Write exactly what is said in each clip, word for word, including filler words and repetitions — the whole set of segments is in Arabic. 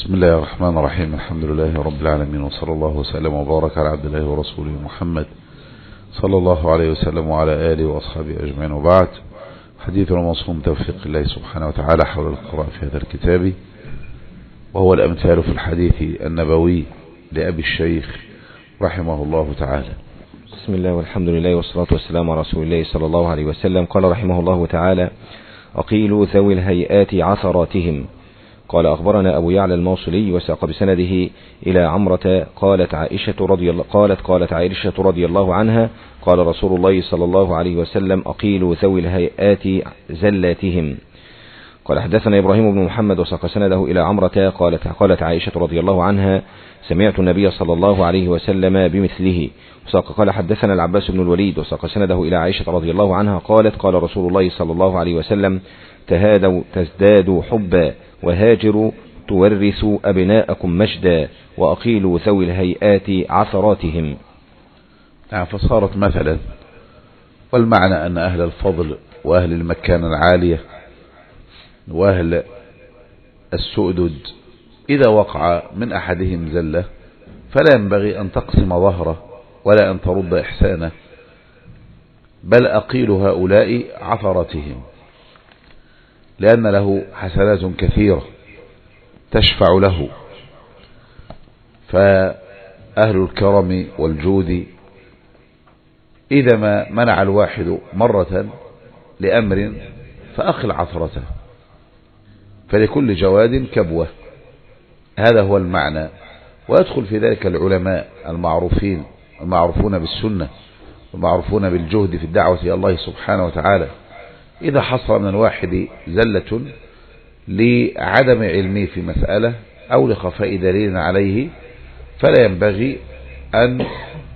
بسم الله الرحمن الرحيم. الحمد لله رب العالمين، وصلى الله وسلم وبارك على عبد الله ورسوله محمد صلى الله عليه وسلم وعلى آله وأصحابه أجمعين، وبعد. حديثنا موصوم توفيق الله سبحانه وتعالى حول القراءة في هذا الكتاب، وهو الأمثال في الحديث النبوي لأبي الشيخ رحمه الله تعالى. بسم الله والحمد لله والصلاة والسلام على رسول الله صلى الله عليه وسلم. قال رحمه الله تعالى: أقيلوا ذوي الهيئات عثراتهم. قال: أخبرنا أبو يعلى الموصلي وساق بسنده إلى عمرة قالت عائشة رضي الله قالت قالت عائشة رضي الله عنها: قال رسول الله صلى الله عليه وسلم: أقيلوا ذوي الهيئات زلاتهم. قال: حدثنا إبراهيم بن محمد وساق سنده إلى عمرة قالت قالت عائشة رضي الله عنها: سمعت النبي صلى الله عليه وسلم بمثله. وساق قال: حدثنا العباس بن الوليد وساق سنده إلى عائشة رضي الله عنها قالت: قال رسول الله صلى الله عليه وسلم: تهادوا تزدادوا حبا، وهاجروا تورثوا أبناءكم مجدا، وأقيلوا ذوي الهيئات عثراتهم. نعم، فصارت مثلا، والمعنى أن أهل الفضل وأهل المكانة العالية وأهل السؤدد إذا وقع من أحدهم زلة فلا ينبغي أن تقسم ظهره ولا أن ترد إحسانه، بل أقيل هؤلاء عثراتهم، لأن له حسنات كثيرة تشفع له. فأهل الكرم والجود إذا ما منع الواحد مرة لأمر فأقل عثرته، فلكل جواد كبوة، هذا هو المعنى. ويدخل في ذلك العلماء المعروفين المعروفون بالسنة والمعروفون بالجهد في الدعوة إلى الله سبحانه وتعالى، إذا حصل من الواحد زلة لعدم علمه في مسألة أو لخفاء دليل عليه فلا ينبغي أن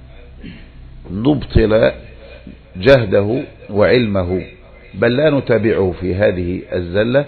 نبطل جهده وعلمه، بل لا نتابعه في هذه الزلة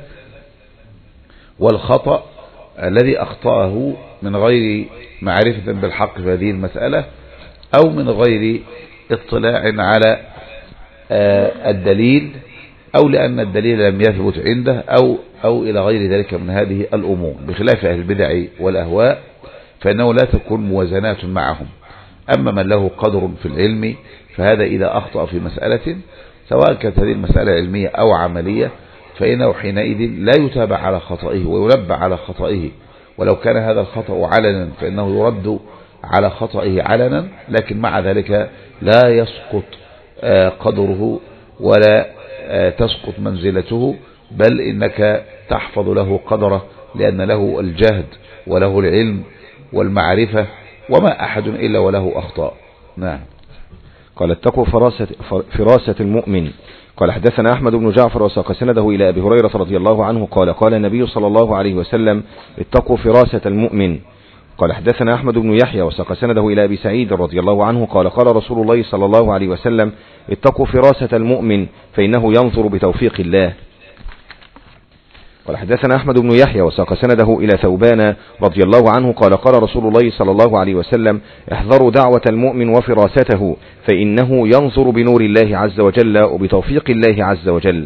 والخطأ الذي أخطأه من غير معرفة بالحق في هذه المسألة أو من غير اطلاع على الدليل، أو لأن الدليل لم يثبت عنده أو, أو إلى غير ذلك من هذه الأمور، بخلاف أهل البدع والأهواء فإنه لا تكون موازنات معهم. أما من له قدر في العلم فهذا إذا أخطأ في مسألة سواء كانت هذه المسألة علمية أو عملية فإنه حينئذ لا يتابع على خطئه وينبه على خطئه، ولو كان هذا الخطأ علنا فإنه يرد على خطئه علنا، لكن مع ذلك لا يسقط قدره ولا تسقط منزلته، بل إنك تحفظ له قدره لأن له الجهد وله العلم والمعرفة، وما أحد إلا وله أخطاء. نعم. قال: اتقوا فراسة, فراسة المؤمن. قال: حدثنا أحمد بن جعفر وساق سنده إلى أبي هريرة رضي الله عنه قال: قال النبي صلى الله عليه وسلم: اتقوا فراسة المؤمن. قال: حدثنا أحمد بن يحيى وساق سنده إلى أبي سعيد رضي الله عنه قال: قال رسول الله صلى الله عليه وسلم: اتقوا فراسة المؤمن فإنه ينظر بتوفيق الله. قال: حدثنا أحمد بن يحيى وساق سنده إلى ثوبان رضي الله عنه قال: قال رسول الله صلى الله عليه وسلم: احذروا دعوة المؤمن وفراسته فإنه ينظر بنور الله عز وجل وبتوفيق الله عز وجل.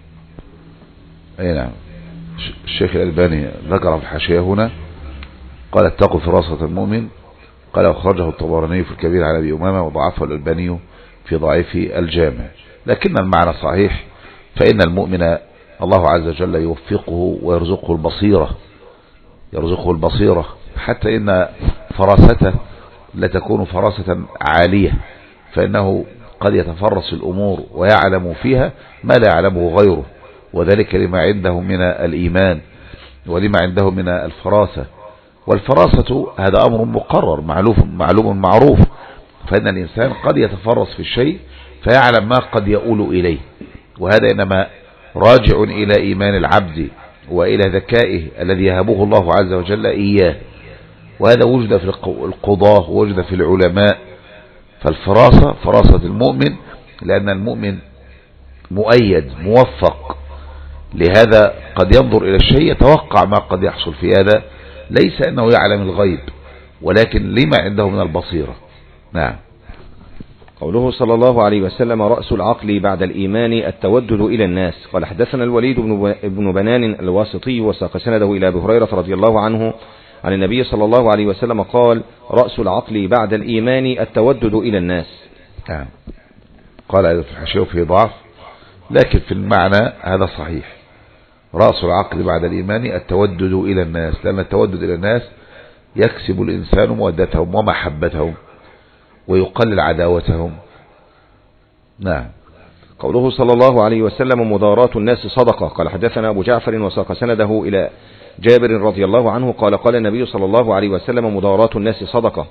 أي نعم. الشيخ الألباني ذكر في الحاشية هنا قال: اتقوا فراسة المؤمن. قال: أخرجه الطبراني في الكبير على أبي أمامة وضعفه الألباني في ضعيف الجامع، لكن المعنى صحيح، فإن المؤمن الله عز وجل يوفقه ويرزقه البصيرة يرزقه البصيرة حتى إن فراسته لا تكون فراسة عالية، فإنه قد يتفرس الأمور ويعلم فيها ما لا يعلمه غيره، وذلك لما عنده من الإيمان ولما عنده من الفراسة. والفراسة هذا أمر مقرر معلوم معلوم معروف، فإن الإنسان قد يتفرس في الشيء فيعلم ما قد يؤول إليه، وهذا إنما راجع إلى إيمان العبد وإلى ذكائه الذي يهبه الله عز وجل إياه، وهذا وجد في القضاة ووجد في العلماء. فالفراسة فراسة المؤمن، لأن المؤمن مؤيد موفق، لهذا قد ينظر إلى الشيء يتوقع ما قد يحصل في هذا، ليس أنه يعلم الغيب ولكن لما عنده من البصيرة. نعم. قوله صلى الله عليه وسلم: رأس العقل بعد الإيمان التودد إلى الناس. قال: حدثنا الوليد بن بنان الواسطي وساق سنده إلى أبي هريرة رضي الله عنه عن النبي صلى الله عليه وسلم قال رأس العقل بعد الإيمان التودد إلى الناس. نعم. قال أيضا في الحاشية وفيه ضعف، لكن في المعنى هذا صحيح. رأس العقل بعد الإيمان التودد إلى الناس، لأن التودد إلى الناس يكسب الإنسان مودتهم ومحبتهم ويقلل عداوتهم. نعم. قوله صلى الله عليه وسلم مداراة الناس صدقة. قال حدثنا أبو جعفر وساق سنده إلى جابر رضي الله عنه قال قال النبي صلى الله عليه وسلم مداراة الناس صدقة.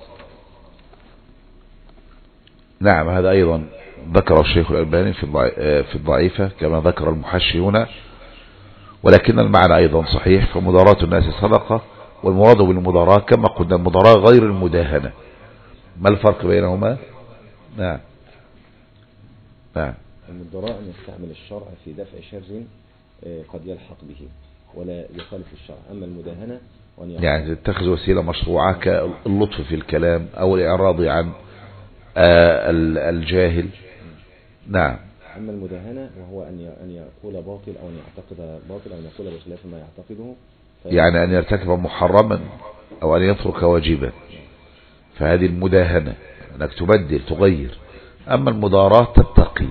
نعم. هذا أيضا ذكر الشيخ الألباني في الضعيفة كما ذكر المحشي هنا، ولكن المعنى أيضا صحيح. فمداراة الناس صدقة، والمراد بالمداراة كما قلنا المداراة غير المداهنة. ما الفرق بينهما؟ نعم. نعم. المدراء أن يستعمل الشرع في دفع شر قد يلحق به ولا يخالف الشرع، أما المداهنة يعني تتخذ وسيلة مشروعة كاللطف في الكلام أو الإعراض عن الجاهل. نعم. أما المداهنة وهو أن يقول باطل أو أن يعتقد باطل أو أن يقول بخلاف ما يعتقده، يعني أن يرتكب محرما أو أن يترك واجبا، فهذه المداهنة أنك تبدل تغير. أما المداراة تتقي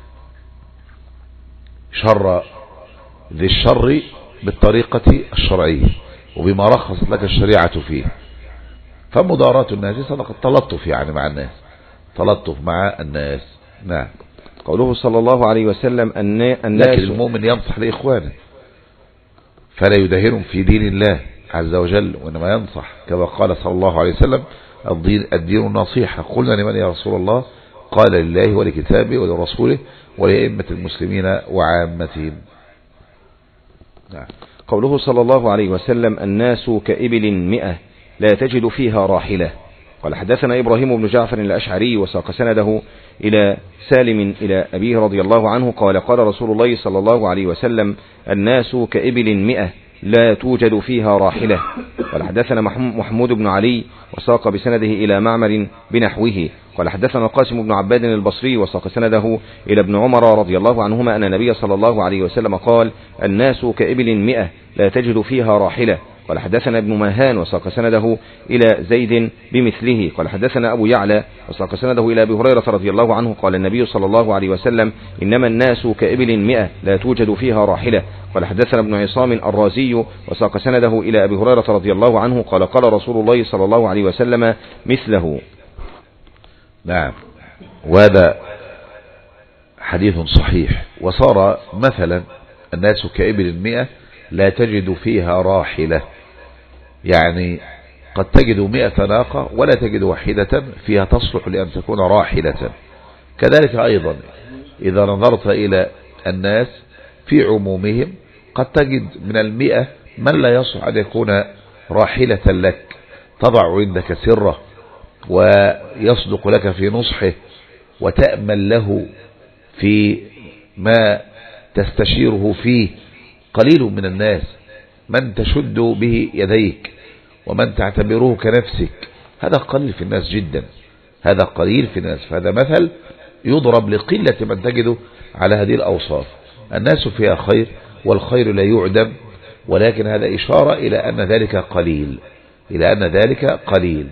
شر ذي الشر بالطريقة الشرعية وبما رخصت لك الشريعة فيه. فمداراة الناس صدقة، تلطف يعني مع الناس، تلطف مع الناس. نعم. قوله صلى الله عليه وسلم أن الناس، لكن المؤمن ينصح لإخوانه فلا يدهنهم في دين الله عز وجل، وإنما ينصح كما قال صلى الله عليه وسلم الدين, الدين النصيحة. قلنا لمن يا رسول الله؟ قال لله ولكتابه ولرسوله ولأئمة المسلمين وعامتهم. نعم. قوله صلى الله عليه وسلم الناس كإبل مئة لا تجد فيها راحلة. قال حدثنا إبراهيم بن جعفر الأشعري وساق سنده إلى سالم إلى أبيه رضي الله عنه قال قال رسول الله صلى الله عليه وسلم الناس كإبل مئة لا توجد فيها راحلة. قال حدثنا محمود بن علي وساق بسنده إلى معمر بنحوه. قال حدثنا القاسم بن عباد البصري وساق سنده إلى ابن عمر رضي الله عنهما أن النبي صلى الله عليه وسلم قال الناس كإبل مئة لا تجد فيها راحلة. قال حدثنا ابن ماهان وساق سنده إلى زيد بمثله. قال حدثنا أبو يعلى وساق سنده إلى أبي هريرة رضي الله عنه قال النبي صلى الله عليه وسلم إنما الناس كإبل مئة لا توجد فيها راحلة. قال حدثنا ابن عصام الرازي وساق سنده إلى أبي هريرة رضي الله عنه قال قال رسول الله صلى الله عليه وسلم مثله. نعم. وهذا حديث صحيح. وصار مثلا الناس كإبل مئة لا تجد فيها راحلة، يعني قد تجد مئة ناقة ولا تجد واحدة فيها تصلح لأن تكون راحلة. كذلك أيضا إذا نظرت إلى الناس في عمومهم قد تجد من المئة من لا يصلح أن يكون راحلة لك، تضع عندك سره ويصدق لك في نصحه وتأمل له في ما تستشيره فيه. قليل من الناس من تشد به يديك ومن تعتبره كنفسك، هذا قليل في الناس جدا، هذا قليل في الناس. فهذا مثل يضرب لقلة من تجده على هذه الأوصاف. الناس فيها خير والخير لا يعدم، ولكن هذا إشارة إلى أن ذلك قليل، إلى أن ذلك قليل.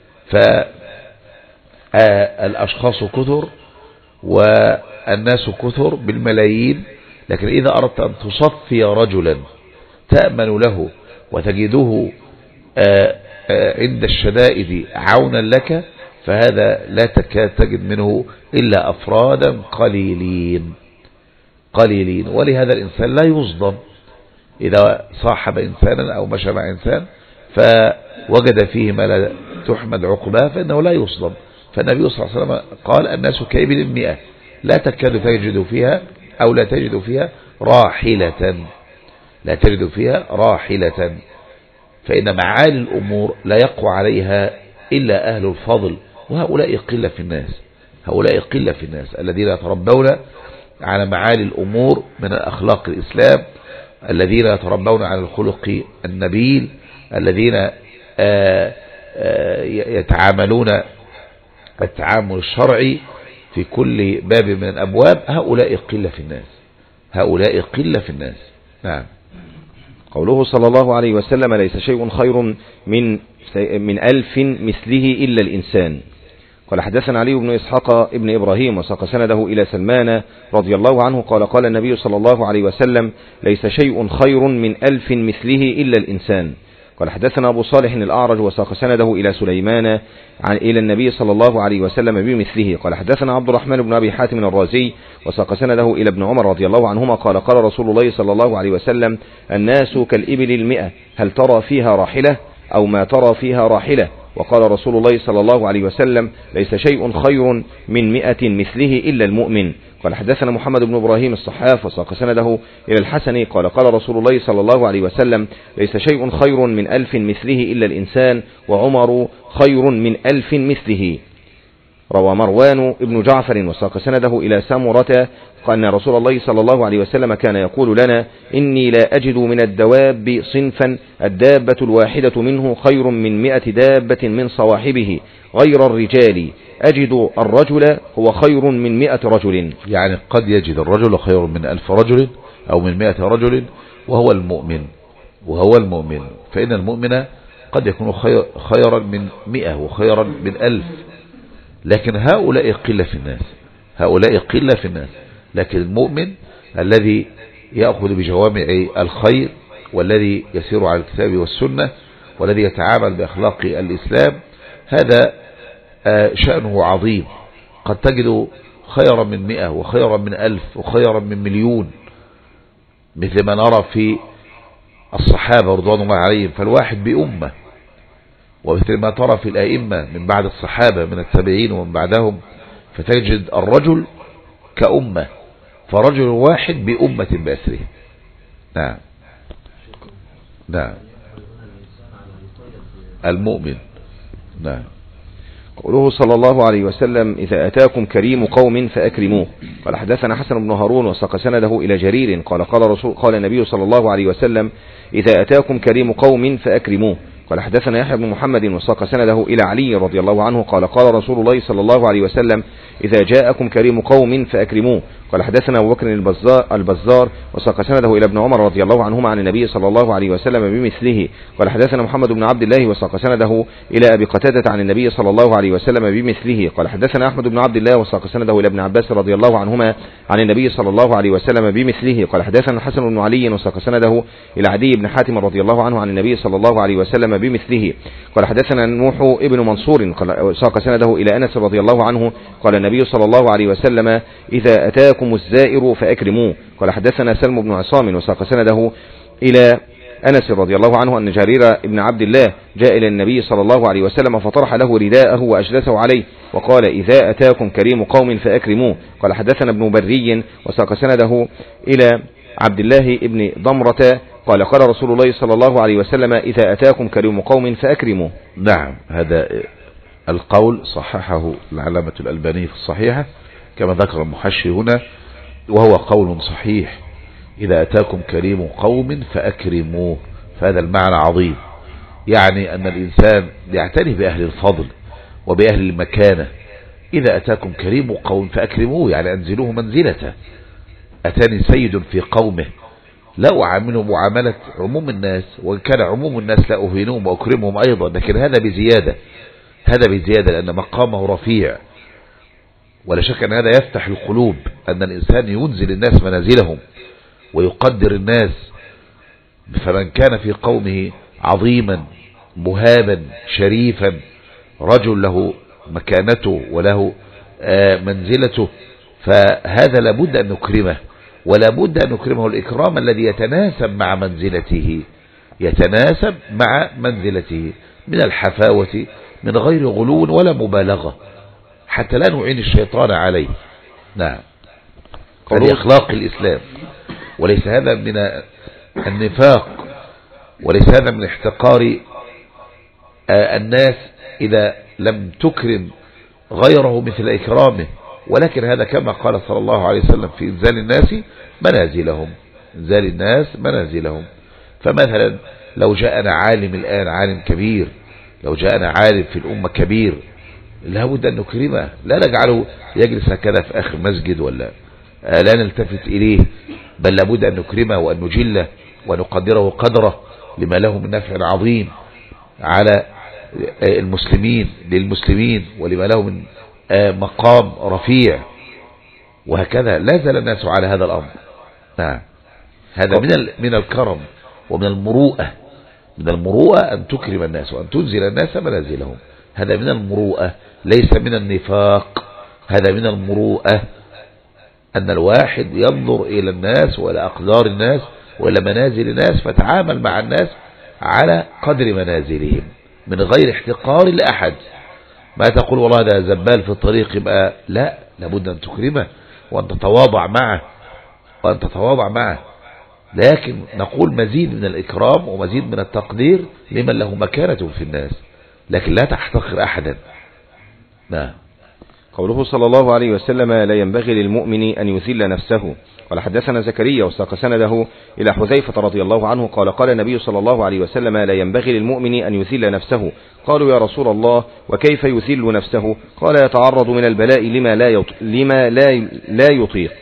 فالأشخاص كثر والناس كثر بالملايين، لكن إذا أردت أن تصفي رجلا تأمن له وتجده عند الشدائد عونا لك، فهذا لا تكاد تجد منه إلا أفرادا قليلين قليلين. ولهذا الإنسان لا يصدم إذا صاحب إنسانا أو مشى مع إنسان فوجد فيه ما لا تحمد عقباه فإنه لا يصدم. فالنبي صلى الله عليه وسلم قال الناس كإبل مئة لا تكاد تجد فيها أو لا تجد فيها راحلة، لا تجد فيها راحلة. فإن معالي الأمور لا يقوى عليها إلا أهل الفضل، وهؤلاء قلة في الناس، هؤلاء قلة في الناس الذين يتربون على معالي الأمور من الأخلاق الإسلام، الذين يتربون على الخلق النبيل، الذين يتعاملون التعامل الشرعي في كل باب من الأبواب. هؤلاء قلة في الناس، هؤلاء قلة في الناس. نعم. قوله صلى الله عليه وسلم ليس شيء خير من من ألف مثله إلا الإنسان. قال حدثنا علي بن إسحاق ابن إبراهيم وساق سنده إلى سلمان رضي الله عنه قال قال النبي صلى الله عليه وسلم ليس شيء خير من ألف مثله إلا الإنسان. قال حدثنا أبو صالح الأعرج وساق سنده إلى سليمان عن إلى النبي صلى الله عليه وسلم بمثله. قال حدثنا عبد الرحمن بن أبي حاتم الرازي وساق سنده إلى ابن عمر رضي الله عنهما قال قال رسول الله صلى الله عليه وسلم الناس كالإبل المئة هل ترى فيها راحلة أو ما ترى فيها راحلة. وقال رسول الله صلى الله عليه وسلم ليس شيء خير من مئة مثله إلا المؤمن. قال حدثنا محمد بن إبراهيم الصحاف وساق سنده إلى الحسن قال قال رسول الله صلى الله عليه وسلم ليس شيء خير من ألف مثله إلا الإنسان وعمر خير من ألف مثله. روى مروان ابن جعفر وساق سنده إلى سامرة أن رسول الله صلى الله عليه وسلم كان يقول لنا إني لا أجد من الدواب صنفا الدابة الواحدة منه خير من مئة دابة من صواحبه غير الرجال أجد الرجل هو خير من مئة رجل. يعني قد يجد الرجل خير من ألف رجل أو من مئة رجل وهو المؤمن وهو المؤمن فإن المؤمن قد يكون خير خيرا من مئة وخيرا من ألف، لكن هؤلاء قلة في الناس هؤلاء قلة في الناس لكن المؤمن الذي يأخذ بجوامع الخير والذي يسير على الكتاب والسنة والذي يتعامل بأخلاق الإسلام هذا شأنه عظيم. قد تجد خيرا من مئة وخيرا من ألف وخيرا من مليون مثل ما نرى في الصحابة رضوان الله عليهم فالواحد بأمة، ومثل ما ترى في الأئمة من بعد الصحابة من التابعين ومن بعدهم فتجد الرجل كأمة فرجل واحد بأمة بأسره. نعم نعم المؤمن. نعم. قوله صلى الله عليه وسلم إذا أتاكم كريم قوم فأكرموه. قال حدثنا حسن بن هارون وساق سنده إلى جرير قال قال رسول قال النبي صلى الله عليه وسلم إذا أتاكم كريم قوم فأكرموه. قال حدثنا يحيى بن محمد وساق سنده إلى علي رضي الله عنه قال قال رسول الله صلى الله عليه وسلم إذا جاءكم كريم قوم فأكرموه. قال حدثنا أبو بكر البزار, البزار وساق سنده إلى ابن عمر رضي الله عنهما عن النبي صلى الله عليه وسلم بمثله. قال حدثنا محمد بن عبد الله وساق سنده إلى أبي قتادة عن النبي صلى الله عليه وسلم بمثله. قال حدثنا أحمد بن عبد الله وساق سنده إلى ابن عباس رضي الله عنهما عن النبي صلى الله عليه وسلم بمثله. قال حدثنا الحسن بن علي وساق سنده إلى عدي بن حاتم رضي الله عنه عن النبي صلى الله عليه وسلم بمثله. قال حدثنا نوح ابن منصور ساق سنده إلى أنس رضي الله عنه قال النبي صلى الله عليه وسلم إذا أتاكم الزائر فأكرموه. قال حدثنا سلم بن عصام وساق سنده إلى أنس رضي الله عنه أن جرير ابن عبد الله جاء إلى النبي صلى الله عليه وسلم فطرح له رداءه وأجلسه عليه وقال إذا أتاكم كريم قوم فأكرموه. قال حدثنا ابن بري وساق سنده إلى عبد الله ابن ضمرة قال قال رسول الله صلى الله عليه وسلم إذا أتاكم كريم قوم فأكرموه. نعم هذا القول صححه العلامة الألباني في الصحيحة كما ذكر المحشي هنا وهو قول صحيح إذا أتاكم كريم قوم فأكرموه. فهذا المعنى عظيم يعني أن الإنسان يعتني بأهل الفضل وبأهل المكانة. إذا أتاكم كريم قوم فأكرموه يعني أنزلوه منزلته. أتاني سيد في قومه لا أعامله معاملة عموم الناس وإن كان عموم الناس لا أهينهم وأكرمهم أيضا لكن هذا بزيادة هذا بزيادة لأن مقامه رفيع ولا شك أن هذا يفتح القلوب أن الإنسان ينزل الناس منازلهم ويقدر الناس. فمن كان في قومه عظيما مهابا شريفا رجل له مكانته وله منزلته فهذا لابد أن نكرمه ولابد أن نكرمه الإكرام الذي يتناسب مع منزلته يتناسب مع منزلته من الحفاوة من غير غلو ولا مبالغة حتى لا نعين الشيطان عليه. نعم هذه أخلاق الإسلام وليس هذا من النفاق وليس هذا من احتقار الناس إذا لم تكرم غيره مثل إكرامه ولكن هذا كما قال صلى الله عليه وسلم في إنزال الناس منازلهم إنزال الناس منازلهم. فمثلا لو جاءنا عالم الآن عالم كبير لو جاءنا عالم في الأمة كبير لابد أن نكرمه لا نجعله يجلس هكذا في آخر مسجد ولا لا نلتفت إليه بل لابد أن نكرمه وأن نجله ونقدره قدره لما له من نفع عظيم على المسلمين للمسلمين ولما له من مقام رفيع، وهكذا لا زال الناس على هذا الأمر. نعم، هذا من من الكرم ومن المروءة. من المروءة أن تكرم الناس وأن تنزل الناس منازلهم، هذا من المروءة ليس من النفاق. هذا من المروءة أن الواحد ينظر إلى الناس وإلى أقدار الناس وإلى منازل الناس، فتعامل مع الناس على قدر منازلهم من غير احتقار لأحد. ما تقول والله ده زبال في الطريق يبقى لا، لابد أن تكرمه وأن تتواضع معه وأن تتواضع معه لكن نقول مزيد من الإكرام ومزيد من التقدير لمن له مكانة في الناس، لكن لا تحتقر أحدا. نعم. قوله صلى الله عليه وسلم لا ينبغي للمؤمن أن يذل نفسه. قال حدثنا زكريا وساق سنده إلى حذيفة رضي الله عنه قال قال النبي صلى الله عليه وسلم لا ينبغي للمؤمن أن يذل نفسه. قالوا يا رسول الله وكيف يذل نفسه؟ قال يتعرض من البلاء لما لا يط... لما لا لا يطيق.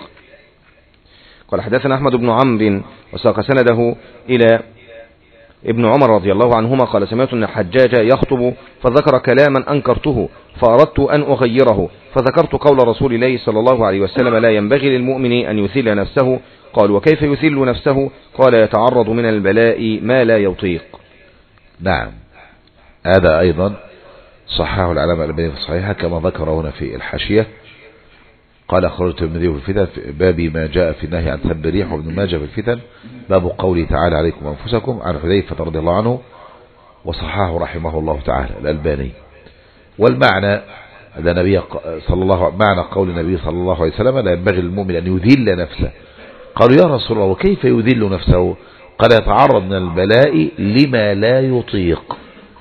قال حدثنا أحمد بن عمرو وساق سنده إلى ابن عمر رضي الله عنهما قال سمعت أن الحجاج يخطب فذكر كلاما أنكرته فأردت أن أغيره فذكرت قول رسول الله صلى الله عليه وسلم لا ينبغي للمؤمن أن يذل نفسه. قال وكيف يذل نفسه؟ قال يتعرض من البلاء ما لا يطيق. نعم، هذا أيضا صححه العلامة الألباني في الصحيحة كما ذكر هنا في الحاشية. قال أخرجه الترمذي في الفتن في باب ما جاء في النهي عن سب الريح، وابن ماجه في الفتن باب قوله تعالى عليكم أنفسكم عن حذيفة رضي الله عنه، وصححه رحمه الله تعالى الألباني. والمعنى هذا النبي صلى الله معنى قول النبي صلى الله عليه وسلم لا ينبغي للمؤمن أن يذل نفسه. قالوا يا رسول الله وكيف يذل نفسه؟ قال يتعرض من البلاء لما لا يطيق،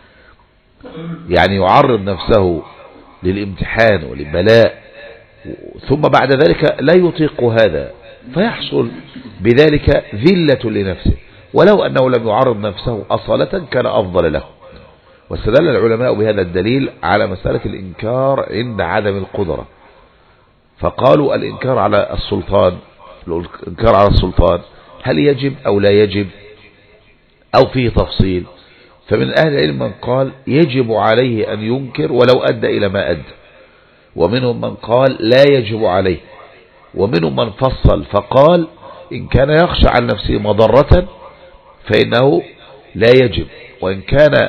يعني يعرض نفسه للامتحان وللبلاء ثم بعد ذلك لا يطيق هذا فيحصل بذلك ذلة لنفسه، ولو أنه لم يعرض نفسه أصالة كان أفضل له. واستدل العلماء بهذا الدليل على مسألة الإنكار عند عدم القدرة، فقالوا الإنكار على السلطان الإنكار على السلطان هل يجب أو لا يجب أو فيه تفصيل. فمن أهل العلم من قال يجب عليه أن ينكر ولو أدى إلى ما أدى، ومنهم من قال لا يجب عليه، ومنهم من فصل فقال إن كان يخشى عن نفسه مضرة فإنه لا يجب، وإن كان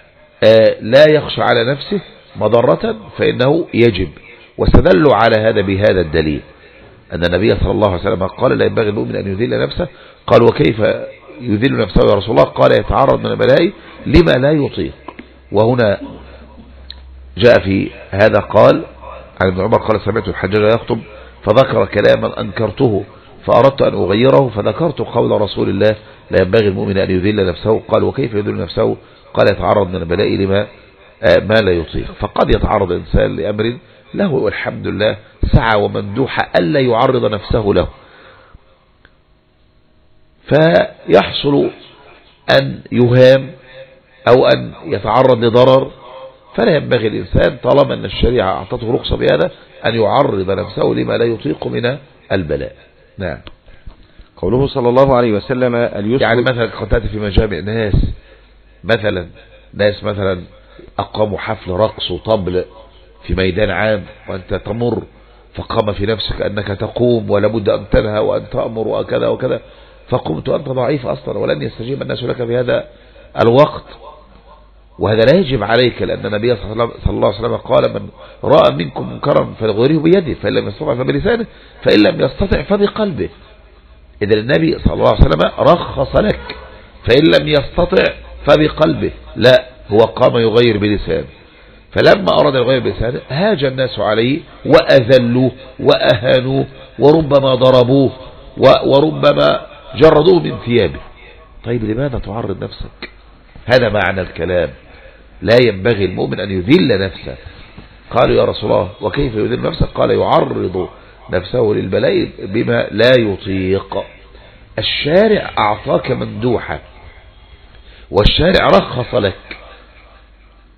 لا يخشى على نفسه مضرة فإنه يجب. واستدلوا على هذا بهذا الدليل أن النبي صلى الله عليه وسلم قال لا ينبغي المؤمن أن يذل نفسه. قال وكيف يذل نفسه يا رسول الله؟ قال يتعرض من البلاء لما لا يطيق. وهنا جاء في هذا قال عن ابن عمر قال سمعت الحجاج يخطب فذكر كلاما أنكرته فأردت أن أغيره فذكرت قول رسول الله لا ينبغي المؤمن أن يذل نفسه. قال وكيف يذل نفسه؟ قال يتعرض من البلاء لما ما لا يطيق. فقد يتعرض الإنسان لأمر له والحمد لله سعى ومندوحة ألا يعرض نفسه له، فيحصل أن يهام أو أن يتعرض لضرر، فلا ينبغي الإنسان طالما أن الشريعة أعطته رخصة بهذا أن يعرض نفسه لما لا يطيق من البلاء. نعم. قوله صلى الله عليه وسلم اليسر، يعني مثلا قد تأتي في مجامع ناس مثلا ناس مثلا أقاموا حفل رقص وطبل في ميدان عام وأنت تمر فقام في نفسك أنك تقوم ولابد أن تنهى وأن تأمر وكذا وكذا، فقمت أنت ضعيف أصلا ولن يستجيب الناس لك في هذا الوقت، وهذا لا يجب عليك، لأن النبي صلى الله عليه وسلم قال من رأى منكم منكرا فليغيره بيده فإن لم يستطع فبلسانه فإن لم يستطع فبقلبه. إذا النبي صلى الله عليه وسلم رخص لك، فإن لم يستطع فبقلبه، لا هو قام يغير بلسانه. فلما أراد يغير بلسانه هاج الناس عليه وأذلوه وأهانوه وربما ضربوه وربما جردوه من ثيابه. طيب لماذا تعرض نفسك؟ هذا معنى الكلام، لا ينبغي المؤمن أن يذل نفسه. قالوا يا رسول الله وكيف يذل نفسه؟ قال يعرض نفسه للبلاء بما لا يطيق. الشارع أعطاك مندوحة والشارع رخص لك.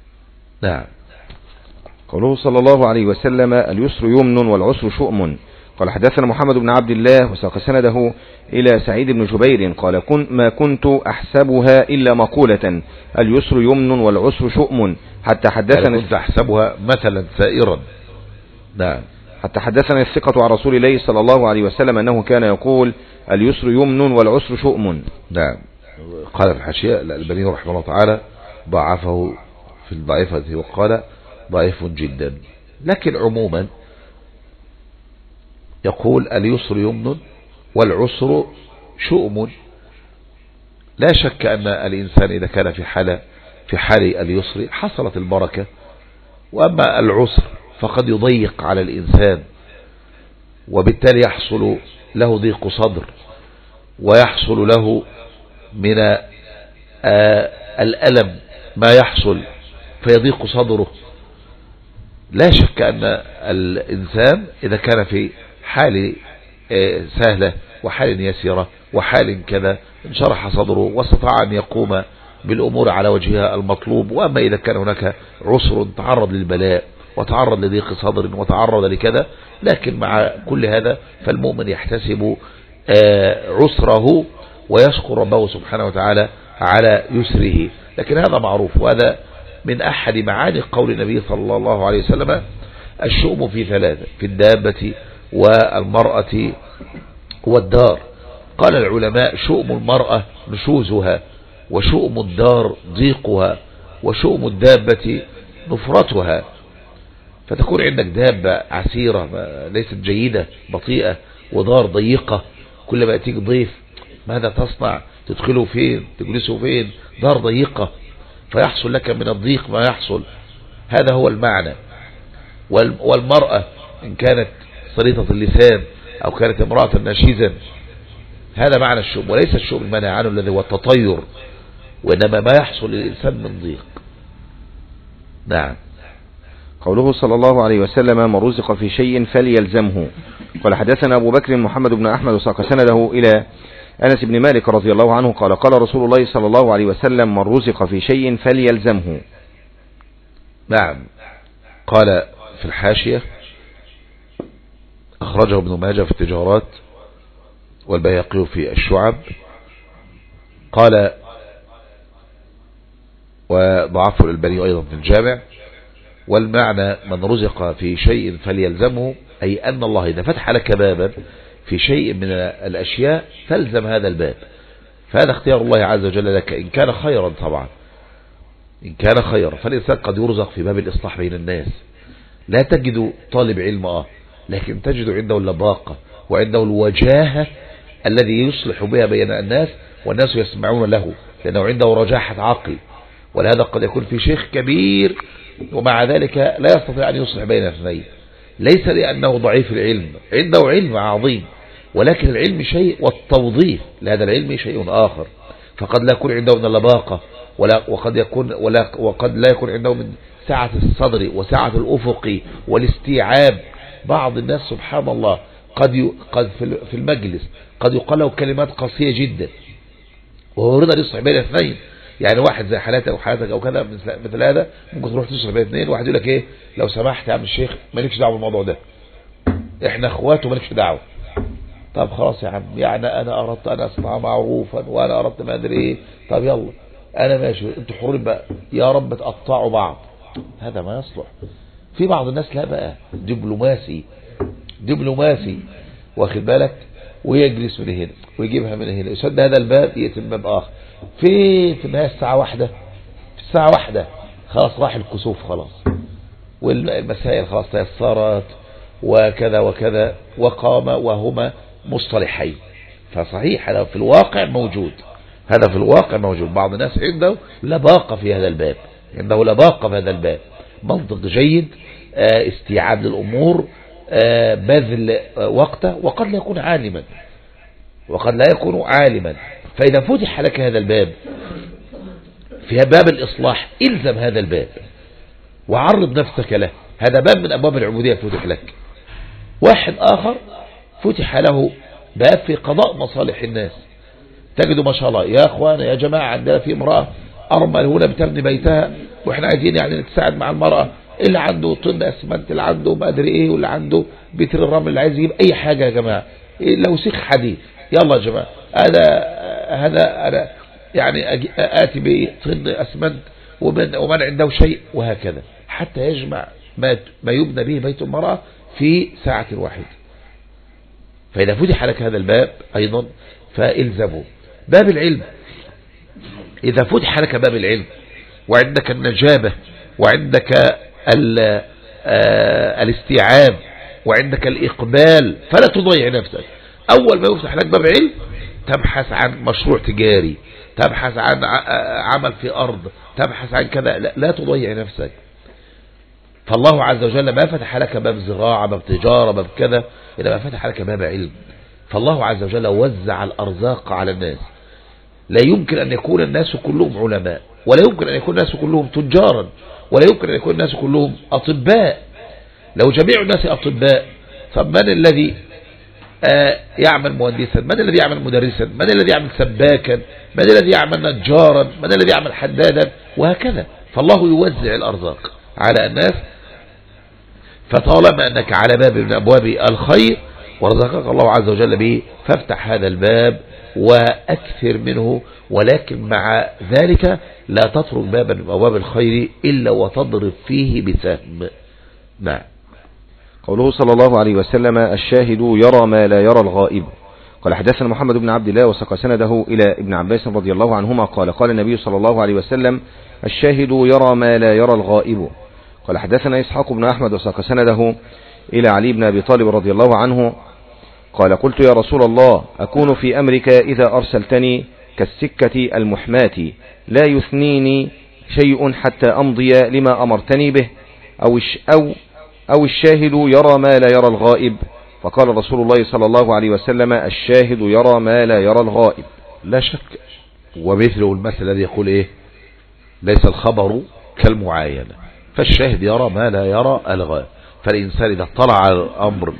نعم. قوله صلى الله عليه وسلم اليسر يمن والعسر شؤم. قال حدثنا محمد بن عبد الله وساق سنده إلى سعيد بن جبير قال كن ما كنت أحسبها إلا مقولة اليسر يمن والعسر شؤم حتى حدثنا كنت أحسبها مثلا سائرا. نعم. حتى حدثنا الثقة عن رسول الله صلى الله عليه وسلم أنه كان يقول اليسر يمن والعسر شؤم. نعم. قال في الحاشية الألباني رحمه الله تعالى ضعفه في الضعيفة وقال ضعيف جدا، لكن عموما يقول اليسر يمن والعسر شؤم. لا شك أن الإنسان إذا كان في حالة في حال اليسر حصلت البركة، وأما العسر فقد يضيق على الإنسان وبالتالي يحصل له ضيق صدر ويحصل له من الألم ما يحصل فيضيق صدره. لا شك أن الإنسان إذا كان في حال سهلة وحال يسيرة وحال كذا انشرح صدره واستطاع أن يقوم بالأمور على وجهها المطلوب. وأما إذا كان هناك عسر تعرض للبلاء وتعرض لضيق صدر وتعرض لكذا، لكن مع كل هذا فالمؤمن يحتسب عسره ويشكر ربه سبحانه وتعالى على يسره. لكن هذا معروف، وهذا من أحد معاني قول النبي صلى الله عليه وسلم الشؤم في ثلاثة: في الدابة والمرأة والدار. قال العلماء شؤم المرأة نشوزها، وشؤم الدار ضيقها، وشؤم الدابة نفرتها. فتكون عندك دابة عسيرة ليست جيدة بطيئة، ودار ضيقة كل ما يأتيك ضيف ماذا تصنع؟ تدخله فين؟ تجلسه فين؟ دار ضيقة فيحصل لك من الضيق ما يحصل. هذا هو المعنى. والمرأة إن كانت صليطة اللسان أو كانت امرأة نشيزا، هذا معنى الشؤم، وليس الشؤم المنهي عنه الذي هو التطير، وإنما ما يحصل للإنسان من ضيق. نعم. قوله صلى الله عليه وسلم من رزق في شيء فليلزمه. قال حدثنا أبو بكر محمد بن أحمد وساق سنده إلى أنس بن مالك رضي الله عنه قال قال رسول الله صلى الله عليه وسلم من رزق في شيء فليلزمه. نعم. قال في الحاشية أخرجه ابن ماجه في التجارات والبيهقي في الشعب، قال وضعفه الألباني أيضا في الجامع. والمعنى من رزق في شيء فليلزمه، أي أن الله إذا فتح لك بابا في شيء من الأشياء فالزم هذا الباب. فهذا اختيار الله عز وجل لك إن كان خيرا. طبعا إن كان خيرا فالإنسان قد يرزق في باب الإصلاح بين الناس. لا تجد طالب علم آه لكن تجد عنده اللباقة وعنده الوجاهة الذي يصلح بها بين الناس والناس يسمعون له، لأنه عنده رجاحة عقل. ولهذا قد يكون في شيخ كبير ومع ذلك لا يستطيع أن يصلح بين اثنين، ليس لأنه ضعيف العلم، عنده علم عظيم، ولكن العلم شيء والتوظيف لهذا العلم شيء آخر. فقد لا يكون عنده من اللباقة ولا وقد يكون ولا وقد لا يكون عنده من سعة الصدر وسعة الأفق والاستيعاب. بعض الناس سبحان الله قد قد في المجلس قد يقال له كلمات قاسية جدا وهو يريد أن يصلح بين اثنين. يعني واحد زي حالاتك أو حالاتك أو كذا مثل هذا ممكن تروح تصلح بين اثنين، واحد يقول لك إيه لو سمحت يا عم الشيخ مالكش دعوة بالموضوع ده، إحنا أخوات ومالكش دعوة. طب خلاص يا عم، يعني أنا أردت أن أصنع معروفا وأنا أردت ما أدري إيه، طب يلا أنا ماشي أنتوا حرين بقى، يا رب تقطعوا بعض. هذا ما يصلح. في بعض الناس لا بقى دبلوماسي دبلوماسي واخد بالك، ويجلس من هنا ويجيبها من هنا، يسد هذا الباب يتم باب آخر. في في النهاية الساعة واحدة في الساعة واحدة خلاص راح الكسوف خلاص، والمسائل خلاص تيسرت وكذا وكذا، وقام وهما مصطلحين. فصحيح هذا في الواقع موجود، هذا في الواقع موجود. بعض الناس عنده لباقة في هذا الباب، عنده لباقة في هذا الباب، منطق جيد، استيعاب للأمور، بذل وقته، وقد لا يكون عالما وقد لا يكون عالما. فإذا فتح لك هذا الباب في باب الإصلاح إلزم هذا الباب وعرض نفسك له. هذا باب من أبواب العبودية فتح لك. واحد آخر فتح له باب في قضاء مصالح الناس. تجدوا ما شاء الله يا أخوان يا جماعة عندنا في امرأة أرمل هنا بتبني بيتها وإحنا عايزين يعني نتساعد مع المرأة اللي عنده طن اسمنت، اللي عنده ما ادري ايه، واللي عنده بتر الرمل، اللي عايز يجيب اي حاجة يا جماعة، لو سيخ حديد يلا يا جماعة، هذا هذا انا يعني اتي بطن اسمنت ومن, ومن عنده شيء، وهكذا حتى يجمع ما ما يبنى به بيت المرأة في ساعة واحدة. فإذا فتح لك هذا الباب أيضا فإلزمه. باب العلم، إذا فتح لك باب العلم وعندك النجابة وعندك الاستيعاب وعندك الإقبال فلا تضيع نفسك. أول ما يفتح لك باب علم تبحث عن مشروع تجاري، تبحث عن عمل في أرض، تبحث عن كذا، لا, لا تضيع نفسك. فالله عز وجل ما فتح لك باب زراعة، باب تجارة، باب كذا، إنما فتح لك باب علم. فالله عز وجل وزع الأرزاق على الناس. لا يمكن أن يكون الناس كلهم علماء، ولا يمكن أن يكون الناس كلهم تجارا، ولا يمكن أن يكون الناس كلهم أطباء. لو جميع الناس أطباء فمن الذي آه يعمل مهندسا؟ من الذي يعمل مدرسا؟ من الذي يعمل سباكا؟ من الذي يعمل نجارا؟ من الذي يعمل حدادا؟ وهكذا. فالله يوزع الأرزاق على الناس. فطالما أنك على باب من أبواب الخير ورزقك الله عز وجل به فافتح هذا الباب وأكثر منه، ولكن مع ذلك لا تترك بابا من أبواب الخير إلا وتضرب فيه بسهم. نعم. قوله صلى الله عليه وسلم الشاهد يرى ما لا يرى الغائب. قال حدثنا محمد بن عبد الله وساق سنده إلى ابن عباس رضي الله عنهما قال قال النبي صلى الله عليه وسلم الشاهد يرى ما لا يرى الغائب. قال حدثنا إسحاق بن أحمد وساق سنده إلى علي بن أبي طالب رضي الله عنه قال قلت يا رسول الله أكون في أمرك إذا أرسلتني كالسكة المحماة لا يثنيني شيء حتى أمضي لما أمرتني به أو أو أو الشاهد يرى ما لا يرى الغائب. فقال رسول الله صلى الله عليه وسلم الشاهد يرى ما لا يرى الغائب. لا شك. ومثله المثل الذي يقول إيه ليس الخبر كالمعاينة، فالشاهد يرى ما لا يرى الغائب. فالإنسان إذا اطلع على الأمر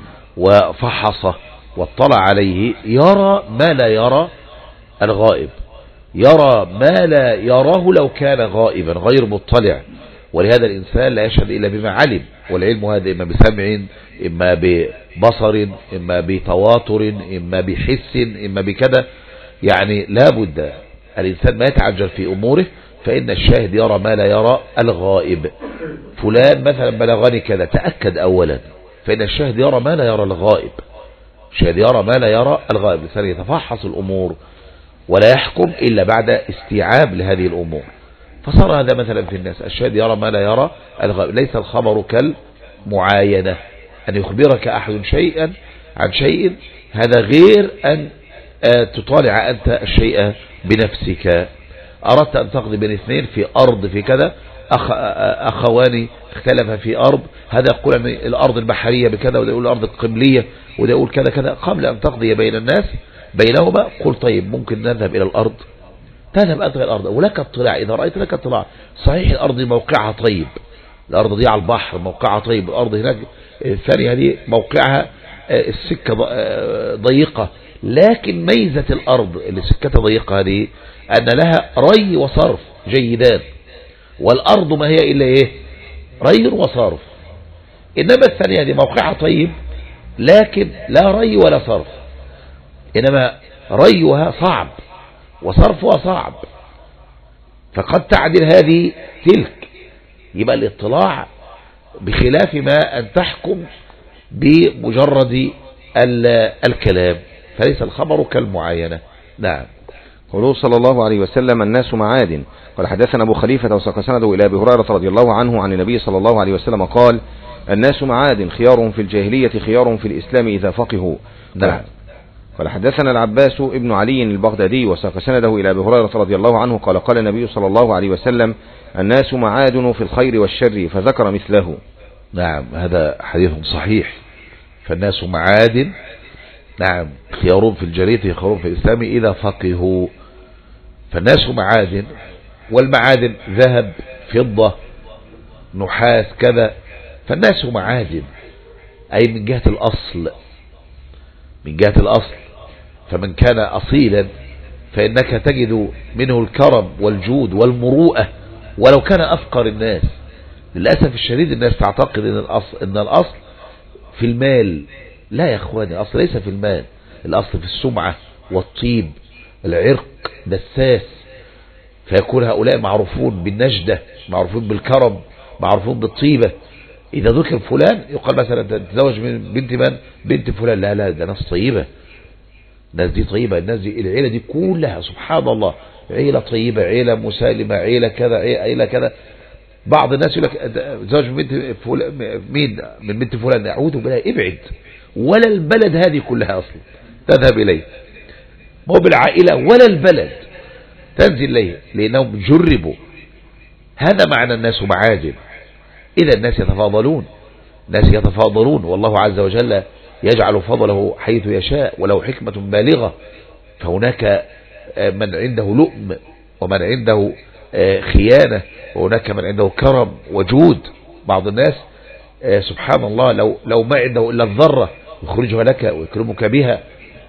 وفحصه واطلع عليه يرى ما لا يرى الغائب، يرى ما لا يراه لو كان غائبا غير مطلع. ولهذا الإنسان لا يشهد إلا بما علم، والعلم هذا إما بسمع، إما ببصر، إما بتواتر، إما بحس، إما بكذا. يعني لا بد الإنسان ما يتعجل في أموره، فإن الشاهد يرى ما لا يرى الغائب. فلان مثلا بلغني كذا، تأكد أولا، فإن الشاهد يرى ما لا يرى الغائب. الشاهد يرى ما لا يرى الغائب، الإنسان يتفحص الأمور ولا يحكم إلا بعد استيعاب لهذه الأمور. فصار هذا مثلا في الناس، الشاهد يرى ما لا يرى الغائب. ليس الخبر كالمعاينة، أن يخبرك أحد شيئا عن شيء، هذا غير أن تطالع أنت الشيء بنفسك. أردت أن تقضي بين اثنين في أرض في كذا، أخ أخواني اختلف في أرض، هذا يقول أن الأرض البحرية بكذا، وده يقول الأرض القبلية، وده يقول كذا كذا. قبل أن تقضي بين الناس بينهما قل طيب ممكن نذهب إلى الأرض، تذهب أنت إلى الأرض ولك اطلاع. إذا رأيت لك اطلاع صحيح الأرض موقعها طيب، الأرض دي على البحر موقعها طيب، الأرض هناك الثانية دي موقعها السكة ضيقة، لكن ميزة الأرض اللي سكتها ضيقة هذه أن لها ري وصرف جيدان، والأرض ما هي إلا إيه ري وصرف. إنما الثانية دي موقعها طيب لكن لا ري ولا صرف، إنما ريها صعب وصرفها صعب، فقد تعدل هذه تلك. يبقى الاطلاع بخلاف ما أن تحكم بمجرد الكلام، فليس الخبر كالمعاينة. نعم. قوله صلى الله عليه وسلم الناس معادن. قال حدثنا أبو خليفة وساق سنده إلى أبي هريرة رضي الله عنه عن النبي صلى الله عليه وسلم قال الناس معادن خيار في الجاهلية خيار في الإسلام إذا فقهوا. نعم. قال حدثنا العباس ابن علي البغدادي وساق سنده إلى أبي هريرة رضي الله عنه قال قال النبي صلى الله عليه وسلم الناس معادن في الخير والشر، فذكر مثله. نعم، هذا حديث صحيح. فالناس معادن، نعم، خيار في الجاهلية خيار في الإسلام إذا فقهوا. فالناس معادن، والمعادن ذهب فضة نحاس كذا، فالناس معادن أي من جهة الأصل، من جهة الأصل. فمن كان أصيلا فإنك تجد منه الكرم والجود والمروءة ولو كان أفقر الناس، للأسف الشديد الناس تعتقد ان الأصل, إن الأصل في المال. لا يا اخواني، الأصل ليس في المال، الأصل في السمعة والطيب. العرق دساس، فيكون هؤلاء معروفون بالنجدة، معروفون بالكرم، معروفون بالطيبة. إذا ذكر فلان يقال مثلا تتزوج من بنت من؟ بنت فلان. لا لا، ده ناس طيبة، الناس دي طيبة، الناس دي العيلة دي كلها سبحان الله عيلة طيبة، عيلة مسالمة، عيلة كذا، عيلة كذا. بعض الناس يقول لك تزوج من بنت فلان، مين من بنت فلان؟ أعوذ بالله، ابعد، ولا البلد هذه كلها أصلا تذهب إليه، مو بالعائلة ولا البلد تنزل إليه، لأنهم جربوا. هذا معنى الناس معادن. إذا الناس يتفاضلون، الناس يتفاضلون، والله عز وجل يجعل فضله حيث يشاء، وله حكمة بالغة. فهناك من عنده لؤم، ومن عنده خيانة، وهناك من عنده كرم وجود. بعض الناس سبحان الله لو لو ما عنده إلا الذرة يخرجها لك ويكرمك بها،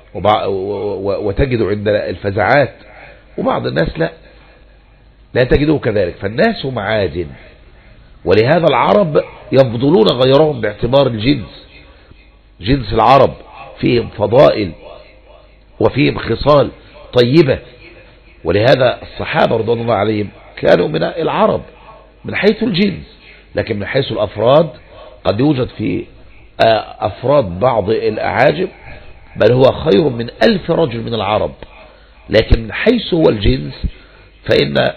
وتجد عند الفزعات. وبعض الناس لا لا تجده كذلك. فالناس معادن، ولهذا العرب يفضلون غيرهم باعتبار الجنس. جنس العرب فيهم فضائل وفيهم خصال طيبة، ولهذا الصحابة رضوان الله عليهم كانوا من العرب من حيث الجنس، لكن من حيث الأفراد قد يوجد في أفراد بعض الأعاجم بل هو خير من ألف رجل من العرب. لكن من حيث هو الجنس فإن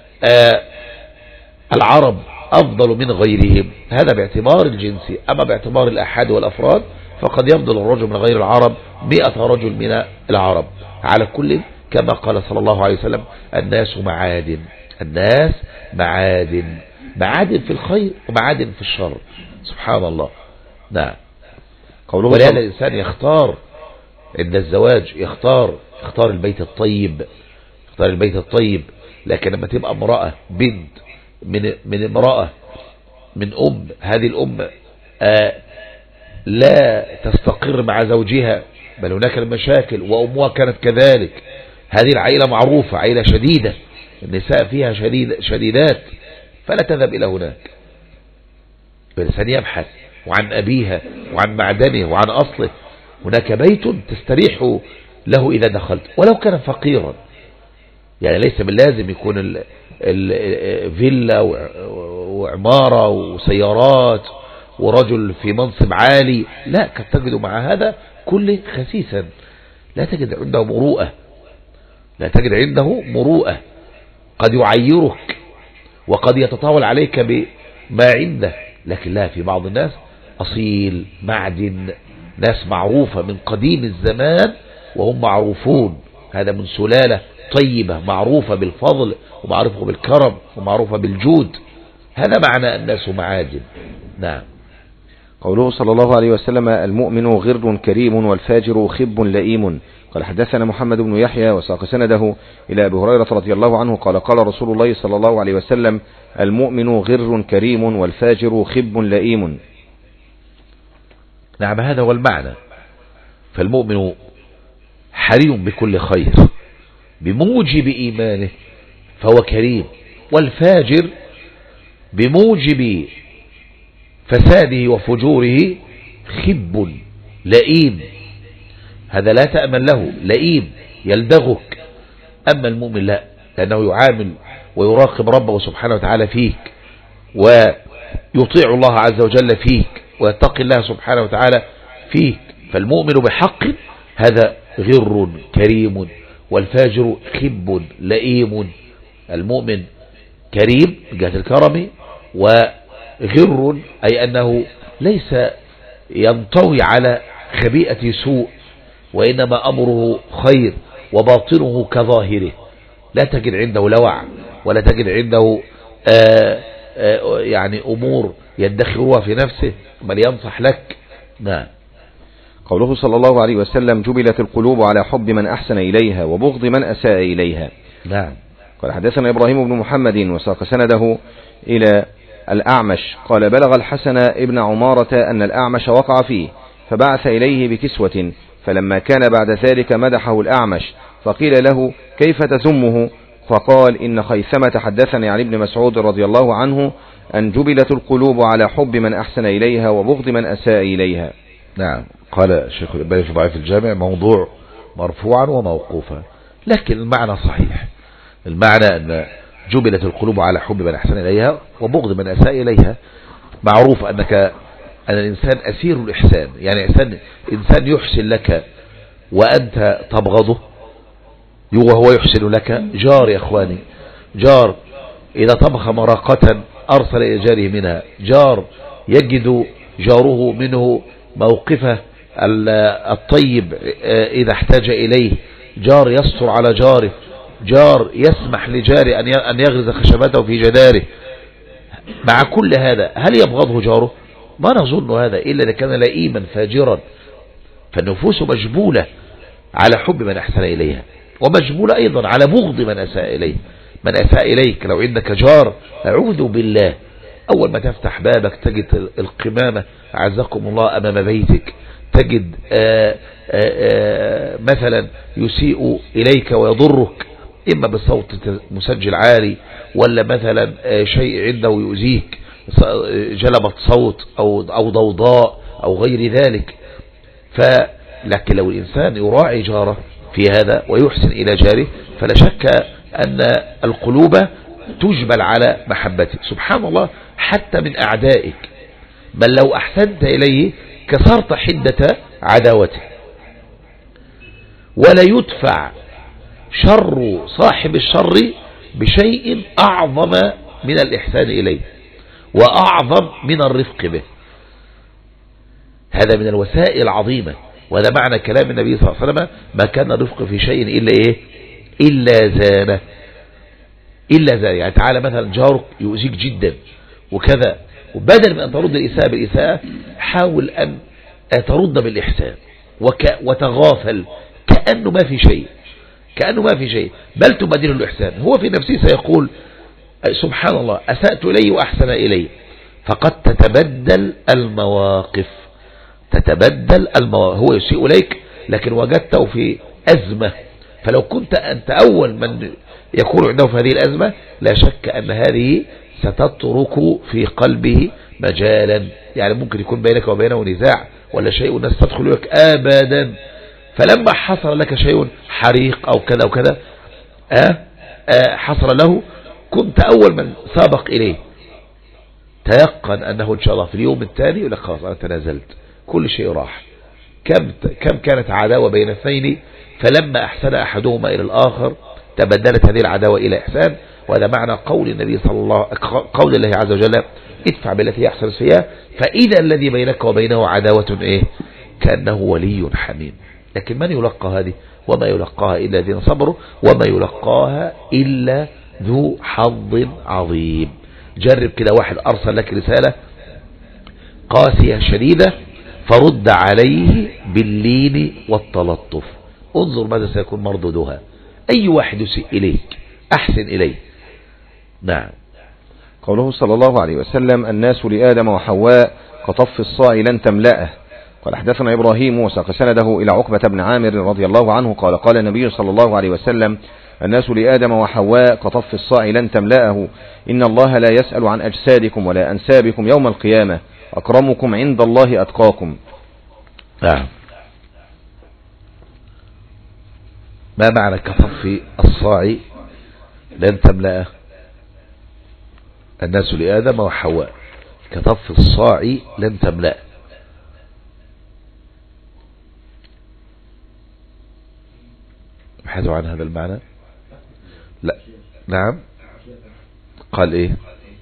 العرب أفضل من غيرهم، هذا باعتبار الجنس. أما باعتبار الأحاد والأفراد فقد يفضل الرجل من غير العرب مئة رجل من العرب. على كل كما قال صلى الله عليه وسلم الناس معادن، الناس معادن، معادن في الخير ومعادن في الشر، سبحان الله. نعم. ولهذا الإنسان يختار عند الزواج، يختار يختار البيت الطيب، يختار البيت الطيب. لكن لما تبقى امرأة بنت من من امرأة من أم، هذه الأم آه لا تستقر مع زوجها، بل هناك المشاكل، وأمها كانت كذلك. هذه العائلة معروفة، عائلة شديدة، النساء فيها شديد شديدات، فلا تذهب إلى هناك. الإنسان يبحث وعن أبيها وعن معدنه وعن أصله. هناك بيت تستريح له إذا دخلت ولو كان فقيرا، يعني ليس باللازم يكون الفيلا وعمارة وسيارات ورجل في منصب عالي، لا، قد تجد مع هذا كله خسيسا، لا تجد عنده مروءة، لا تجد عنده مروءة، قد يعيرك وقد يتطاول عليك بما عنده. لكن لا، في بعض الناس أصيل معدن، ناس معروفة من قديم الزمان وهم معروفون، هذا من سلالة طيبة معروفة بالفضل ومعروفة بالكرم ومعروفة بالجود. هذا معنى الناس معادن. نعم. قوله صلى الله عليه وسلم المؤمن غر كريم والفاجر خب لئيم. قال حدثنا محمد بن يحيى وساق سنده إلى أبي هريرة رضي الله عنه قال قال رسول الله صلى الله عليه وسلم المؤمن غر كريم والفاجر خب لئيم. نعم، هذا هو المعنى. فالمؤمن حري بكل خير بموجب إيمانه فهو كريم، والفاجر بموجب فساده وفجوره خب لئيم، هذا لا تأمن له، لئيم يلدغك. أما المؤمن لا، لأنه يعامل ويراقب ربه سبحانه وتعالى فيك، ويطيع الله عز وجل فيك، ويتقي الله سبحانه وتعالى فيك. فالمؤمن بحق هذا غر كريم، والفاجر خب لئيم. المؤمن كريم جهة الكرم، وغر أي أنه ليس ينطوي على خبيئة سوء، وإنما أمره خير وباطنه كظاهره. لا تجد عنده لوع، ولا تجد عنده آآ آآ يعني أمور يدخرها في نفسه، بل ينصح لك. نعم. قوله صلى الله عليه وسلم جبلت القلوب على حب من أحسن إليها وبغض من أساء إليها. نعم. قال حدثنا إبراهيم بن محمد وساق سنده إلى الأعمش قال بلغ الحسن ابن عمارة أن الأعمش وقع فيه فبعث إليه بكسوة، فلما كان بعد ذلك مدحه الأعمش فقيل له كيف تذمه؟ فقال إن خيثمة حدثني عن ابن مسعود رضي الله عنه أن جبلت القلوب على حب من أحسن إليها وبغض من أساء إليها. نعم. قال الشيخ الألباني في ضعيف الجامع موضوع مرفوعا وموقوفا، لكن المعنى صحيح. المعنى أن جبلت القلوب على حب من أحسن إليها وبغض من أساء إليها. معروف أنك أن الإنسان أسير الإحسان، يعني إنسان, إنسان يحسن لك وأنت تبغضه وهو يحسن لك. جار يا أخواني، جار إذا طبخ مرقة أرسل إلى جاره منها، جار يجد جاره منه موقفه الطيب إذا احتاج إليه، جار يستر على جاره، جار يسمح لجاره أن يغرز خشبته في جداره. مع كل هذا هل يبغضه جاره؟ ما نظن هذا إلا إذا كان لئيما فاجرا. فالنفوس مجبولة على حب من أحسن إليها، ومجبولة أيضا على بغض من أساء إليه. من أساء إليك، لو عندك جار أعوذ بالله أول ما تفتح بابك تجد القمامة أعزكم الله أمام بيتك، تجد آآ آآ مثلا يسيء إليك ويضرك إما بصوت مسجل عالي، ولا مثلا شيء عنده يؤذيك، جلبة صوت أو, أو ضوضاء أو غير ذلك. فلكن لو الإنسان يراعي جاره في هذا ويحسن إلى جاره فلا شك أن القلوب تجبل على محبته. سبحان الله، حتى من أعدائك بل لو أحسنت إليه كسرت حدة عداوته. ولا يدفع شر صاحب الشر بشيء أعظم من الإحسان إليه وأعظم من الرفق به. هذا من الوسائل العظيمة، وهذا معنى كلام النبي صلى الله عليه وسلم: ما كان الرفق في شيء إلا إيه إلا زانه. إلا زانه، يعني تعالى مثلا جارك يؤذيك جدا وكذا، وبدل من أن ترد الإساءة بالإساءة حاول أن ترد بالإحسان وتغافل كأنه ما في شيء، كأنه ما في شيء، بل تبادله الإحسان. هو في نفسه سيقول سبحان الله أسأت إليه وأحسن إليه. فقد تتبدل المواقف، تتبدل المواقف. هو يسيء إليك لكن وجدته في أزمة، فلو كنت أنت أول من يكون عنده في هذه الأزمة لا شك أن هذه ستترك في قلبه مجالا. يعني ممكن يكون بينك وبينه نزاع ولا شيء والناس تدخل لك أبدا، فلما حصل لك شيء حريق أو كذا وكذا آه آه حصل له، كنت أول من سابق إليه، تيقن أنه إن شاء الله في اليوم التالي يقول لك خلاص أنا تنازلت، كل شيء راح. كم كم كانت عداوة بين اثنين، فلما أحسن أحدهما إلى الآخر تبدلت هذه العداوة إلى إحسان. وهذا معنى قول النبي صلى الله قول الله عز وجل: ادفع بالتي أحسن السيئة فإذا الذي بينك وبينه عداوة إيه كأنه ولي حميم. لكن من يلقى هذه؟ وما يلقاها إلا الذين صبروا وما يلقاها إلا ذو حظ عظيم. جرب كده، واحد أرسل لك رسالة قاسية شديدة فرد عليه باللين والتلطف، انظر ماذا سيكون مردودها. أي واحد يسيء إليك أحسن إليه. نعم. قوله صلى الله عليه وسلم: الناس لآدم وحواء كطف الصاع لن تملأه. قال حدثنا إبراهيم وساق سنده إلى عقبة بن عامر رضي الله عنه قال: قال النبي صلى الله عليه وسلم: الناس لآدم وحواء كطف الصاع لن تملأه، إن الله لا يسأل عن أجسادكم ولا أنسابكم يوم القيامة، أكرمكم عند الله أتقاكم. نعم. ما معنى كطف الصاع لن تملأه؟ الناس لآدم وحواء كطف الصاع لن تملأه. ابحثوا عن هذا المعنى. لا. نعم. قال ايه؟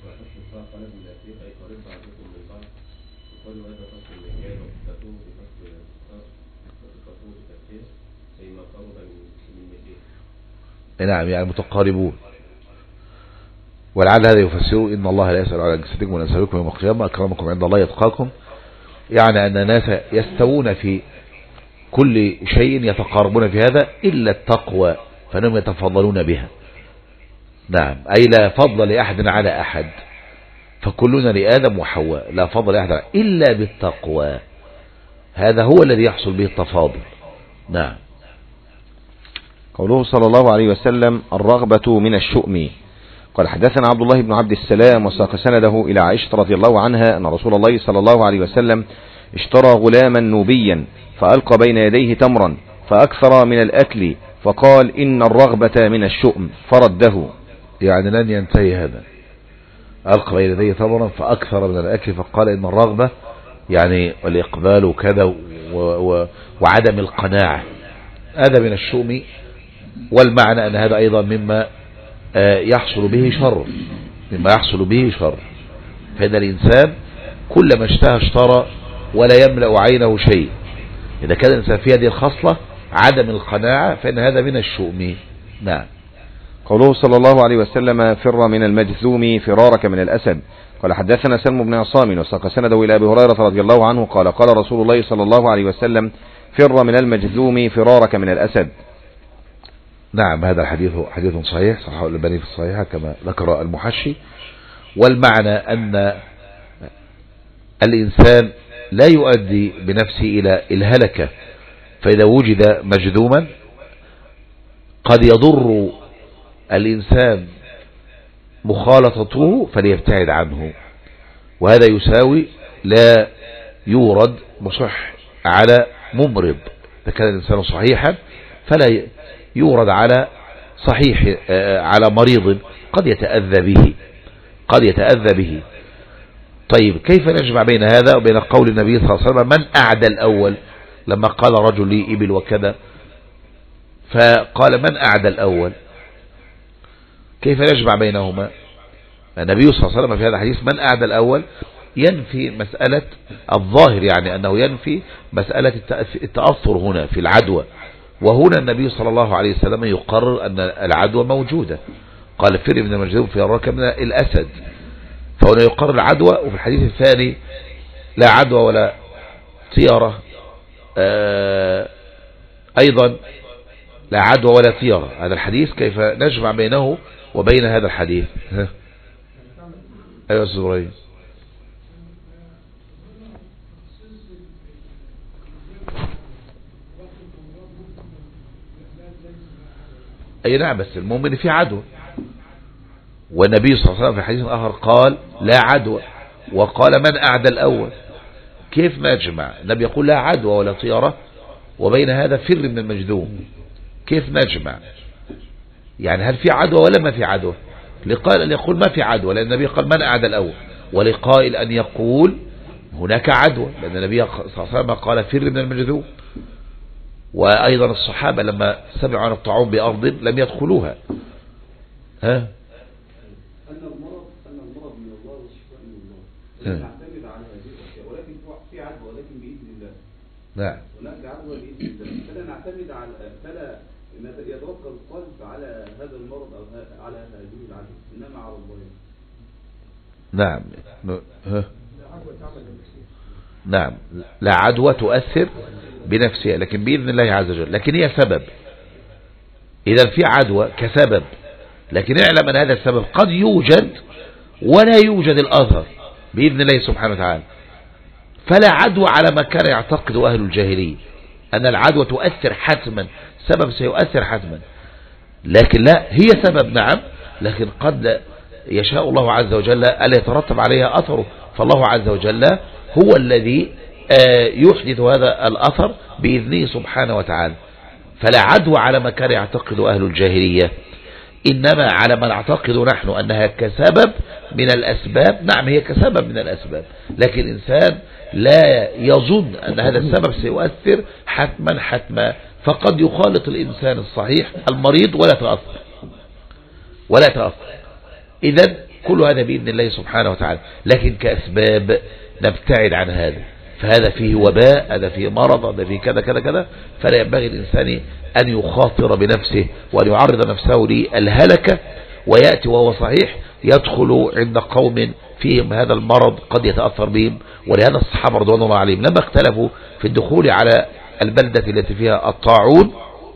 نعم، يعني متقاربون. ولعل هذا يفسر إن الله لا يسأل على أجسادكم ولا أنسابكم يوم القيامة، أكرمكم عند الله يتقاكم. يعني أن الناس يستوون في كل شيء، يتقاربون في هذا إلا التقوى فإنهم يتفضلون بها. نعم، أي لا فضل لأحد على أحد، فكلنا لآدم وحواء لا فضل لأحد إلا بالتقوى. هذا هو الذي يحصل به التفاضل. نعم. قوله صلى الله عليه وسلم: الرغبة من الشؤم. قال حدثنا عبد الله بن عبد السلام وساق سنده إلى عائشة رضي الله عنها أن رسول الله صلى الله عليه وسلم اشترى غلاما نوبيا فألقى بين يديه تمرا فأكثر من الأكل فقال إن الرغبة من الشؤم فرده. يعني لن ينتهي هذا، ألقى بين يديه تمرا فأكثر من الأكل فقال إن الرغبة يعني الإقبال وكذا وعدم القناعة هذا من الشؤم، والمعنى أن هذا أيضا مما يحصل به شر، مما يحصل به شر. فإن الإنسان كلما اشتهى اشترى ولا يملأ عينه شيء. إذا كان الإنسان في هذه الخصلة عدم القناعة فإن هذا من الشؤم. نعم. قوله صلى الله عليه وسلم فر من المجذوم فرارك من الأسد. قال حدثنا سلم بن عصام وساق سنده إلى أبي هريرة رضي الله عنه قال قال رسول الله صلى الله عليه وسلم فر من المجذوم فرارك من الأسد. نعم، هذا الحديث حديث صحيح، صححه الألباني في الصحيحة كما ذكر المحشي. والمعنى أن الإنسان لا يؤدي بنفسه إلى الهلكة، فإذا وجد مجذوما قد يضر الإنسان مخالطته فليبتعد عنه، وهذا يساوي لا يورد مصح على ممرض. إذا كان الإنسان صحيحا فلا يورد على صحيح على مريض قد يتأذى به قد يتأذى به. طيب كيف نجمع بين هذا وبين قول النبي صلى الله عليه وسلم من أعدى الأول؟ لما قال رجل لي إبل وكذا فقال من أعدى الأول، كيف نجمع بينهما؟ النبي صلى الله عليه وسلم في هذا الحديث من أعدى الأول ينفي مسألة الظاهر، يعني أنه ينفي مسألة التأثر هنا في العدوى، وهنا النبي صلى الله عليه وسلم يقرر أن العدوى موجودة. قال فر من المجذوم فرارك من الأسد، فهنا يقرر العدوى. وفي الحديث الثاني لا عدوى ولا طيرة، آه أيضا لا عدوى ولا طيرة. هذا الحديث كيف نجمع بينه وبين هذا الحديث؟ أيها الزبرين. أي نعم، بس المؤمن في عدوى، والنبي صلى الله عليه وسلم في حديث آخر قال لا عدوى وقال من أعدى الأول. كيف نجمع؟ النبي يقول لا عدوى ولا طيرة وبين هذا فر من المجذوم، كيف نجمع؟ يعني هل في عدوى ولا ما في عدوى؟ لقائل أن يقول ما في عدوى لأن النبي قال من أعدى الأول، ولقائل أن يقول هناك عدوى لأن النبي صلى الله عليه وسلم قال فر من المجذوم. وأيضا الصحابة لما سمعوا عن الطاعون بأرض لم يدخلوها. ها؟ أن المرض أن المرض من الله والشفاء من الله، لا نعتمد على هذه الأشياء، ولكن في عدوى ولكن بإذن الله. نعم. هناك عدوى بإذن الله، فلا نعتمد على فلا يتوكل القلب على هذا المرض أو على هذه العدوى، إنما على الله. نعم. ها؟ نعم، لا عدوى تؤثر بنفسها لكن بإذن الله عز وجل، لكن هي سبب. إذا في عدوى كسبب، لكن اعلم أن هذا السبب قد يوجد ولا يوجد الأثر بإذن الله سبحانه وتعالى. فلا عدوى على ما كان يعتقد أهل الجاهلية أن العدوى تؤثر حتما، سبب سيؤثر حتما، لكن لا، هي سبب نعم، لكن قد يشاء الله عز وجل ألا يترتب عليها أثره، فالله عز وجل هو الذي يحدث هذا الأثر بإذنه سبحانه وتعالى. فلا عدوى على ما كان يعتقد أهل الجاهلية، إنما على ما نعتقد نحن أنها كسبب من الأسباب. نعم هي كسبب من الأسباب، لكن الإنسان لا يظن أن هذا السبب سيؤثر حتما حتما، فقد يخالط الإنسان الصحيح المريض ولا تأثر ولا تأثر. إذن كل هذا بإذن الله سبحانه وتعالى، لكن كأسباب نبتعد عن هذا، فهذا فيه وباء، هذا فيه مرض، هذا فيه كذا كذا كذا. فلا ينبغي الإنسان أن يخاطر بنفسه وأن يعرض نفسه للهلكة ويأتي وهو صحيح يدخل عند قوم فيهم هذا المرض قد يتأثر بهم. ولهذا الصحابة رضوان الله عليهم لما اختلفوا في الدخول على البلدة التي فيها الطاعون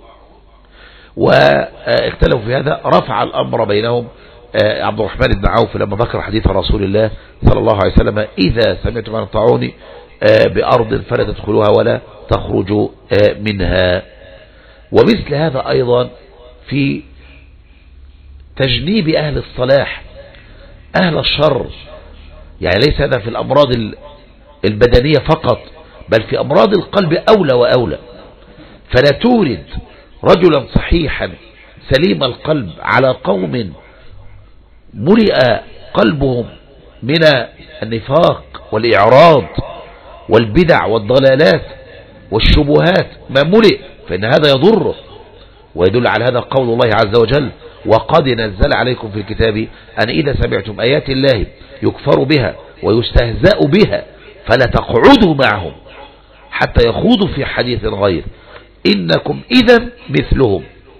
واختلفوا في هذا، رفع الأمر بينهم عبد الرحمن بن عوف لما ذكر حديث رسول الله صلى الله عليه وسلم إذا سمعتم عن الطاعون بأرض فلا تدخلوها ولا تخرجوا منها. ومثل هذا أيضا في تجنيب أهل الصلاح أهل الشر. يعني ليس هذا في الأمراض البدنية فقط، بل في أمراض القلب أولى وأولى. فلا تورد رجلا صحيحا سليم القلب على قوم ملئ قلبهم من النفاق والإعراض والبدع والضلالات والشبهات ما ملئ، فإن هذا يضره. ويدل على هذا قول الله عز وجل: وقد نزل عليكم في الكتاب أن إذا سمعتم آيات الله يكفر بها ويستهزأ بها فلا تقعدوا معهم حتى يخوضوا في حديث غير إنكم إذا مثلهم.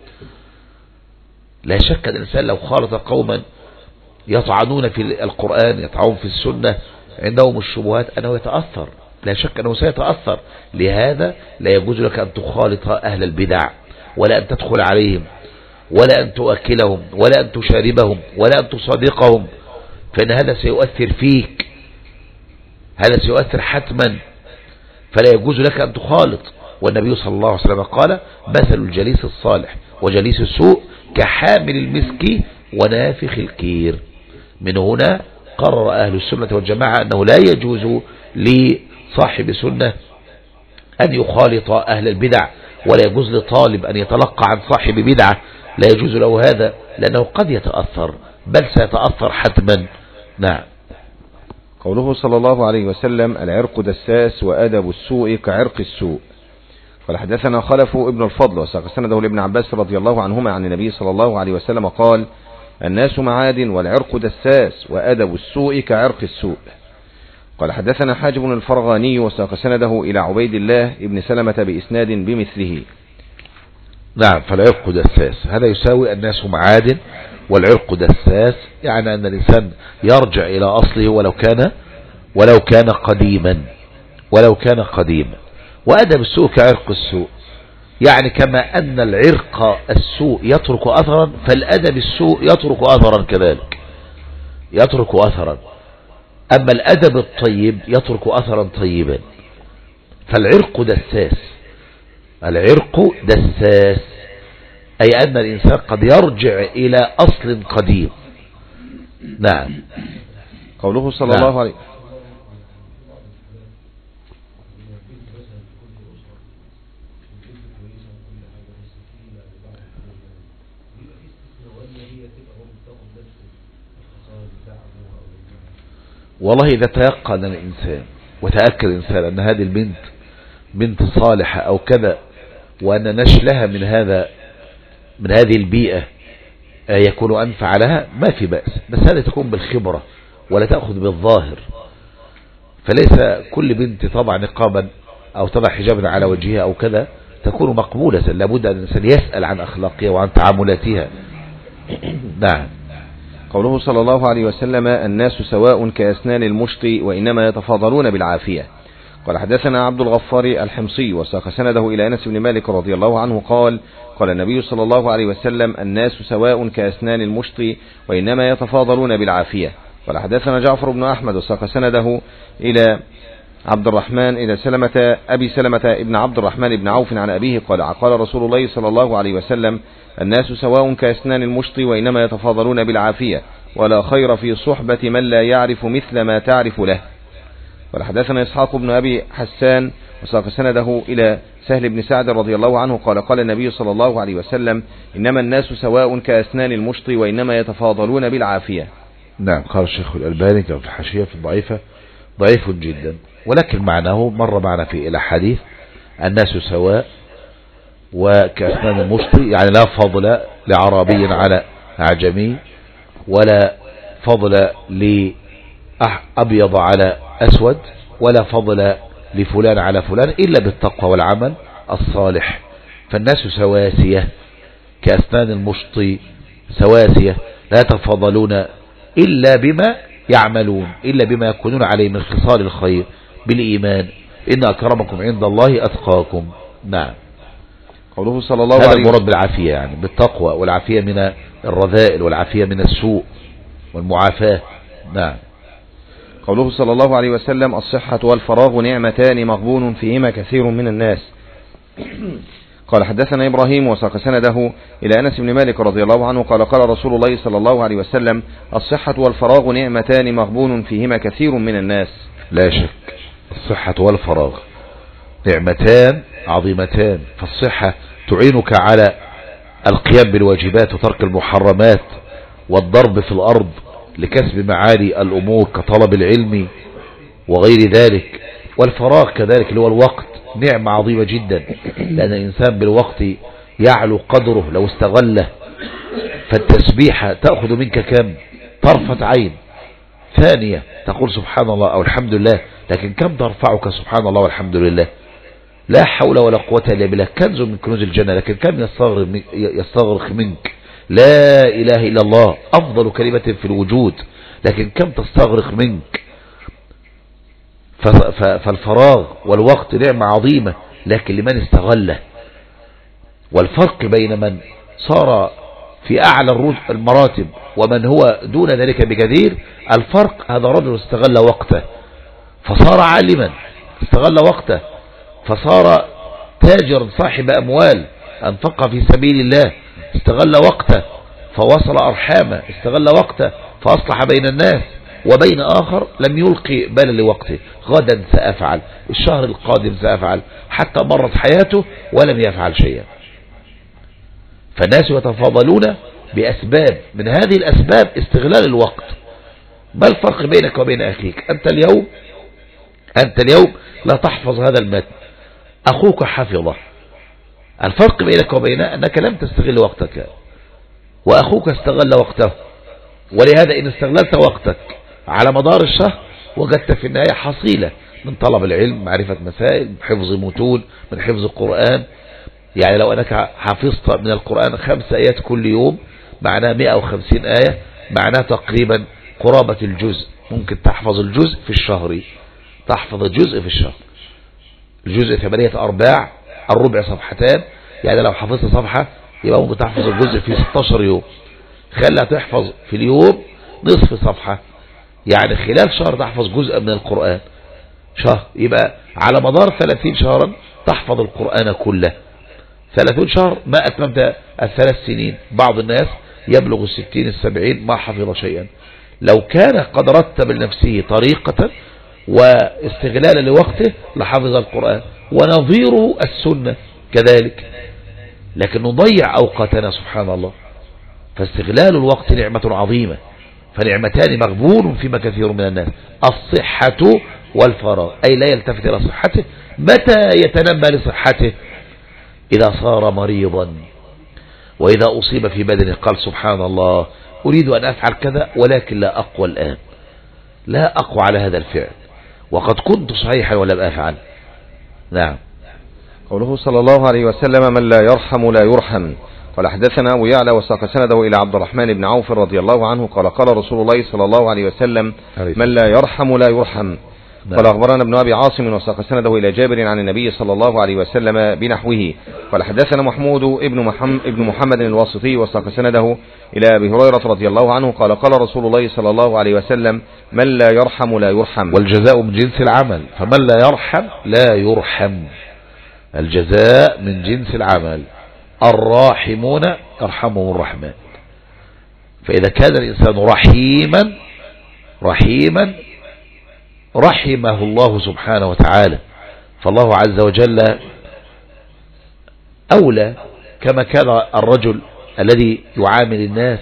لا شك أن الإنسان لو خالط قوما يطعنون في القرآن يطعنون في السنة عندهم الشبهات أنه يتأثر، لا شك أنه سيتأثر. لهذا لا يجوز لك أن تخالط أهل البدع، ولا أن تدخل عليهم، ولا أن تؤكلهم، ولا أن تشاربهم، ولا أن تصادقهم، فإن هذا سيؤثر فيك، هذا سيؤثر حتما، فلا يجوز لك أن تخالط. والنبي صلى الله عليه وسلم قال: مثل الجليس الصالح وجليس السوء كحامل المسك ونافخ الكير. من هنا قرر أهل السنة والجماعة أنه لا يجوز لصاحب سنة أن يخالط أهل البدع، ولا يجوز لطالب أن يتلقى عن صاحب بدعة، لا يجوز له هذا، لأنه قد يتأثر، بل سيتأثر حتما. نعم. قوله صلى الله عليه وسلم: العرق دساس وأدب السوء كعرق السوء. قال: حدثنا خلف ابن الفضل وساق سنده لابن عباس رضي الله عنهما عن النبي صلى الله عليه وسلم قال: الناس معادن والعرق دساس وأدب السوء كعرق السوء. قال: حدثنا حاجب الفرغاني وساق سنده إلى عبيد الله ابن سلمة بإسناد بمثله. نعم. فالعرق دساس هذا يساوي الناس معادن والعرق دساس، يعني أن الإنسان يرجع إلى أصله ولو كان ولو كان قديما ولو كان قديما. وأدب السوء كعرق السوء، يعني كما أن العرق السوء يترك أثرا، فالأدب السوء يترك أثرا كذلك، يترك أثرا. أما الأدب الطيب يترك أثرا طيبا. فالعرق دساس، العرق دساس أي أن الإنسان قد يرجع إلى أصل قديم. نعم. قوله صلى نعم. الله عليه والله إذا تيقن الإنسان وتأكد الإنسان أن هذه البنت بنت صالحة أو كذا، وأن نشلها من هذا من هذه البيئة يكون أنفع لها، ما في بأس، بس هذا تكون بالخبرة ولا تأخذ بالظاهر. فليس كل بنت تضع نقابا أو تضع حجابا على وجهها أو كذا تكون مقبولة، لابد أن الإنسان يسأل عن أخلاقها وعن تعاملاتها. نعم. قوله صلى الله عليه وسلم: الناس سواء كأسنان المشط وإنما يتفاضلون بالعافية. قال: حدثنا عبد الغفار الحمصي وساق سنده إلى أنس بن مالك رضي الله عنه قال: قال النبي صلى الله عليه وسلم: الناس سواء كأسنان المشط وإنما يتفاضلون بالعافية. قال: حدثنا جعفر بن أحمد وساق سنده إلى عبد الرحمن إلى سلمة أبي سلمة ابن عبد الرحمن بن عوف عن أبيه قال: قال رسول الله صلى الله عليه وسلم: الناس سواء كأسنان المشط وإنما يتفاضلون بالعافية، ولا خير في صحبة من لا يعرف مثل ما تعرف له. قال: حدثنا إسحاق بن أبي حسان وساق سنده إلى سهل بن سعد رضي الله عنه قال: قال النبي صلى الله عليه وسلم: إنما الناس سواء كأسنان المشط وإنما يتفاضلون بالعافية. نعم. قال الشيخ الألباني في الحاشية في الضعيفة: ضعيف جدا، ولكن معناه مر معنا في إلى حديث الناس سواء وكأسنان المشط، يعني لا فضل لعربي على أعجمي، ولا فضل لأبيض على أسود، ولا فضل لفلان على فلان إلا بالتقوى والعمل الصالح. فالناس سواسية كأسنان المشط سواسية، لا يتفاضلون إلا بما يعملون، إلا بما يكونون عليه من خصال الخير بالإيمان. إن أكرمكم عند الله أتقاكم. نعم. قوله صلى الله عليه وسلم: وسلم: هذا المراد بالعافية، يعني بالتقوى، والعافية من الرذائل، والعافية من السوء، والمعافاة. نعم. قوله صلى الله عليه وسلم: الصحة والفراغ نعمتان مغبون فيهما كثير من الناس. قال حدثنا إبراهيم وساق سنده إلى أنس بن مالك رضي الله عنه قال قال رسول الله صلى الله عليه وسلم الصحة والفراغ نعمتان مغبون فيهما كثير من الناس. لا شك الصحة والفراغ نعمتان عظيمتان، فالصحة تعينك على القيام بالواجبات وترك المحرمات والضرب في الأرض لكسب معالي الأمور كطلب العلم وغير ذلك، والفراغ كذلك اللي هو الوقت نعمة عظيمة جدا، لأن الإنسان بالوقت يعلو قدره لو استغله. فالتسبيحة تأخذ منك كم؟ طرفة عين، ثانية تقول سبحان الله أو الحمد لله، لكن كم ترفعك سبحان الله والحمد لله؟ لا حول ولا قوة إلا بالله، كنز من كنوز الجنة، لكن كم يستغرق منك لا إله إلا الله أفضل كلمة في الوجود، لكن كم تستغرق منك. فالفراغ والوقت نعمة عظيمة لكن لمن استغله. والفرق بين من صار في أعلى المراتب ومن هو دون ذلك بكثير، الفرق هذا رجل استغل وقته فصار عالما، استغل وقته فصار تاجر صاحب أموال أنفقها في سبيل الله، استغل وقته فوصل أرحامه، استغل وقته فأصلح بين الناس، وبين آخر لم يلقي بالا لوقته، غدا سأفعل، الشهر القادم سأفعل، حتى مرت حياته ولم يفعل شيئا. فالناس يتفاضلون بأسباب، من هذه الأسباب استغلال الوقت. ما الفرق بينك وبين أخيك؟ أنت اليوم أنت اليوم لا تحفظ هذا المتن، أخوك حفظه. الفرق بينك وبينه أنك لم تستغل وقتك وأخوك استغل وقته. ولهذا إن استغللت وقتك على مدار الشهر وجدت في النهاية حصيلة من طلب العلم، معرفة مسائل، حفظ متون، من حفظ القرآن. يعني لو أنك حفظت من القرآن خمس آيات كل يوم معناه مئة وخمسين آية، معناه تقريبا قرابة الجزء. ممكن تحفظ الجزء في الشهر، تحفظ الجزء في الشهر، الجزء ثمانية أرباع، الربع صفحتان. يعني لو حفظت صفحة يبقى ممكن تحفظ الجزء في ستة عشر يوم. خلها تحفظ في اليوم نصف صفحة، يعني خلال شهر تحفظ جزء من القرآن. شهر يبقى على مدار ثلاثين شهرا تحفظ القرآن كله. ثلاثين شهر ما أتممت الثلاث سنين. بعض الناس يبلغ الستين السبعين ما حفظ شيئا. لو كان قد رتب لنفسه طريقة واستغلالا لوقته لحفظ القرآن، ونظيره السنة كذلك، لكن نضيع أوقاتنا سبحان الله. فاستغلال الوقت نعمة عظيمة، فنعمتان مغبون فيما كثير من الناس، الصحة والفراغ، أي لا يلتفت إلى صحته. متى يتنبه لصحته؟ إذا صار مريضا، وإذا أصيب في بدنه قال سبحان الله أريد أن أفعل كذا ولكن لا أقوى الآن، لا أقوى على هذا الفعل، وقد كنت صحيحا ولم أفعل. نعم. قوله صلى الله عليه وسلم من لا يرحم لا يرحم. قال حدثنا أبو يعلى وساق سنده إلى عبد الرحمن بن عوف رضي الله عنه قال قال رسول الله صلى الله عليه وسلم من لا يرحم لا يرحم. قال أخبرنا ابن أبي عاصم وساق سنده إلى جابر عن النبي صلى الله عليه وسلم بنحوه. قال حدثنا محمود ابن محمد, ابن محمد الواسطي وساق سنده إلى أبي هريرة رضي الله عنه قال قال رسول الله صلى الله عليه وسلم من لا يرحم لا يرحم. والجزاء من جنس العمل، فمن لا يرحم لا يرحم، الجزاء من جنس العمل. الراحمون يرحمهم الرحمن. فإذا كان الإنسان رحيما رحيما رحمه الله سبحانه وتعالى، فالله عز وجل أولى. كما كان الرجل الذي يعامل الناس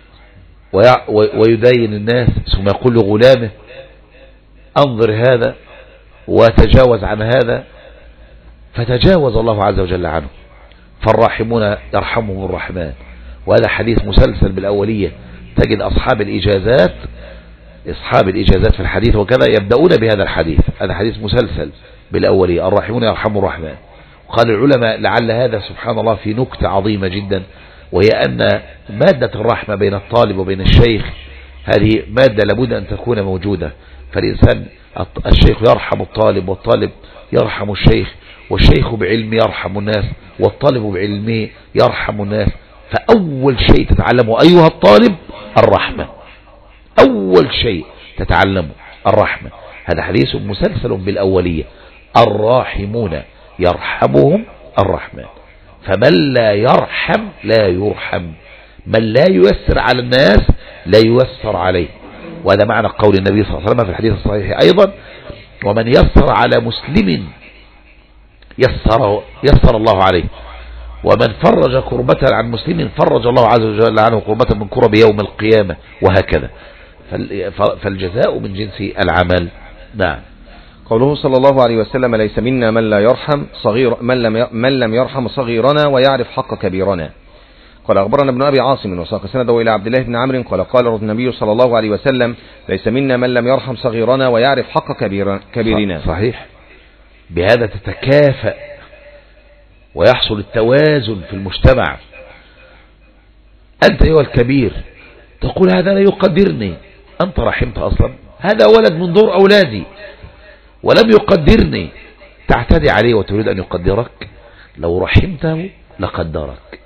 ويدين الناس ثم يقول لغلامه أنظر هذا وتجاوز عن هذا، فتجاوز الله عز وجل عنه. فالراحمون يرحمهم الرحمن. وهذا حديث مسلسل بالأولية، تجد أصحاب الإجازات أصحاب الإجازات في الحديث وكذا يبدأون بهذا الحديث. هذا حديث مسلسل بالأولية، الراحمون يرحمهم الرحمن. وقال العلماء لعل هذا سبحان الله في نكتة عظيمة جدا، وهي أن مادة الرحمة بين الطالب وبين الشيخ هذه مادة لابد أن تكون موجودة. فالإنسان الشيخ يرحم الطالب، والطالب يرحم الشيخ، والشيخ بعلم يرحم الناس، والطالب بعلمه يرحم الناس. فأول شيء تتعلمه أيها الطالب الرحمة، أول شيء تتعلمه الرحمة. هذا حديث مسلسل بالأولية، الراحمون يرحمهم الرحمن. فمن لا يرحم لا يرحم، من لا ييسر على الناس لا ييسر عليه. وهذا معنى قول النبي صلى الله عليه وسلم في الحديث الصحيح أيضا: ومن يسر على مسلم يسر, يسر الله عليه، ومن فرج كربة عن مسلم فرج الله عز وجل عنه كربة من كرب يوم القيامة، وهكذا. فالجزاء من جنس العمل. نعم. قوله صلى الله عليه وسلم: ليس منا من لا يرحم صغير من لم من لم يرحم صغيرنا ويعرف حق كبيرنا. قال أخبرنا ابن أبي عاصم وساق سنده إلى عبد الله بن عمرو قال قال النبي صلى الله عليه وسلم: ليس منا من لم يرحم صغيرنا ويعرف حق كبير كبيرنا. صحيح. بهذا تتكافأ ويحصل التوازن في المجتمع. أنت أيها الكبير تقول: هذا لا يقدرني. أنت رحمت أصلا؟ هذا ولد من دور أولادي ولم يقدرني، تعتدي عليه وتريد أن يقدرك؟ لو رحمته لقدرك.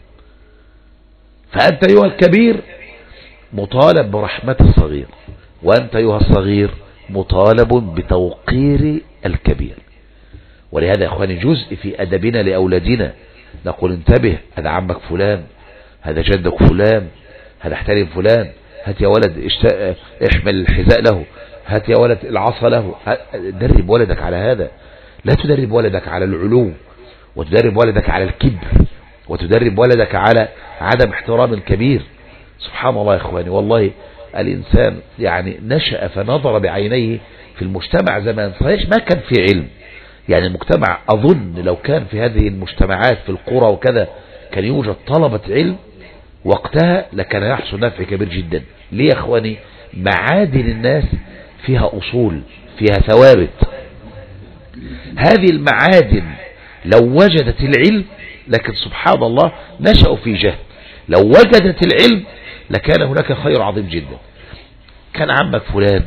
فأنت أيها الكبير مطالب برحمة الصغير، وأنت أيها الصغير مطالب بتوقير الكبير. ولهذا يا إخواني جزء في أدبنا لأولادنا نقول: انتبه، هذا عمك فلان، هذا جدك فلان، هذا احترم فلان، هات يا ولد احمل الحذاء له، هات يا ولد العصا له. درب ولدك على هذا، لا تدرب ولدك على العلو، وتدرب ولدك على الكبر، وتدرب ولدك على عدم احترام الكبير. سبحان الله يا إخواني، والله الإنسان يعني نشأ فنظر بعينيه في المجتمع زمان. صحيح ما كان في علم، يعني المجتمع أظن لو كان في هذه المجتمعات في القرى وكذا كان يوجد طلبة علم وقتها لكان يحصل نفع كبير جدا. ليه يا إخواني؟ معادن الناس فيها أصول، فيها ثوابت. هذه المعادن لو وجدت العلم، لكن سبحان الله نشأوا في جهل، لو وجدت العلم لكان هناك خير عظيم جدا. كان عمك فلان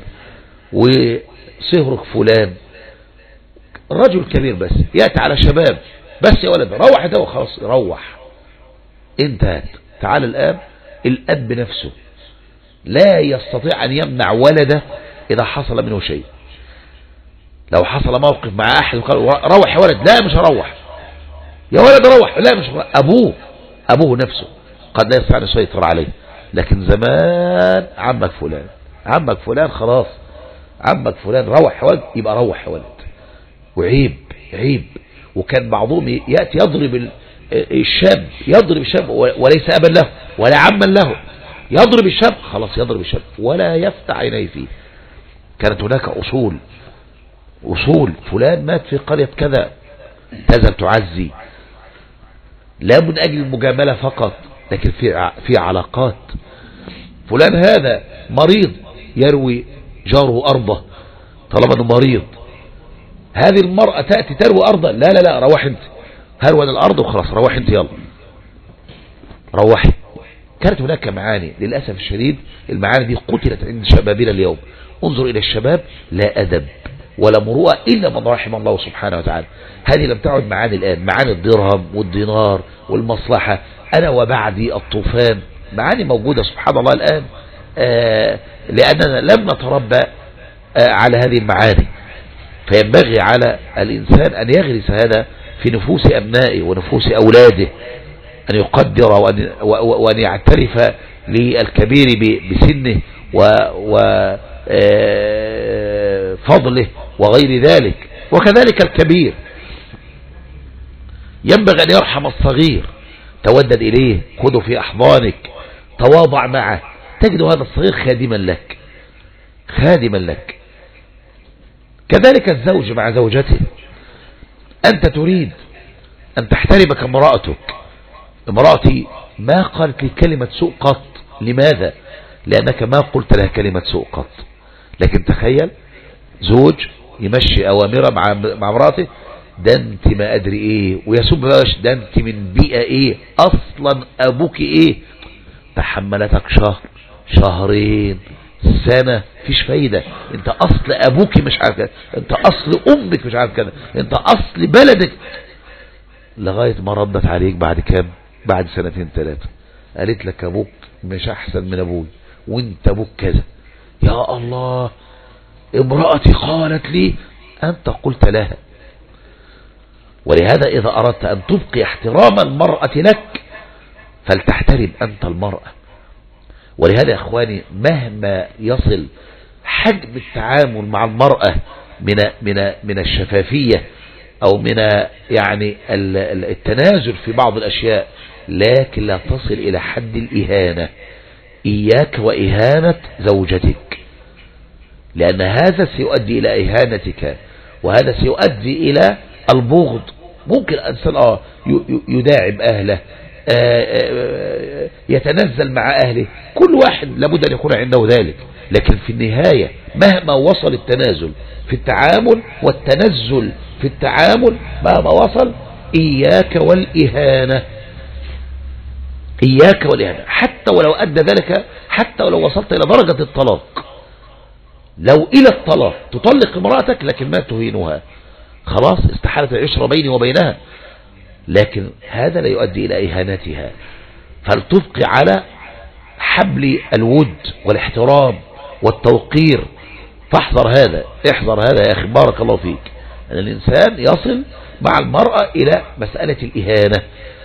وصهرك فلان رجل كبير بس يأتي على شباب: بس يا ولد روح ده وخلاص، روح انتهت. تعال الآن الأب نفسه لا يستطيع أن يمنع ولده إذا حصل منه شيء. لو حصل موقف مع أحد وقال: روح يا ولد، لا مش هروح يا ولد، روح، لا مش هروح. أبوه أبوه نفسه قد لا يستطيع أن يسيطر عليه. لكن زمان عمك فلان عمك فلان خلاص، عمك فلان روح يا ولد، يبقى روح يا ولد. وعيب عيب. وكان بعضهم يأتي يضرب الشاب يضرب الشاب وليس أبا له ولا عما له، يضرب الشاب خلاص، يضرب الشاب ولا يفتح عينيه فيه. كانت هناك أصول أصول فلان مات في قرية كذا، تزل تعزي، لا من أجل المجاملة فقط، لكن في في علاقات. فلان هذا مريض، يروي جاره أرضه طالما أنه مريض. هذه المرأة تأتي تروي أرضه، لا لا لا روح انت، هرون الأرض وخلاص، روح انت يلا روحي. كانت هناك معاني، للأسف الشديد المعاني دي قتلت عند شبابنا اليوم. انظر إلى الشباب، لا أدب ولا مروءة إلا من رحم الله سبحانه وتعالى. هذه لم تعد معاني الآن، معاني الدرهم والدينار والمصلحة، أنا وبعدي الطوفان، معاني موجودة سبحان الله الآن، آه لأننا لم نتربى آه على هذه المعاني. فينبغي على الإنسان أن يغرس هذا في نفوس أبنائه ونفوس أولاده، أن يقدر وأن, وأن يعترف للكبير بسنه وفضله وغير ذلك. وكذلك الكبير ينبغي أن يرحم الصغير، تودد إليه، خذه في أحضانك، تواضع معه، تجد هذا الصغير خادما لك خادما لك. كذلك الزوج مع زوجته، أنت تريد أن تحترمك امرأتك. امرأتي ما قالت لي كلمة سوء قط، لماذا؟ لأنك ما قلت لها كلمة سوء قط. لكن تخيل زوج يمشي أوامره مع مع امرأته: ده انت ما أدري إيه، ويسب باش، ده انت من بيئة إيه، أصلا أبوك إيه. تحملتك شهر شهرين سنة، فيش فايدة. انت اصل ابوك مش عارف كده، انت اصل امك مش عارف كده، انت اصل بلدك، لغاية ما ردت عليك بعد كام؟ بعد سنتين ثلاثة، قالت لك ابوك مش احسن من ابوي، وانت ابوك كذا. يا الله، امرأتي قالت لي، انت قلت لها. ولهذا إذا أردت أن تبقي احترام المرأة لك فلتحترم أنت المرأة. ولهذا يا إخواني مهما يصل حجم التعامل مع المرأة من من من الشفافية أو من يعني التنازل في بعض الأشياء، لكن لا تصل إلى حد الإهانة. إياك وإهانة زوجتك، لأن هذا سيؤدي إلى إهانتك، وهذا سيؤدي إلى البغض. ممكن الإنسان آه يداعب أهله، يتنزل مع أهله، كل واحد لابد أن يكون عنده ذلك، لكن في النهاية مهما وصل التنازل في التعامل والتنزل في التعامل مهما وصل، إياك والإهانة، إياك والإهانة، حتى ولو أدى ذلك، حتى ولو وصلت إلى درجة الطلاق، لو إلى الطلاق تطلق امرأتك لكن ما تهينها، خلاص استحالت العشرة بيني وبينها، لكن هذا لا يؤدي إلى إهانتها. فلتبقي على حبل الود والاحترام والتوقير. فاحذر هذا، احذر هذا يا أخي بارك الله فيك، أن الإنسان يصل مع المرأة إلى مسألة الإهانة،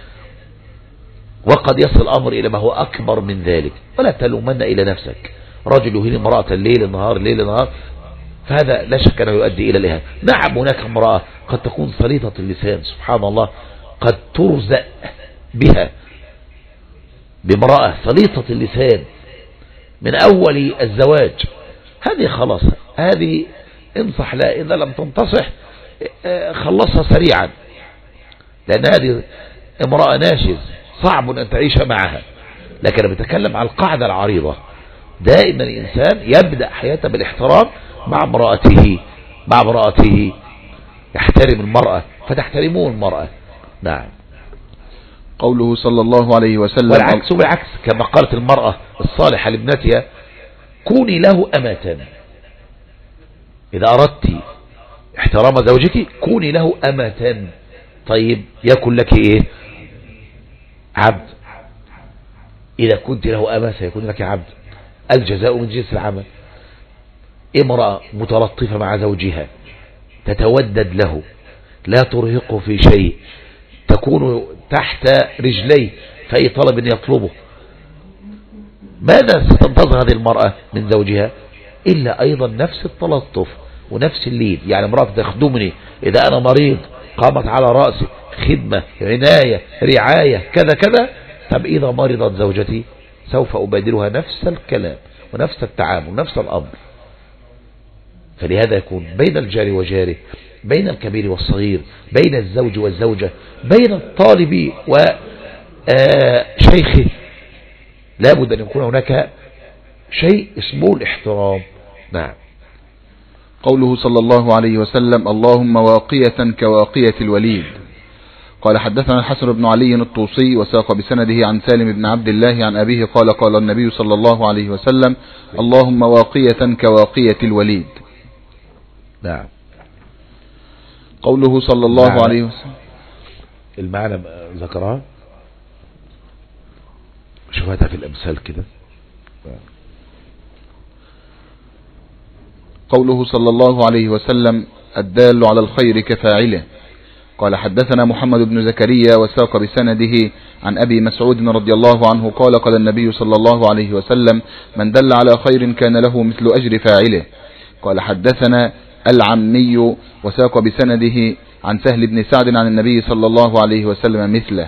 وقد يصل الأمر إلى ما هو أكبر من ذلك. ولا تلومن إلى نفسك، رجل يهين امرأة الليل النهار الليل النهار، فهذا لا شك أنه يؤدي إلى الإهانة. نعم هناك امرأة قد تكون صليطة اللسان، سبحان الله، قد ترزق بها بامرأة صليطة اللسان من أول الزواج، هذه خلاص، هذه انصح لها، إذا لم تنتصح خلصها سريعا، لأن هذه امرأة ناشز صعب أن تعيش معها. لكن أنا بتكلم عن القاعدة العريضة، دائما الإنسان يبدأ حياته بالاحترام مع امرأته، مع امرأته يحترم المرأة فتحترمون المرأة. نعم. قوله صلى الله عليه وسلم والعكس بالعكس، كما قالت المرأة الصالحة لابنتها كوني له أمة. إذا أردت احترام زوجك كوني له أمة، طيب يكن لك إيه؟ عبد. إذا كنت له أمة سيكون لك عبد، الجزاء من جنس العمل. امرأة متلطفة مع زوجها، تتودد له، لا ترهقه في شيء، تكون تحت رجليه في أي طلب يطلبه، ماذا ستنتظر هذه المرأة من زوجها؟ إلا أيضا نفس التلطف ونفس اللين. يعني امرأة تخدمني، إذا أنا مريض قامت على رأسي، خدمة، عناية، رعاية، كذا كذا. طب إذا مرضت زوجتي سوف أبادلها نفس الكلام ونفس التعامل ونفس الأمر. فلهذا يكون بين الجار وجاره، بين الكبير والصغير، بين الزوج والزوجة، بين الطالب وشيخه، لابد أن يكون هناك شيء اسمه الاحترام. نعم. قوله صلى الله عليه وسلم اللهم واقية كواقية الوليد. قال حدثنا الحسن بن علي الطوسي وساق بسنده عن سالم بن عبد الله عن أبيه قال قال النبي صلى الله عليه وسلم اللهم واقية كواقية الوليد. نعم. قوله صلى الله المعنى عليه وسلم، المعنى ذكرها شوفها في الأمثال كده. قوله صلى الله عليه وسلم الدال على الخير كفاعله. قال حدثنا محمد بن زكريا وساق بسنده عن أبي مسعود رضي الله عنه قال قال النبي صلى الله عليه وسلم من دل على خير كان له مثل أجر فاعله. قال حدثنا العمي وساق بسنده عن سهل بن سعد عن النبي صلى الله عليه وسلم مثله.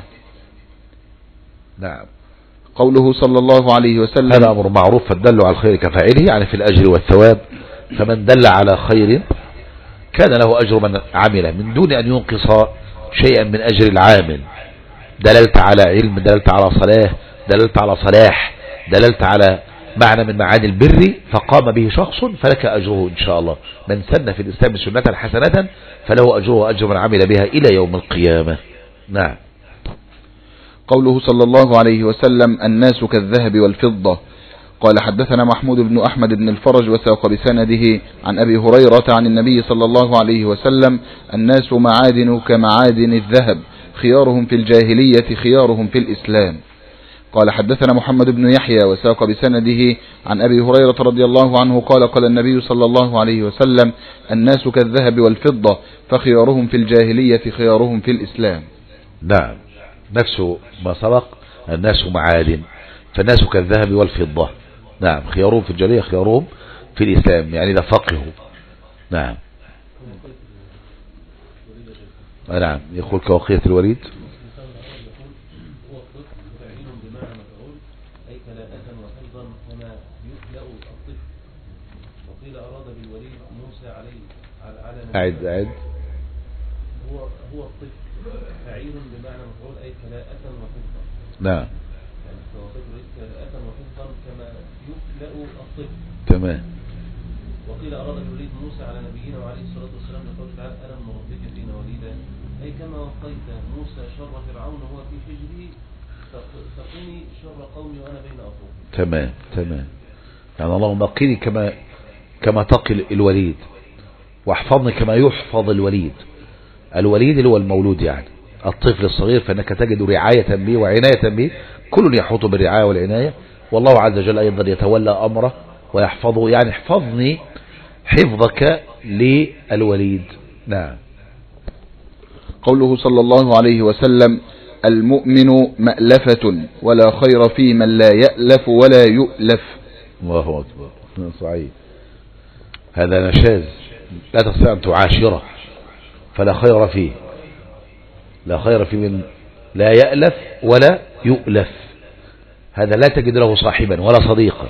نعم. قوله صلى الله عليه وسلم هذا أمر معروف، فالدل على الخير كفاعله، يعني في الأجر والثواب. فمن دل على خير كان له أجر من عمله من دون أن ينقص شيئا من أجر العامل. دللت على علم، دللت على صلاة، دللت على صلاح، دللت على معنى من معاني البر فقام به شخص فلك أجره إن شاء الله. من سن في الإسلام سنة حسنة فله أجره وأجر من عمل بها إلى يوم القيامة. نعم. قوله صلى الله عليه وسلم الناس كالذهب والفضة. قال حدثنا محمود بن أحمد بن الفرج وساق بسنده عن أبي هريرة عن النبي صلى الله عليه وسلم الناس معادن كمعادن الذهب خيارهم في الجاهلية خيارهم في الإسلام. قال حدثنا محمد بن يحيى وساق بسنده عن أبي هريرة رضي الله عنه قال قال النبي صلى الله عليه وسلم الناس كالذهب والفضة فخيارهم في الجاهلية خيارهم في الإسلام. نعم، نفس ما سبق، الناس معادن، فالناس كالذهب والفضة. نعم، خيارهم في الجاهلية خيارهم في الإسلام، يعني إذا فقهوا. نعم. نعم، يقول كوقية الوليد. أعد أعد هو هو الطفل فعيل بمعنى مفعول أي كلاءة وحفظا. نعم، يعني كلاءة وحفظا كما يكلأ الطفل. تمام. وقيل أراد الوليد موسى على نبينا وعليه الصلاة والسلام لقول تعالى ألم نربك فينا وليدا، أي كما وقيت موسى شر فرعون وهو في حجري فقني شر قومي وأنا بين أخوه. تمام تمام. يعني اللهم قني كما كما تقي الوليد، واحفظني كما يحفظ الوليد. الوليد اللي هو المولود، يعني الطفل الصغير، فإنك تجد رعاية به وعناية به، كل يحوط بالرعاية والعناية، والله عز وجل أيضا يتولى أمره ويحفظه. يعني احفظني حفظك للوليد. نعم. قوله صلى الله عليه وسلم المؤمن مألفة ولا خير في من لا يألف ولا يؤلف. الله أكبر، صحيح. هذا نشاز لا تستطيع أن تعاشره، فلا خير فيه، لا خير في من لا يألف ولا يؤلف. هذا لا تجد له صاحبا ولا صديقا،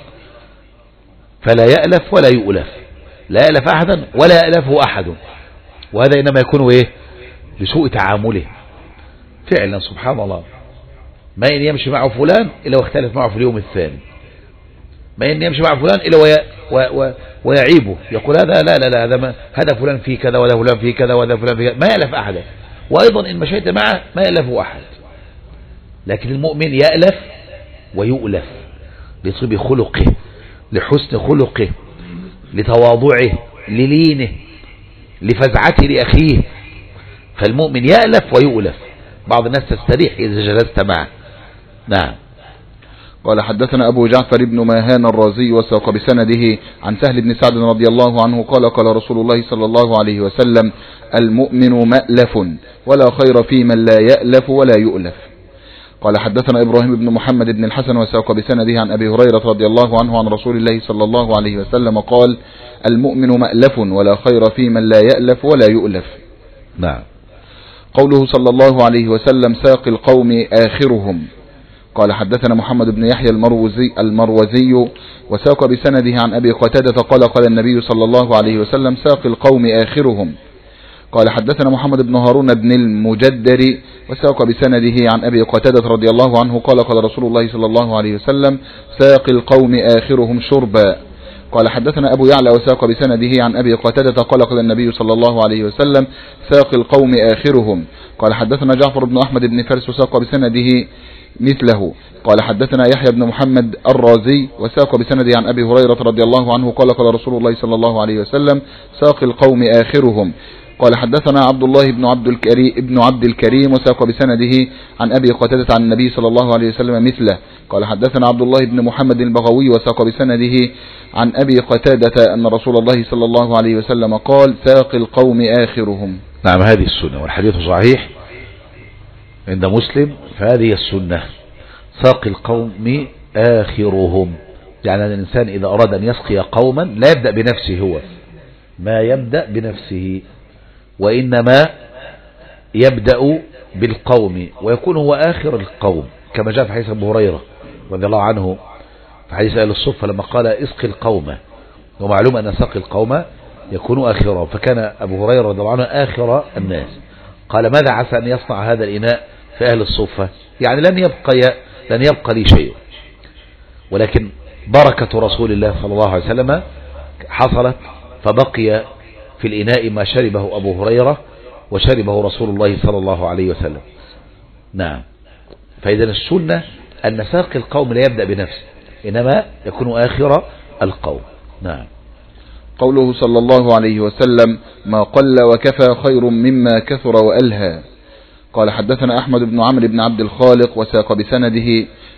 فلا يألف ولا يؤلف، لا يألف أحدا ولا يألفه أحد. وهذا إنما يكون إيه؟ بسوء تعامله فعلا. سبحان الله، ما إن يمشي معه فلان إلا واختلف معه في اليوم الثاني، ما إن يمشي معه فلان إلا وي... و... و... ويعيبه، يقول هذا لا لا لا هذا ما... هذا فلان فيه كذا وهذا فلان فيه كذا وهذا فلان فيه كذا، ما يألف أحدا. وأيضا إن مشيت معه ما يألفه أحد. لكن المؤمن يألف ويؤلف لطيب خلقه، لحسن خلقه، لتواضعه، للينه، لفزعته لأخيه. فالمؤمن يألف ويؤلف. بعض الناس تستريح إذا جلست معه. نعم. قال حدثنا أبو جعفر بن ماهان الرازي وساق بسنده عن سهل بن سعد رضي الله عنه قال قال رسول الله صلى الله عليه وسلم المؤمن مألف ولا خير في من لا يألف ولا يؤلف. قال حدثنا إبراهيم بن محمد بن الحسن وساق بسنده عن أبي هريرة رضي الله عنه عن رسول الله صلى الله عليه وسلم قال المؤمن مألف ولا خير في من لا يألف ولا يؤلف. نعم. قوله صلى الله عليه وسلم ساق القوم آخرهم. قال حدثنا محمد بن يحيى المروزي, المروزي وساق بسنده عن أبي قتادة قال قال النبي صلى الله عليه وسلم ساق القوم آخرهم. قال حدثنا محمد بن هارون بن المجدر وساق بسنده عن أبي قتادة رضي الله عنه قال قال رسول الله صلى الله عليه وسلم ساق القوم آخرهم شربا. قال حدثنا أبو يعلى وساق بسنده عن أبي قتادة قال قال النبي صلى الله عليه وسلم ساق القوم آخرهم. قال حدثنا جعفر بن أحمد بن فارس وساق بسنده مثله. قال حدثنا يحيى بن محمد الرازي وساق بسنده عن أبي هريرة رضي الله عنه قال قال رسول الله صلى الله عليه وسلم ساق القوم آخرهم. قال حدثنا عبد الله بن عبد الكريم ابن عبد الكريم وساق بسنده عن أبي قتادة عن النبي صلى الله عليه وسلم مثله. قال حدثنا عبد الله بن محمد البغوي وساق بسنده عن أبي قتادة أن رسول الله صلى الله عليه وسلم قال ساق القوم آخرهم. نعم، هذه السنة والحديث صحيح عند مسلم، فهذه السنة ساق القوم آخرهم. يعني الإنسان إذا أراد أن يسقي قوما لا يبدأ بنفسه، هو ما يبدأ بنفسه، وإنما يبدأ بالقوم ويكون هو آخر القوم، كما جاء في حديث أبو هريرة رضي الله عنه في حديث أهل الصفة لما قال اسقي القوم، ومعلوم أن سقي القوم يكون آخرا، فكان أبو هريرة رضي الله عنه آخر الناس. قال ماذا عسى أن يصنع هذا الإناء في أهل الصفة؟ يعني لن يبقى لن يبقى لي شيء، ولكن بركة رسول الله صلى الله عليه وسلم حصلت، فبقي في الإناء ما شربه أبو هريرة وشربه رسول الله صلى الله عليه وسلم. نعم. فإذا السنة أن ساقي القوم لا يبدأ بنفسه، إنما يكون آخر القوم. نعم. قوله صلى الله عليه وسلم ما قل وكفى خير مما كثر وألهى. قال حدثنا أحمد بن عمرو بن عبد الخالق وساق بسنده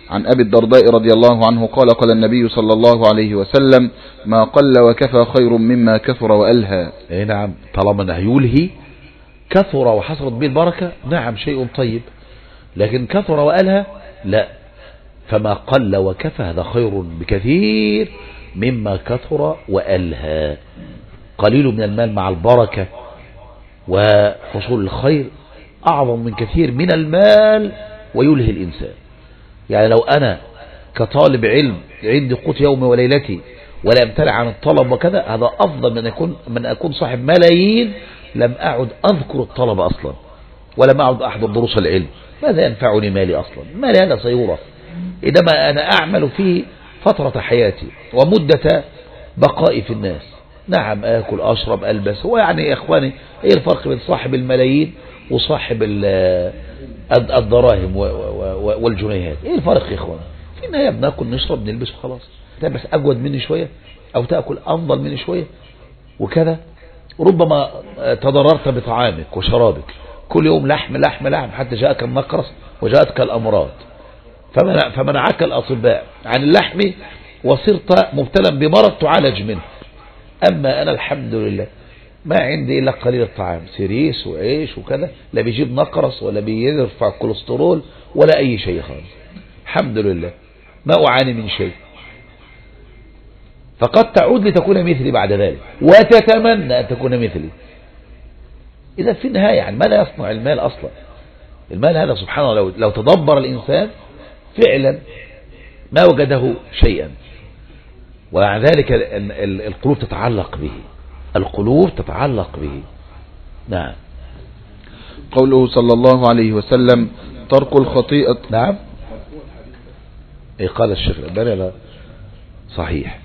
عن أبي الدرداء رضي الله عنه قال قال النبي صلى الله عليه وسلم ما قل وكفى خير مما كثر وألهى. اي نعم، طالما انه يلهي كثر وحصلت به البركة نعم شيء طيب، لكن كثر وألهى لا. فما قل وكفى هذا خير بكثير مما كثر وألهى. قليل من المال مع البركة وحصول الخير أعظم من كثير من المال ويلهي الإنسان. يعني لو أنا كطالب علم عندي قوت يومي وليلتي ولا امتنع عن الطلب وكذا، هذا أفضل من أكون من أكون صاحب ملايين لم أعد أذكر الطلب أصلا ولم أعد أحضر دروس العلم. ماذا ينفعني مالي أصلا؟ مالي هذا سيورة، إنما أنا أعمل فيه فترة حياتي ومدة بقائي في الناس. نعم آكل أشرب ألبس. هو يعني يا إخواني إيه الفرق بين صاحب الملايين وصاحب الدراهم والجنيهات؟ إيه الفرق يا إخواني؟ في النهاية بناكل نشرب نلبس وخلاص. تلبس أجود مني شوية أو تأكل أفضل مني شوية وكذا. ربما تضررت بطعامك وشرابك، كل يوم لحم لحم لحم حتى جاءك النقرس وجاءتك الأمراض فمنعك الأطباء عن اللحم وصرت مبتلا بمرض تعالج منه. أما أنا الحمد لله ما عندي إلا قليل الطعام، سيريس وعيش وكذا، لا بيجيب نقرس ولا بيرفع الكوليسترول ولا أي شيء خالص، الحمد لله ما أعاني من شيء. فقد تعود لتكون مثلي بعد ذلك وتتمنى أن تكون مثلي. إذا في النهاية يعني ماذا يصنع المال أصلا؟ المال هذا سبحان الله لو, لو تدبر الإنسان فعلا ما وجده شيئا. ومع ذلك القلوب تتعلق به، القلوب تتعلق به. نعم. قوله صلى الله عليه وسلم ترك الخطيئة. نعم إيه قال الشيخ الألباني لا صحيح.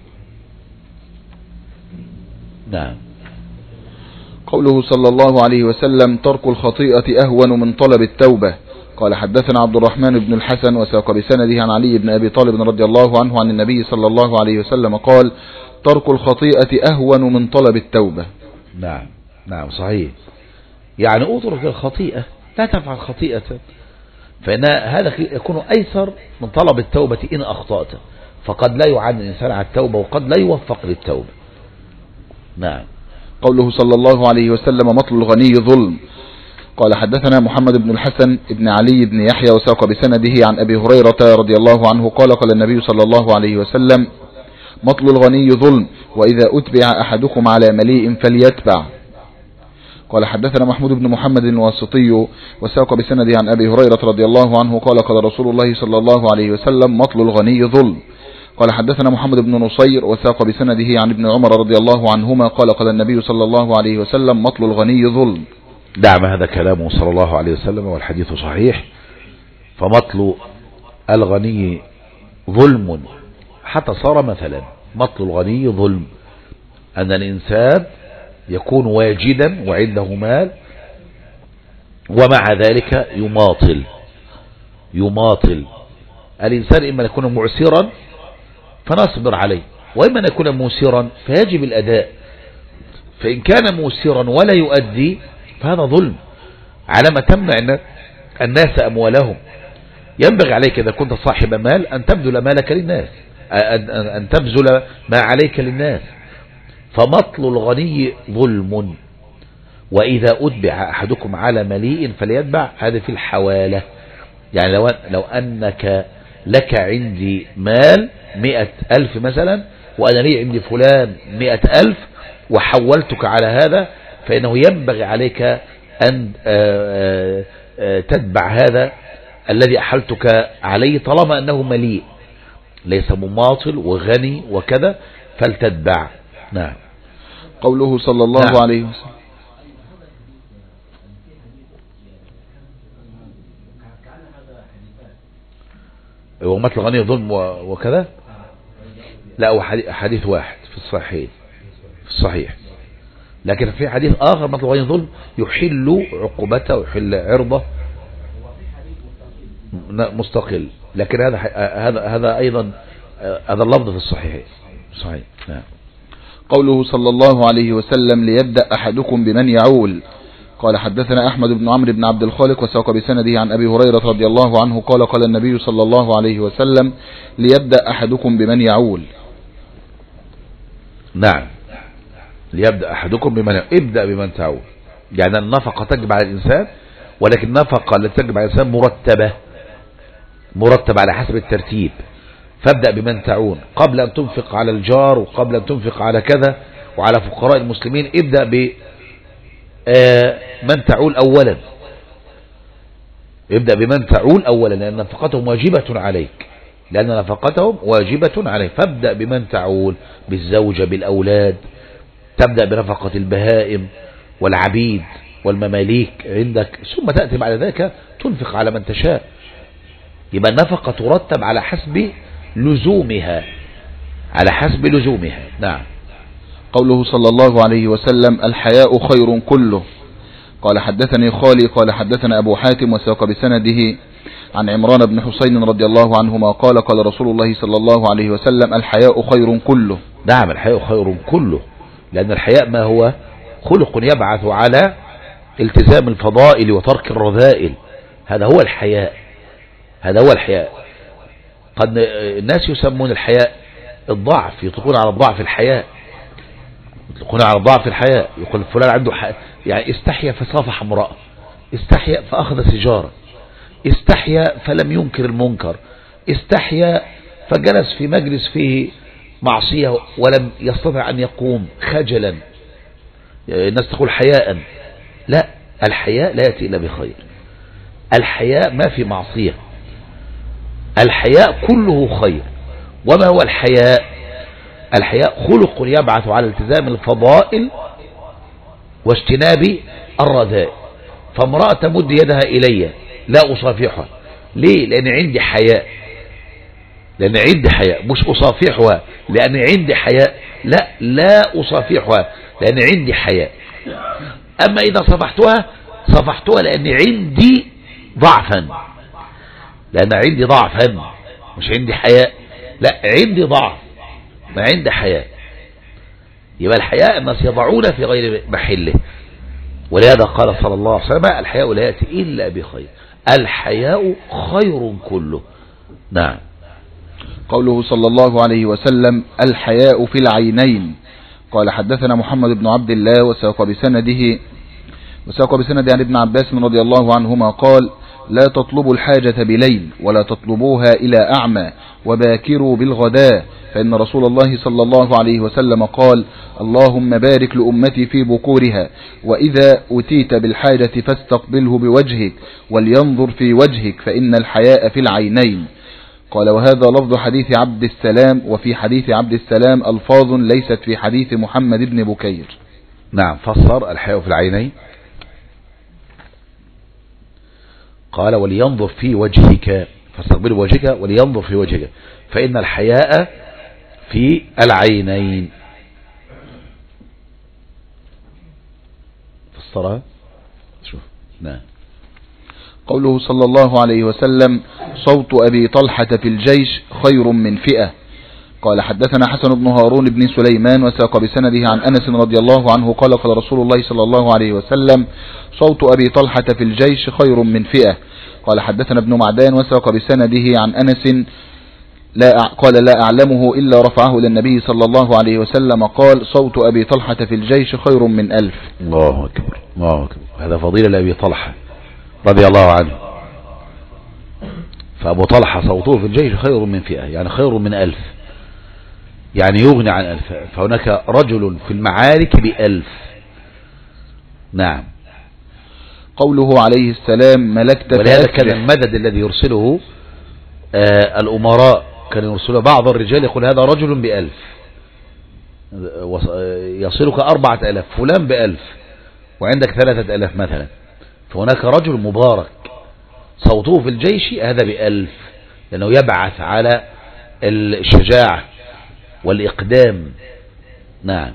نعم. قوله صلى الله عليه وسلم ترك الخطيئة أهون من طلب التوبة. قال حدثنا عبد الرحمن بن الحسن وساق بسنده عن علي بن أبي طالب رضي الله عنه عن النبي صلى الله عليه وسلم قال ترك الخطيئة أهون من طلب التوبة. نعم نعم صحيح. يعني أترك الخطيئة، لا تفعل خطيئة، فإن هذا يكون أيسر من طلب التوبة إن أخطأت، فقد لا يعان الإنسان على التوبة وقد لا يوفق للتوبة. نعم. قوله صلى الله عليه وسلم مطل الغني ظلم. قال حدثنا محمد بن الحسن بن علي بن يحيى وساق بسنده عن أبي هريرة رضي الله عنه قال قال النبي صلى الله عليه وسلم مطل الغني ظلم وإذا أتبع أحدكم على مليء فليتبع. قال حدثنا محمود بن محمد الواسطي وساق بسنده عن أبي هريرة رضي الله عنه قال قال رسول الله صلى الله عليه وسلم مطل الغني ظلم. قال حدثنا محمد بن نصير وساق بسنده عن ابن عمر رضي الله عنهما قال قال النبي صلى الله عليه وسلم مطل الغني ظلم. دعم هذا كلامه صلى الله عليه وسلم والحديث صحيح. فمطل الغني ظلم حتى صار مثلا. مطل الغني ظلم أن الإنسان يكون واجدا وعنده مال ومع ذلك يماطل يماطل الإنسان إما يكون معسرا فنصبر عليه، وإما أن يكون موسرا فيجب الأداء. فإن كان موسرا ولا يؤدي فهذا ظلم، على ما تمنع الناس أموالهم. ينبغي عليك إذا كنت صاحب مال أن تبذل مالك للناس، أن تبذل ما عليك للناس. فمطل الغني ظلم وإذا أتبع أحدكم على مليء فليتبع. هذا في الحوالة، يعني لو, لو أنك لك عندي مال مئة ألف مثلا وأنا لي عندي فلان مئة ألف وحولتك على هذا، فإنه ينبغي عليك أن تتبع هذا الذي أحلتك عليه طالما أنه مليء ليس مماطل وغني وكذا، فلتتبع. نعم. قوله صلى الله نعم. عليه وسلم ومثل غني ظلم وكذا، لا هو حديث واحد في الصحيح في الصحيح لكن في حديث آخر مثل غني ظلم يحل عقوبته ويحل عرضه مستقل، لكن هذا هذا هذا أيضا هذا اللفظ في الصحيح صحيح. نعم. قوله صلى الله عليه وسلم ليبدأ أحدكم بمن يعول. قال حدثنا أحمد بن عمرو بن عبد الخالق وساق بسنده عن أبي هريرة رضي الله عنه قال قال النبي صلى الله عليه وسلم ليبدأ أحدكم بمن يعول. نعم، ليبدأ أحدكم بمن يعول، ابدأ بمن تعول. يعني النفقة تجب على الإنسان، ولكن النفقة التي تجب على الإنسان مرتبة مرتبة على حسب الترتيب. فابدأ بمن تعون قبل أن تنفق على الجار، وقبل أن تنفق على كذا وعلى فقراء المسلمين. ابدأ بمن تعول أولا، ابدأ بمن تعول أولا، لأن نفقتهم واجبة عليك، لأن نفقتهم واجبة عليك. فابدأ بمن تعول، بالزوجة، بالأولاد. تبدأ بنفقة البهائم والعبيد والمماليك عندك، ثم تأتي بعد ذلك تنفق على من تشاء. يبقى النفقة ترتب على حسب لزومها، على حسب لزومها. نعم. قوله صلى الله عليه وسلم الحياء خير كله. قال حدثني خالي قال حدثنا أبو حاتم وساق بسنده عن عمران بن حسين رضي الله عنهما قال قال رسول الله صلى الله عليه وسلم الحياء خير كله. نعم، الحياء خير كله، لأن الحياء ما هو خلق يبعث على التزام الفضائل وترك الرذائل. هذا هو الحياء، هذا هو الحياء. قد الناس يسمون الحياء الضعف، يطلقون على الضعف الحياء، يطلقون على الضعف الحياء. يقول فلان عنده حياء، يعني استحيا فصافح امرأة، استحيا فأخذ سيجارة، استحيا فلم ينكر المنكر، استحيا فجلس في مجلس فيه معصية ولم يستطع أن يقوم خجلا. الناس تقول حياء، لا، الحياء لا يأتي إلا بخير. الحياء ما في معصية، الحياء كله خير. وما هو الحياء؟ الحياء خلق يبعث على التزام الفضائل واجتناب الرذائل. فامرأة تمد يدها إلي لا أصافحها، ليه؟ لأن عندي حياء، لأن عندي حياء، مش أصافحها لأن عندي حياء، لا لا أصافحها لأن عندي حياء. أما إذا صفحتها صفحتها لأن عندي ضعفا، لأن عندي ضعفا، مش عندي حياء، لا عندي ضعف، ما عندي حياء. يبقى الحياء الناس يضعون في غير محله. ولهذا قال صلى الله عليه وسلم الحياء لا يأتي إلا بخير. الحياء خير كله. نعم. قوله صلى الله عليه وسلم الحياء في العينين. قال حدثنا محمد بن عبد الله وساق بسنده وساق بسنده عن ابن عباس رضي الله عنهما قال لا تطلبوا الحاجة بليل ولا تطلبوها إلى أعمى وباكروا بالغداء، فإن رسول الله صلى الله عليه وسلم قال اللهم بارك لأمتي في بكورها، وإذا أتيت بالحاجة فاستقبله بوجهك ولينظر في وجهك، فإن الحياء في العينين. قال وهذا لفظ حديث عبد السلام، وفي حديث عبد السلام ألفاظ ليست في حديث محمد بن بكير. نعم. فسر الحياء في العينين، قال ولينظر في وجهك، فاستقبل وجهك ولينظر في وجهك، فإن الحياء في العينين. فسرها شوف. نعم. قوله صلى الله عليه وسلم صوت أبي طلحة في الجيش خير من فئة. قال حدثنا حسن بن هارون بن سليمان وساق بسنده عن أنس رضي الله عنه قال قال رسول الله صلى الله عليه وسلم صوت أبي طلحة في الجيش خير من فئة. قال حدثنا ابن معدان وساق بسنده عن أنس لا قال لا أعلمه إلا رفعه للنبي صلى الله عليه وسلم قال صوت أبي طلحة في الجيش خير من ألف. الله أكبر، الله أكبر. هذا فضيلة لأبي طلحة رضي الله عنه. فأبو طلحة صوته في الجيش خير من فئة، يعني خير من ألف، يعني يغني عن ألف. فهناك رجل في المعارك بألف. نعم. قوله عليه السلام ملكت، ولهذا كان المدد الذي يرسله آه الأمراء كان يرسله بعض الرجال يقول هذا رجل بألف، يصلك أربعة ألاف، فلان بألف وعندك ثلاثة ألاف مثلا. فهناك رجل مبارك صوته في الجيش هذا بألف، لأنه يبعث على الشجاعة والإقدام. نعم.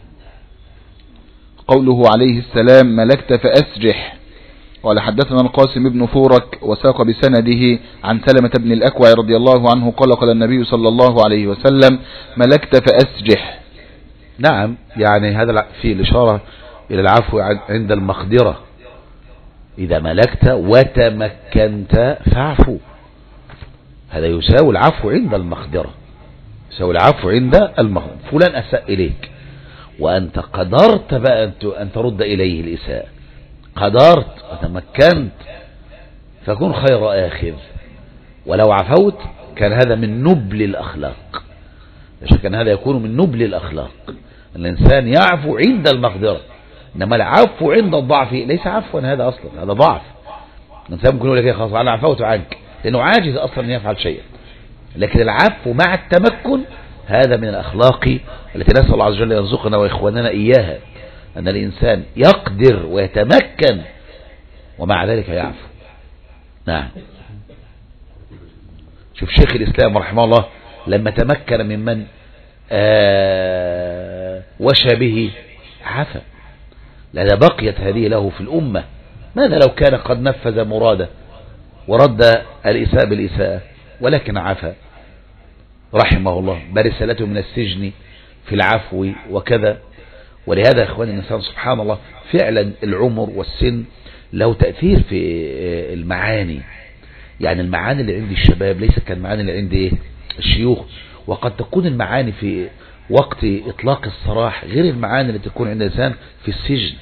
قوله عليه السلام ملكت فأسجح. قال حدثنا القاسم بن فورك وساق بسنده عن سلمة بن الأكوع رضي الله عنه قال قال النبي صلى الله عليه وسلم ملكت فأسجح. نعم، يعني هذا في الإشارة إلى العفو عند المقدرة، إذا ملكت وتمكنت فاعفو. هذا يساوي العفو عند المقدرة، يساوي العفو عند المقدرة. فلان أساء إليك وأنت قدرت بقى أن ترد إليه الإساءة، قدرت وتمكنت، فكن خير آخذ. ولو عفوت كان هذا من نبل الأخلاق، كان هذا يكون من نبل الأخلاق. الإنسان يعفو عند المقدرة، إنما العفو عند الضعف ليس عفوا، هذا أصلا هذا ضعف. الإنسان ممكن يقول لك يا خلاص أنا عفوت عنك، لأنه عاجز أصلا أن يفعل شيئا. لكن العفو مع التمكن هذا من الأخلاق التي نسأل الله عز وجل يرزقنا وإخواننا إياها، أن الإنسان يقدر ويتمكن ومع ذلك يعفو. نعم. شوف شيخ الإسلام رحمه الله لما تمكن ممن آه وشى به عفا، لأن بقيت هذه له في الأمة. ماذا لو كان قد نفذ مراده ورد الإساءة بالإساءة ولكن عفا رحمه الله، بل رسالته من السجن في العفو وكذا. ولهذا إخوان الإنسان سبحان الله فعلا العمر والسن له تأثير في المعاني. يعني المعاني اللي عند الشباب ليست كالمعاني اللي عند إيه الشيوخ، وقد تكون المعاني في وقت إطلاق السراح غير المعاني اللي تكون عند الإنسان في السجن،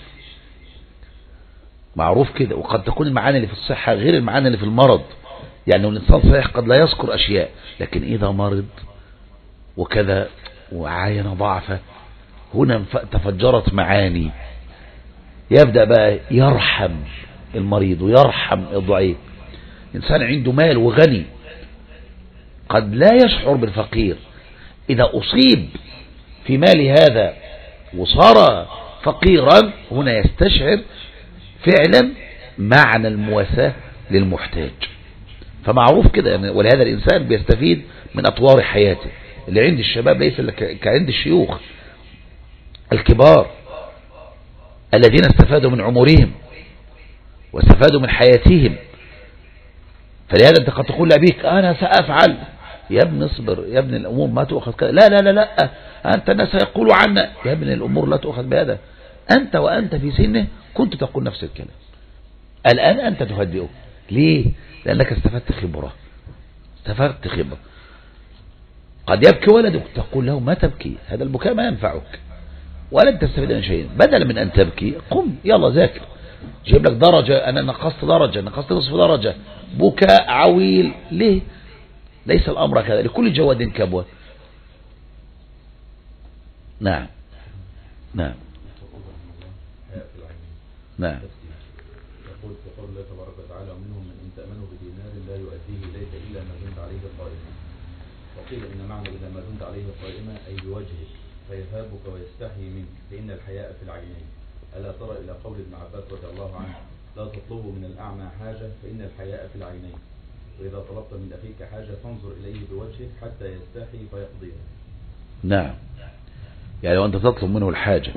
معروف كده. وقد تكون المعاني اللي في الصحة غير المعاني اللي في المرض. يعني الإنسان صحيح قد لا يذكر أشياء، لكن إذا مرض وكذا وعاين ضعفه هنا تفجرت معاني، يبدأ بقى يرحم المريض ويرحم الضعيف. إنسان عنده مال وغني قد لا يشعر بالفقير، إذا أصيب في مال هذا وصار فقيرا هنا يستشعر فعلا معنى المواساة للمحتاج. فمعروف كده يعني. ولهذا الإنسان بيستفيد من أطوار حياته. اللي عند الشباب ليس كعند الشيوخ الكبار الذين استفادوا من عمرهم واستفادوا من حياتهم. فلهذا أنت قد تقول لأبيك أنا سأفعل، يا ابن اصبر يا ابن الأمور ما تؤخذ كذا، لا لا لا لا أنت الناس يقولوا عنا، يا ابن الأمور لا تؤخذ بهذا. أنت وأنت في سنه كنت تقول نفس الكلام، الآن أنت تهدئه. ليه؟ لأنك استفدت خبرة، استفدت خبرة. قد يبكي ولدك تقول له ما تبكي، هذا البكاء ما ينفعك ولن تستفيد من شيء. بدل من أن تبكي قم يلا ذاكر، جيب لك درجة، أنا نقصت درجة نقصت نصف درجة، بكاء عويل. ليه؟ ليس الأمر كذا، لكل جواد كبوة. نعم نعم نعم. يقول في قول الله تبارك وتعالى ومنهم من إن تأمنه بدينار لا يؤديه إليك إلا ما دمت عليه قائما. وقيل إن معنى إذا ما دمت عليه قائما أي بوجهك فيهابك ويستحي منك، فإن الحياء في العينين. ألا ترى إلى قول ابن عباس رضي الله عنه لا تطلبوا من الأعمى حاجة فإن الحياء في العينين، وإذا طلبت من أخيك حاجة فانظر إليه بوجهك حتى يستحي فيقضيها. نعم. يعني وأنت تطلب منه الحاجة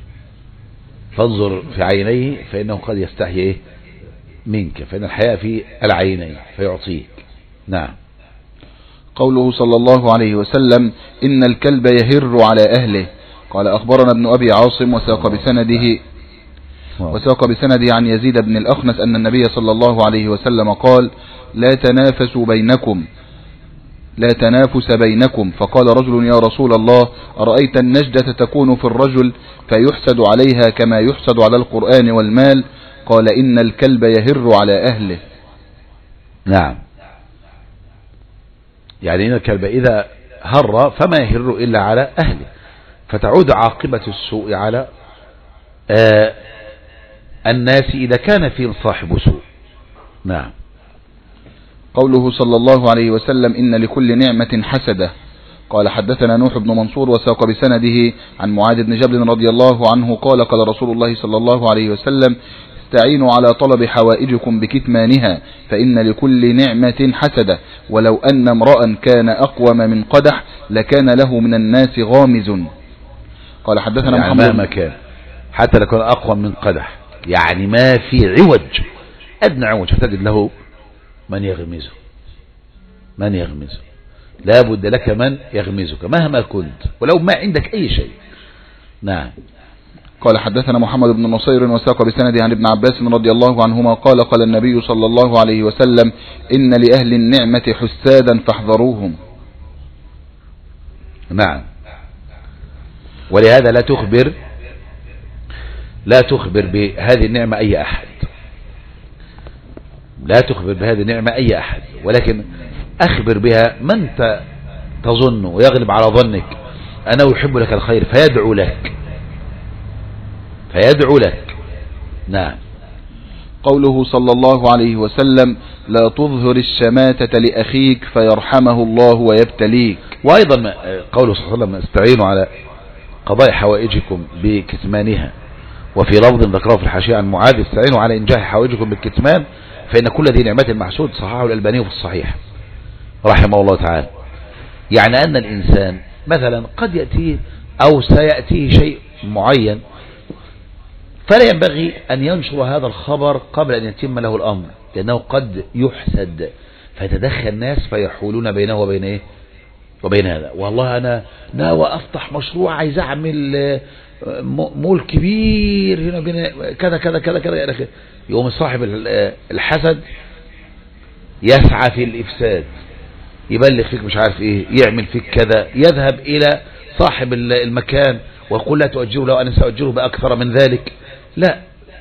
فانظر في عينيه فإنه قد يستحي منك، فإن الحياء في العينين فيعطيك. نعم. قوله صلى الله عليه وسلم إن الكلب يهر على أهله. قال أخبرنا ابن أبي عاصم وساق بسنده وساق بسنده عن يزيد بن الأخنس أن النبي صلى الله عليه وسلم قال لا تنافسوا بينكم لا تنافس بينكم. فقال رجل يا رسول الله أرأيت النجدة تكون في الرجل فيحسد عليها كما يحسد على القرآن والمال؟ قال إن الكلب يهر على أهله. نعم. يعني إن الكلب إذا هر فما يهر إلا على أهله، فتعود عاقبة السوء على آه الناس إذا كان فيهم صاحب سوء. نعم. قوله صلى الله عليه وسلم إن لكل نعمة حسدة. قال حدثنا نوح بن منصور وساق بسنده عن معاذ بن جبل رضي الله عنه قال قال رسول الله صلى الله عليه وسلم استعينوا على طلب حوائجكم بكتمانها فإن لكل نعمة حسدة، ولو أن امرأ كان أقوم من قدح لكان له من الناس غامز. قال حدثنا يعني محمد مهما كان حتى لو كان أقوم من قدح، يعني ما في عوج أدنى عوج فتجد له من يغمزه من يغمزه لا بد لك من يغمزك مهما كنت ولو ما عندك أي شيء. نعم. قال حدثنا محمد بن نصير وساق بسنده عن ابن عباس رضي الله عنهما قال قال النبي صلى الله عليه وسلم إن لأهل النعمة حسادا فاحذروهم. نعم. ولهذا لا تخبر لا تخبر بهذه النعمة أي أحد، لا تخبر بهذه النعمة أي أحد، ولكن أخبر بها من تظن ويغلب على ظنك أنه يحب لك الخير فيدعو لك فيدعو لك. نعم. قوله صلى الله عليه وسلم لا تظهر الشماتة لأخيك فيرحمه الله ويبتليك. وأيضا قوله صلى الله عليه وسلم استعينوا على قضاء حوائجكم بكتمانها، وفي لفظ ذكره في الحاشية عن معاذ استعينوا على إنجاح حوائجكم بالكتمان فإن كل ذي نعمة محسود، صححه الألباني في الصحيح رحمه الله تعالى. يعني أن الإنسان مثلا قد يأتيه أو سيأتيه شيء معين فلا ينبغي أن ينشر هذا الخبر قبل أن يتم له الأمر، لأنه قد يحسد فيتدخل الناس فيحولون بينه وبين إيه وبين هذا. والله أنا ناوى أفتح مشروع عايز أعمل مول كبير هنا بين كذا كذا كذا كذا، يقوم صاحب الحسد يسعى في الإفساد، يبلغ فيك مش عارف إيه، يعمل فيك كذا، يذهب إلى صاحب المكان ويقول لا تؤجره لو أنا سأؤجره بأكثر من ذلك. لا،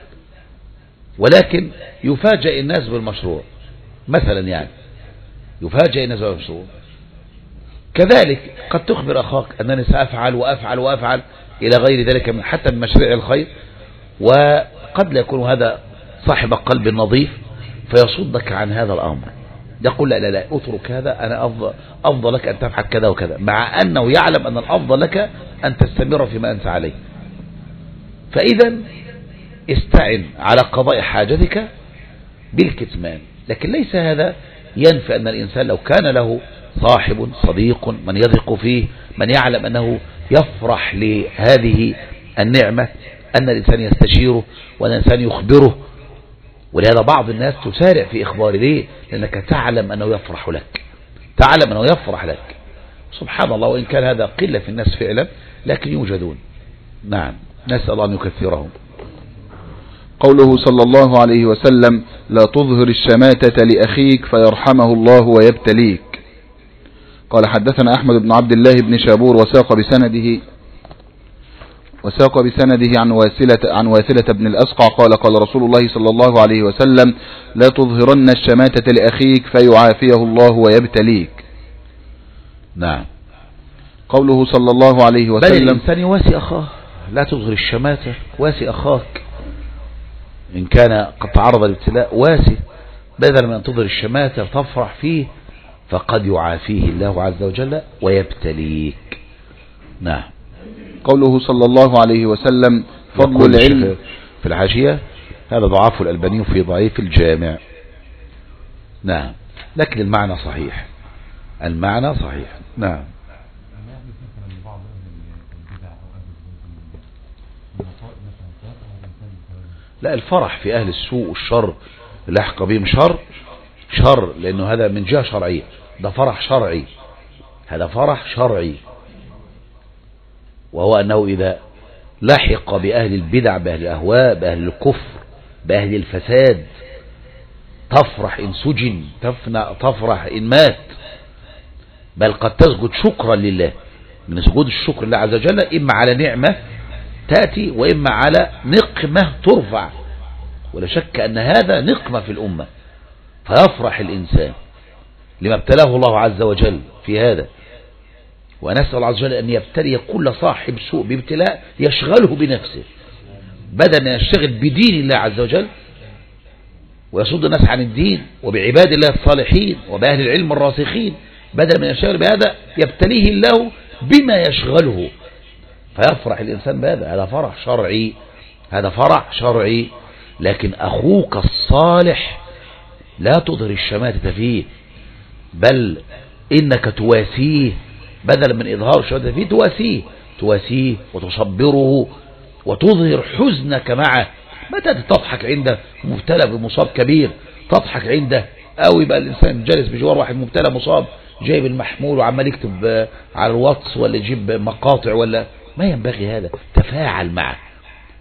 ولكن يفاجئ الناس بالمشروع مثلا، يعني يفاجئ الناس بالمشروع. كذلك قد تخبر أخاك أنني سأفعل وأفعل وأفعل إلى غير ذلك من حتى من مشاريع الخير، وقد لا يكون هذا صاحب قلب نظيف فيصدك عن هذا الأمر، يقول لا لا لا اترك هذا، أنا أفضل, أفضل لك أن تفعل كذا وكذا، مع أنه يعلم أن الأفضل لك أن تستمر فيما أنت عليه. فإذا استعن على قضاء حاجتك بالكتمان، لكن ليس هذا ينفي أن الإنسان لو كان له صاحب صديق من يثق فيه من يعلم أنه يفرح لهذه النعمة أن الإنسان يستشيره وأن الإنسان يخبره. ولهذا بعض الناس تسارع في إخباره، ليه؟ لأنك تعلم أنه يفرح لك، تعلم أنه يفرح لك. سبحان الله، وإن كان هذا قلة في الناس فعلا لكن يوجدون. نعم، نسأل الله أن يكثرهم. قوله صلى الله عليه وسلم لا تظهر الشماتة لأخيك فيرحمه الله ويبتليك. قال حدثنا أحمد بن عبد الله بن شابور وساق بسنده وساق بسنده عن واسلة عن واسلة بن الأسقع قال قال رسول الله صلى الله عليه وسلم لا تظهرن الشماتة لأخيك فيعافيه الله ويبتليك. نعم. قوله صلى الله عليه وسلم بل الإنسان يواسي أخاه، لا تظهر الشماتة، واسي أخاك إن كان قد تعرض للابتلاء، واسي بدل من تظهر الشماتة تفرح فيه فقد يعافيه الله عز وجل ويبتليك. نعم. قوله صلى الله عليه وسلم فضل العلم في الحاشية هذا ضعف الألباني في ضعيف الجامع. نعم، لكن المعنى صحيح، المعنى صحيح. نعم. لا، الفرح في أهل السوء والشر لحق بهم شر شر لأنه هذا من جهة شرعية، ده فرح شرعي، هذا فرح شرعي، وهو أنه إذا لحق بأهل البدع بأهل الأهواء بأهل الكفر بأهل الفساد تفرح إن سجن، تفرح إن مات، بل قد تسجد شكرا لله، من سجود الشكر لله عز وجل إما على نعمة تأتي وإما على نقمة ترفع، ولا شك أن هذا نقمة في الأمة، فيفرح الإنسان لما ابتلاه الله عز وجل في هذا. ونسأل الله عز وجل أن يبتلي كل صاحب سوء بابتلاء يشغله بنفسه بدل أن يشتغل بدين الله عز وجل ويصد الناس عن الدين وبعباد الله الصالحين وبأهل العلم الراسخين، بدل من يشتغل بهذا يبتليه الله بما يشغله فيفرح الإنسان بهذا. هذا فرح شرعي، هذا فرح شرعي. لكن أخوك الصالح لا تظهر الشماتة فيه، بل إنك تواسيه، بدل من إظهار الشماتة فيه تواسيه تواسيه وتصبره وتظهر حزنك معه. متى تضحك عنده مبتلى بمصاب كبير، تضحك عنده، أو يبقى الإنسان جالس بجوار واحد مبتلى مصاب جايب المحمول وعمال يكتب على الواتس ولا يجيب مقاطع، ولا ما ينبغي هذا. تفاعل معه،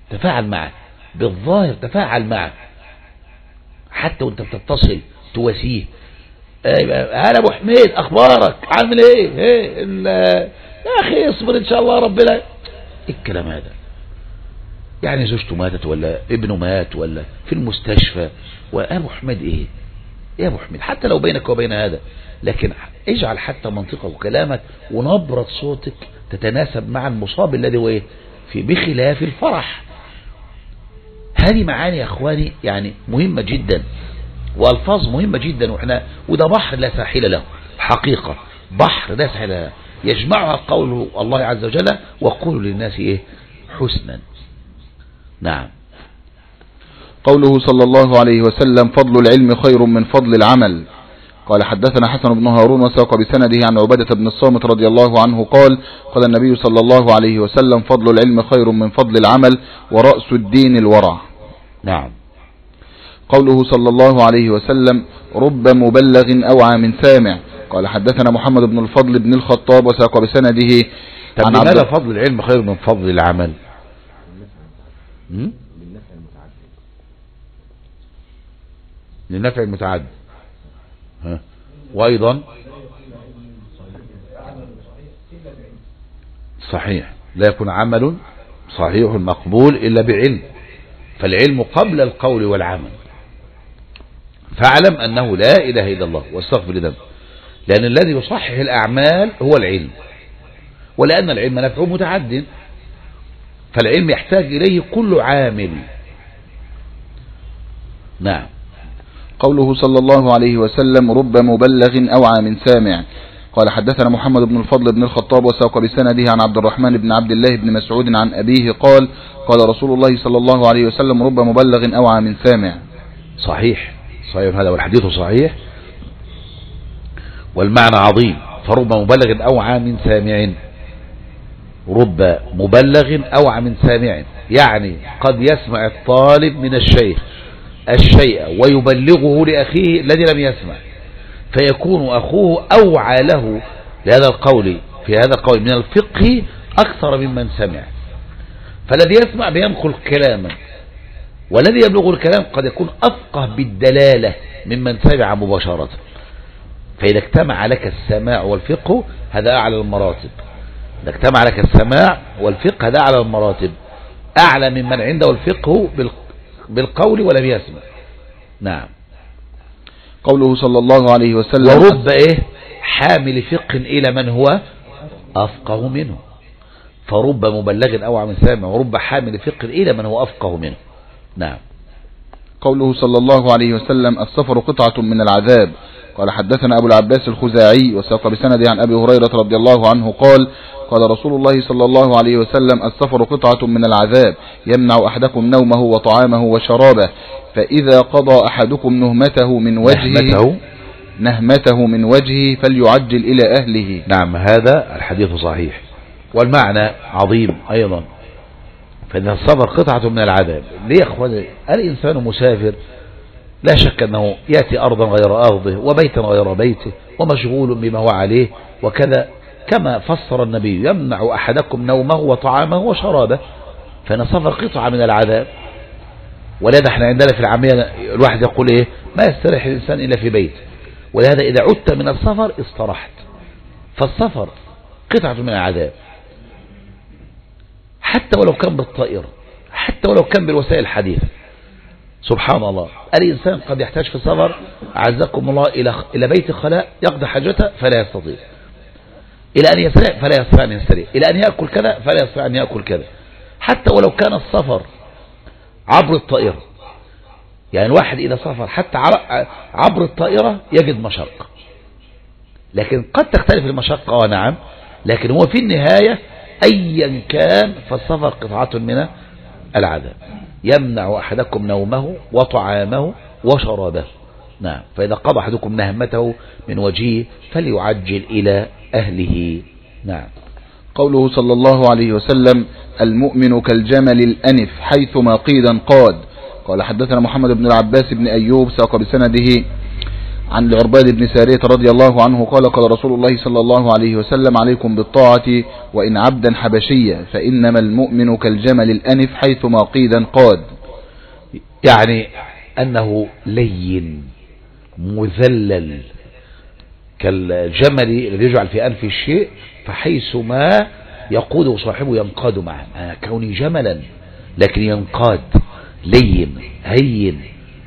تفاعل معه بالظاهر، تفاعل معه حتى وانت بتتصل تواسيه. هلا ابو حميد اخبارك عامل ايه؟ ايه يا اخي اصبر ان شاء الله ربنا. ايه الكلام هذا؟ يعني زوجته ماتت ولا ابنه مات ولا في المستشفى، وابو حميد ايه يا ابو حميد؟ حتى لو بينك وبين هذا، لكن اجعل حتى منطقك وكلامك ونبرة صوتك تتناسب مع المصاب الذي هو ايه في بخلاف الفرح. هذه معاني يا اخواني يعني مهمة جدا، والفاظ مهمة جدا، واحنا وده بحر لا ساحل له حقيقة، بحر لا ساحل له يجمعها قول الله عز وجل وقولوا للناس ايه حسنا. نعم. قوله صلى الله عليه وسلم فضل العلم خير من فضل العمل. قال حدثنا حسن بن هارون وساق بسنده عن عبادة بن الصامت رضي الله عنه قال قال النبي صلى الله عليه وسلم فضل العلم خير من فضل العمل ورأس الدين الورع. نعم. قوله صلى الله عليه وسلم رب مبلغ أوعى من سامع. قال حدثنا محمد بن الفضل بن الخطاب وساق بسنده عن لماذا فضل العلم خير من فضل العمل؟ للنفع المتعدد. ها. وأيضا صحيح لا يكون عمل صحيح مقبول إلا بعلم، فالعلم قبل القول والعمل. فاعلم أنه لا إله إلا الله واستغفر لذنبك، لأن الذي يصحح الأعمال هو العلم، ولأن العلم نفعه متعدد، فالعلم يحتاج إليه كل عامل. نعم. قوله صلى الله عليه وسلم رب مبلغ أوعى من سامع. قال حدثنا محمد بن الفضل بن الخطاب وساق بسنده عن عبد الرحمن بن عبد الله بن مسعود عن أبيه قال قال رسول الله صلى الله عليه وسلم رب مبلغ أوعى من سامع. صحيح صحيح هذا، والحديث صحيح والمعنى عظيم. فرب مبلغ أوعى من سامع، رب مبلغ أوعى من سامع، يعني قد يسمع الطالب من الشيخ الشيء ويبلغه لأخيه الذي لم يسمع، فيكون أخوه أوعى له لهذا القول في هذا القول من الفقه أكثر ممن سمع. فالذي يسمع بينقل كلاما، والذي يبلغ الكلام قد يكون أفقه بالدلالة ممن سمع مباشرة. فإذا اجتمع لك السماع والفقه هذا أعلى المراتب، إذا اجتمع لك السماع والفقه هذا أعلى المراتب، أعلى ممن عنده الفقه بالقول ولم يسمع. نعم. قوله صلى الله عليه وسلم ورب إيه حامل فقه إلى من هو أفقه منه، فرب مبلغ أوعى من سامع ورب حامل فقه إلى من هو أفقه منه. نعم. قوله صلى الله عليه وسلم السفر قطعة من العذاب. قال حدثنا أبو العباس الخزاعي وساق بسنده عن أبي هريرة رضي الله عنه قال قال رسول الله صلى الله عليه وسلم السفر قطعة من العذاب يمنع أحدكم نومه وطعامه وشرابه، فإذا قضى أحدكم نهمته من وجهه نهمته من وجهه فليعجل إلى أهله. نعم هذا الحديث صحيح والمعنى عظيم أيضا. فإن السفر قطعة من العذاب. ليه يا أخواني؟ الإنسان مسافر لا شك أنه يأتي أرضا غير أرضه وبيتا غير بيته ومشغول بما هو عليه وكذا، كما فسر النبي يمنع أحدكم نومه وطعامه وشرابه، فإن السفر قطعة من العذاب. ولهذا احنا عندنا في العامية الواحد يقول ايه ما يستريح الإنسان إلا في بيت، ولهذا إذا عدت من السفر استرحت. فالسفر قطعة من العذاب حتى ولو كان بالطائرة، حتى ولو كان بالوسائل الحديثة. سبحان الله، الإنسان قد يحتاج في السفر أعزكم الله إلى إلى بيت خلاء يقضي حاجته فلا يستطيع، إلى أن يستريح فلا يستطيع أن يستريح، إلى أن يأكل كذا فلا يستطيع أن يأكل كذا، حتى ولو كان السفر عبر الطائرة. يعني الواحد إذا سافر حتى عبر الطائرة يجد مشقة، لكن قد تختلف المشقة ونعم، لكن هو في النهاية أيا كان فالسفر قطعة من العذاب يمنع أحدكم نومه وطعامه وشرابه. نعم. فإذا قضى أحدكم نهمته من وجهه فليعجل إلى أهله. نعم. قوله صلى الله عليه وسلم المؤمن كالجمل الأنف حيثما قيدا قاد. قال حدثنا محمد بن العباس بن أيوب ساق بسنده عن العرباد بن سارية رضي الله عنه قال قال رسول الله صلى الله عليه وسلم عليكم بالطاعة وإن عبدا حبشيا فإنما المؤمن كالجمل الأنف حيثما قيدا قاد. يعني أنه لين مذلل كالجمل الذي يجعل في أنف الشيء، فحيثما يقود صاحبه ينقاد معه. أنا كوني جملا لكن ينقاد، لين هين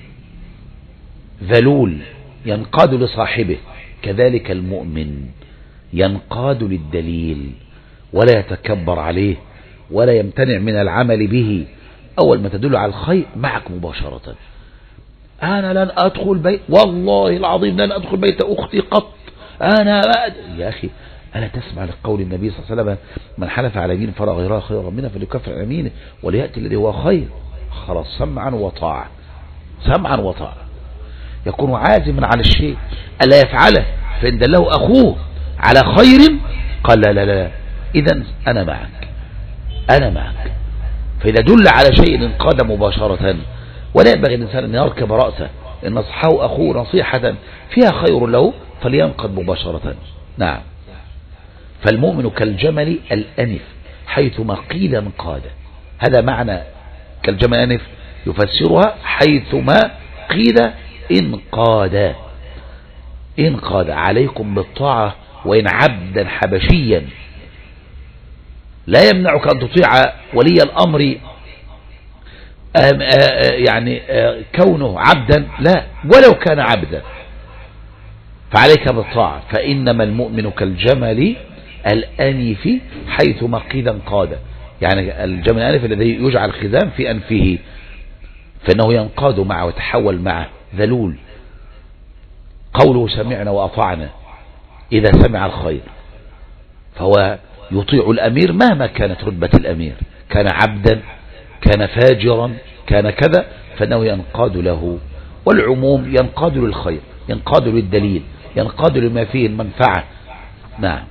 ذلول ينقاد لصاحبه. كذلك المؤمن ينقاد للدليل ولا يتكبر عليه ولا يمتنع من العمل به. أول ما تدل على الخير معك مباشرة. أنا لن أدخل بيت، والله العظيم لن أدخل بيت أختي قط. أنا يا أخي ألا تسمع لقول النبي صلى الله عليه وسلم من حلف على يمين فرأى غيرها خيرا منها فليكفر عن يمينه وليأتي الذي هو خير. خلاص سمعا وطاعة، سمعا وطاعة. يكون عازما على الشيء ألا يفعله، فإن دله أخوه على خير قال لا لا لا إذن أنا معك أنا معك. فإذا دل على شيء انقاد مباشرة. ولا ينبغي الإنسان أن يركب رأسه إن نصحه أخوه نصيحة فيها خير له فلينقد مباشرة. نعم. فالمؤمن كالجمل الأنف حيثما قيل انقاد. هذا معنى كالجمل الأنف، يفسرها حيثما قيل انقاد. انقاد عليكم بالطاعة وإن عبدا حبشيا. لا يمنعك أن تطيع ولي الأمر آم آم يعني آم كونه عبدا، لا، ولو كان عبدا فعليك بالطاعة. فإنما المؤمن كالجمل الأنف حيثما قيل انقاد. يعني الجمل الأنف الذي يجعل خزام في أنفه فإنه ينقاد معه ويتحول معه ذلول. قوله سمعنا وأطعنا إذا سمع الخير، فهو يطيع الأمير مهما كانت رتبة الأمير، كان عبدا كان فاجرا كان كذا، فإنه ينقاد له. والعموم ينقاد للخير، ينقاد للدليل، ينقاد لما فيه المنفعة. نعم.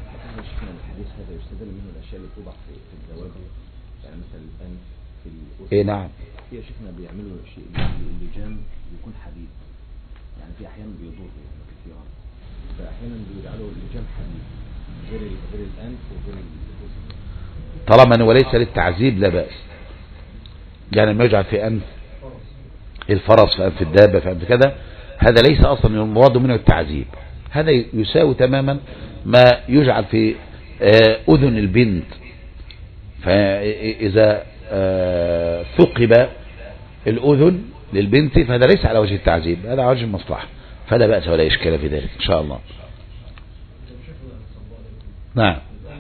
ايه نعم. في شيخنا بيعملوا شيء اللجام يكون حديد، يعني في احيانا بيضر كثيرا، فاحيانا بيجعلوا اللجام حديد غير غير الانف وغير الجسم. طالما انه وليس للتعذيب لا بأس. يعني ما يجعل في انف الفرس في انف الدابة في انف كذا، هذا ليس اصلا المراد منه التعذيب. هذا يساوي تماما ما يجعل في اذن البنت، فاذا ثقب الأذن للبنت فهذا ليس على وجه التعذيب، هذا على وجه المصلحة، فلا بأس ولا إشكال في ذلك إن شاء الله. نعم.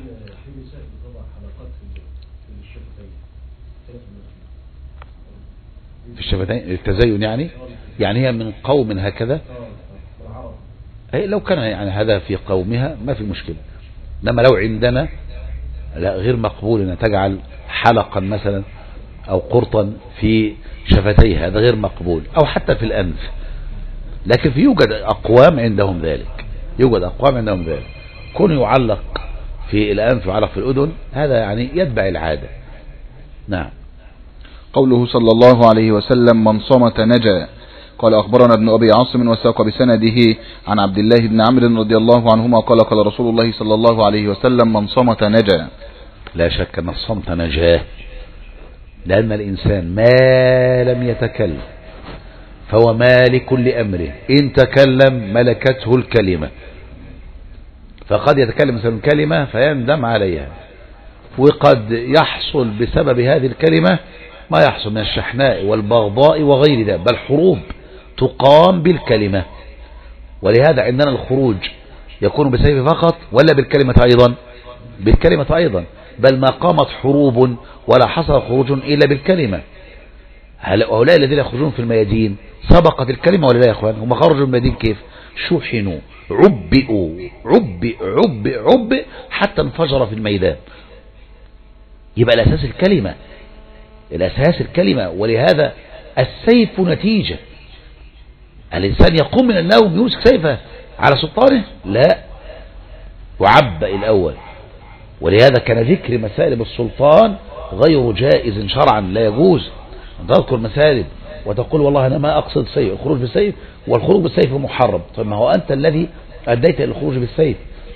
في الشفتين التزين يعني يعني هي من قوم هكذا، أي لو كان يعني هذا في قومها ما في مشكلة، إنما لو عندنا لا، غير مقبول أن تجعل حلقا مثلا أو قرطا في شفتيها، هذا غير مقبول، أو حتى في الأنف. لكن في يوجد أقوام عندهم ذلك، يوجد أقوام عندهم ذلك. كون يعلق في الأنف ويعلق في الأذن هذا يعني يتبع العادة. نعم. قوله صلى الله عليه وسلم من صمت نجا. قال أخبرنا ابن أبي عاصم وساق بسنده عن عبد الله بن عمرو رضي الله عنهما قال قال رسول الله صلى الله عليه وسلم من صمت نجا. لا شك أن الصمت نجاه، لأن الإنسان ما لم يتكلم فهو مالك لأمره، إن تكلم ملكته الكلمة. فقد يتكلم مثلا كلمة فيندم عليها، وقد يحصل بسبب هذه الكلمة ما يحصل من الشحناء والبغضاء وغير ذلك، بل حروب تقام بالكلمة. ولهذا عندنا الخروج يكون بالسيف فقط ولا بالكلمة أيضا؟ بالكلمة أيضا، بل ما قامت حروب ولا حصل خروج إلا بالكلمة. هؤلاء الذين يخرجون في الميادين سبقت الكلمة ولا لا يا أخوان؟ هم خرجوا الميادين كيف؟ شحنوا، عبئوا، عبئ عبئ عبئ حتى انفجر في الميدان. يبقى الأساس الكلمة، الأساس الكلمة. ولهذا السيف نتيجة. الإنسان يقوم من النوم يمسك سيفه على سلطانه؟ لا، وعبئ الأول. ولهذا كان ذكر مسالب السلطان غير جائز شرعا، لا يجوز أن تذكر مسالب وتقول والله أنا ما أقصد سيف الخروج بالسيف، والخروج بالسيف محرم. طيب ما هو أنت الذي أديت إلى الخروج بالسيف،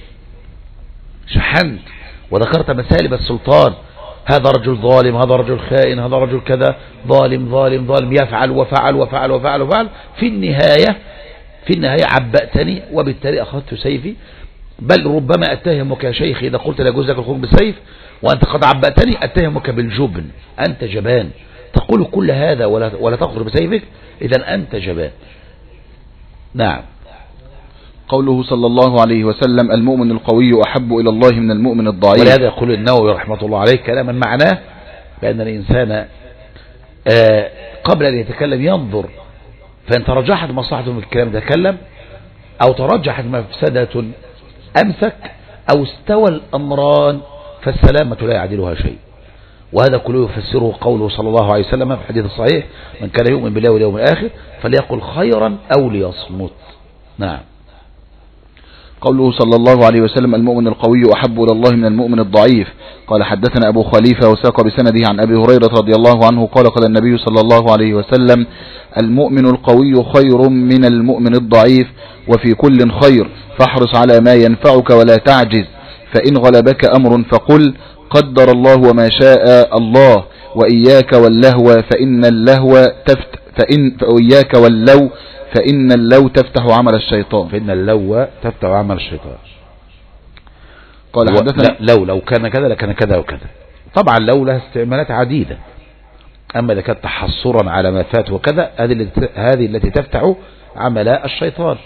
شحنت وذكرت مسالب السلطان، هذا رجل ظالم، هذا رجل خائن، هذا رجل كذا، ظالم ظالم ظالم، يفعل وفعل وفعل وفعل وفعل. في النهاية في النهاية عبأتني وبالتالي أخذت سيفي، بل ربما أتهمك يا شيخ إذا قلت لا يجوز لك الخروج بالسيف وأنت قد عبأتني، أتهمك بالجبن، أنت جبان، تقول كل هذا ولا ولا تخرج بسيفك، إذا أنت جبان. نعم. قوله صلى الله عليه وسلم المؤمن القوي أحب إلى الله من المؤمن الضعيف. ولهذا يقول النووي رحمة الله عليه كلاما معناه بأن الإنسان قبل أن يتكلم ينظر، فإن ترجحت مصلحته من الكلام يتكلم، أو ترجحت مفسدة أمسك، أو استوى الأمران فالسلامة لا يعدلها شيء. وهذا كله يفسره قوله صلى الله عليه وسلم في الحديث الصحيح من كان يؤمن بالله واليوم الآخر فليقل خيرا أو ليصمت. نعم. قوله صلى الله عليه وسلم المؤمن القوي أحب إلى الله من المؤمن الضعيف. قال حدثنا أبو خليفة وساق بسنده عن أبي هريرة رضي الله عنه قال قال النبي صلى الله عليه وسلم المؤمن القوي خير من المؤمن الضعيف وفي كل خير، فاحرص على ما ينفعك ولا تعجز، فإن غلبك أمر فقل قدر الله وما شاء الله، وإياك واللهو فإن اللهو تفت فإن وإياك واللو فإن اللو تفتح عمل الشيطان. فإن اللو تفتح عمل الشيطان. قال حدثنا لو لو كان كذا لكان كذا وكذا. طبعا لو لها استعمالات عديدة، أما إذا كانت تحصرا على ما فات وكذا هذه هذه التي تفتح عمل الشيطان.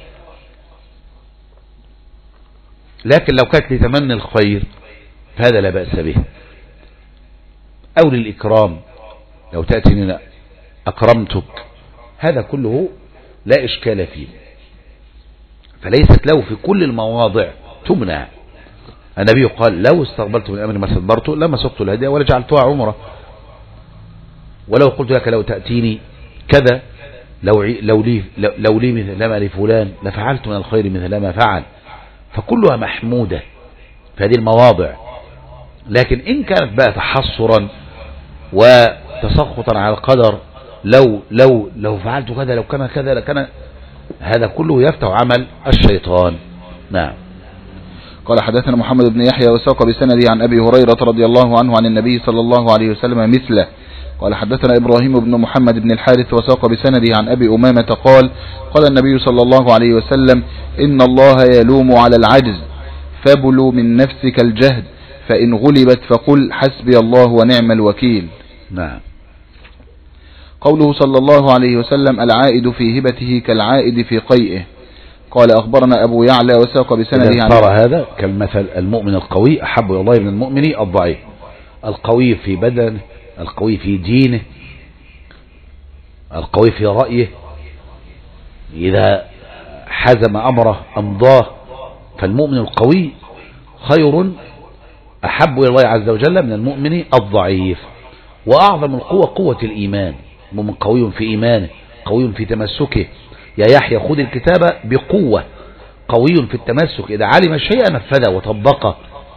لكن لو كانت لتمني الخير فهذا لا بأس به، أو للإكرام، لو تأتي أكرمتك، هذا كله لا إشكال فيه، فليست له في كل المواضع تمنع. النبي قال لو استقبلت من أمر ما استدبرت لما سقت الهدية ولا جعلتها عمرة، ولو قلت لك لو تأتيني كذا لو لو لي لو, لو لي مثل ما لفلان لفعلت من الخير مثل ما فعل، فكلها محمودة في هذه المواضع. لكن إن كانت بقى تحصرا وتسخطا على القدر، لو لو لو فعلت كذا لو كان كذا لكان، هذا كله يفتح عمل الشيطان. نعم. قال حدثنا محمد بن يحيى وساق بسنده عن أبي هريرة رضي الله عنه عن النبي صلى الله عليه وسلم مثله. قال حدثنا إبراهيم بن محمد بن الحارث وساق بسنده عن أبي أمامة قال قال النبي صلى الله عليه وسلم إن الله يلوم على العجز فبلوا من نفسك الجهد، فإن غلبت فقل حسبي الله ونعم الوكيل. نعم. قوله صلى الله عليه وسلم العائد في هبته كالعائد في قيئه. قال أخبرنا أبو يعلى وساق بسنده عن ترى هذا كالمثل المؤمن القوي أحب إلى الله من المؤمن الضعيف، القوي في بدنه، القوي في دينه، القوي في رأيه، إذا حزم أمره أمضاه، فالمؤمن القوي خير أحب إلى الله عز وجل من المؤمن الضعيف. وأعظم القوة قوة الإيمان، المؤمن قوي في إيمانه، قوي في تمسكه. يا يحيى خذ الكتاب بقوة، قوي في التمسك، إذا علم شيئا نفذه وطبقه،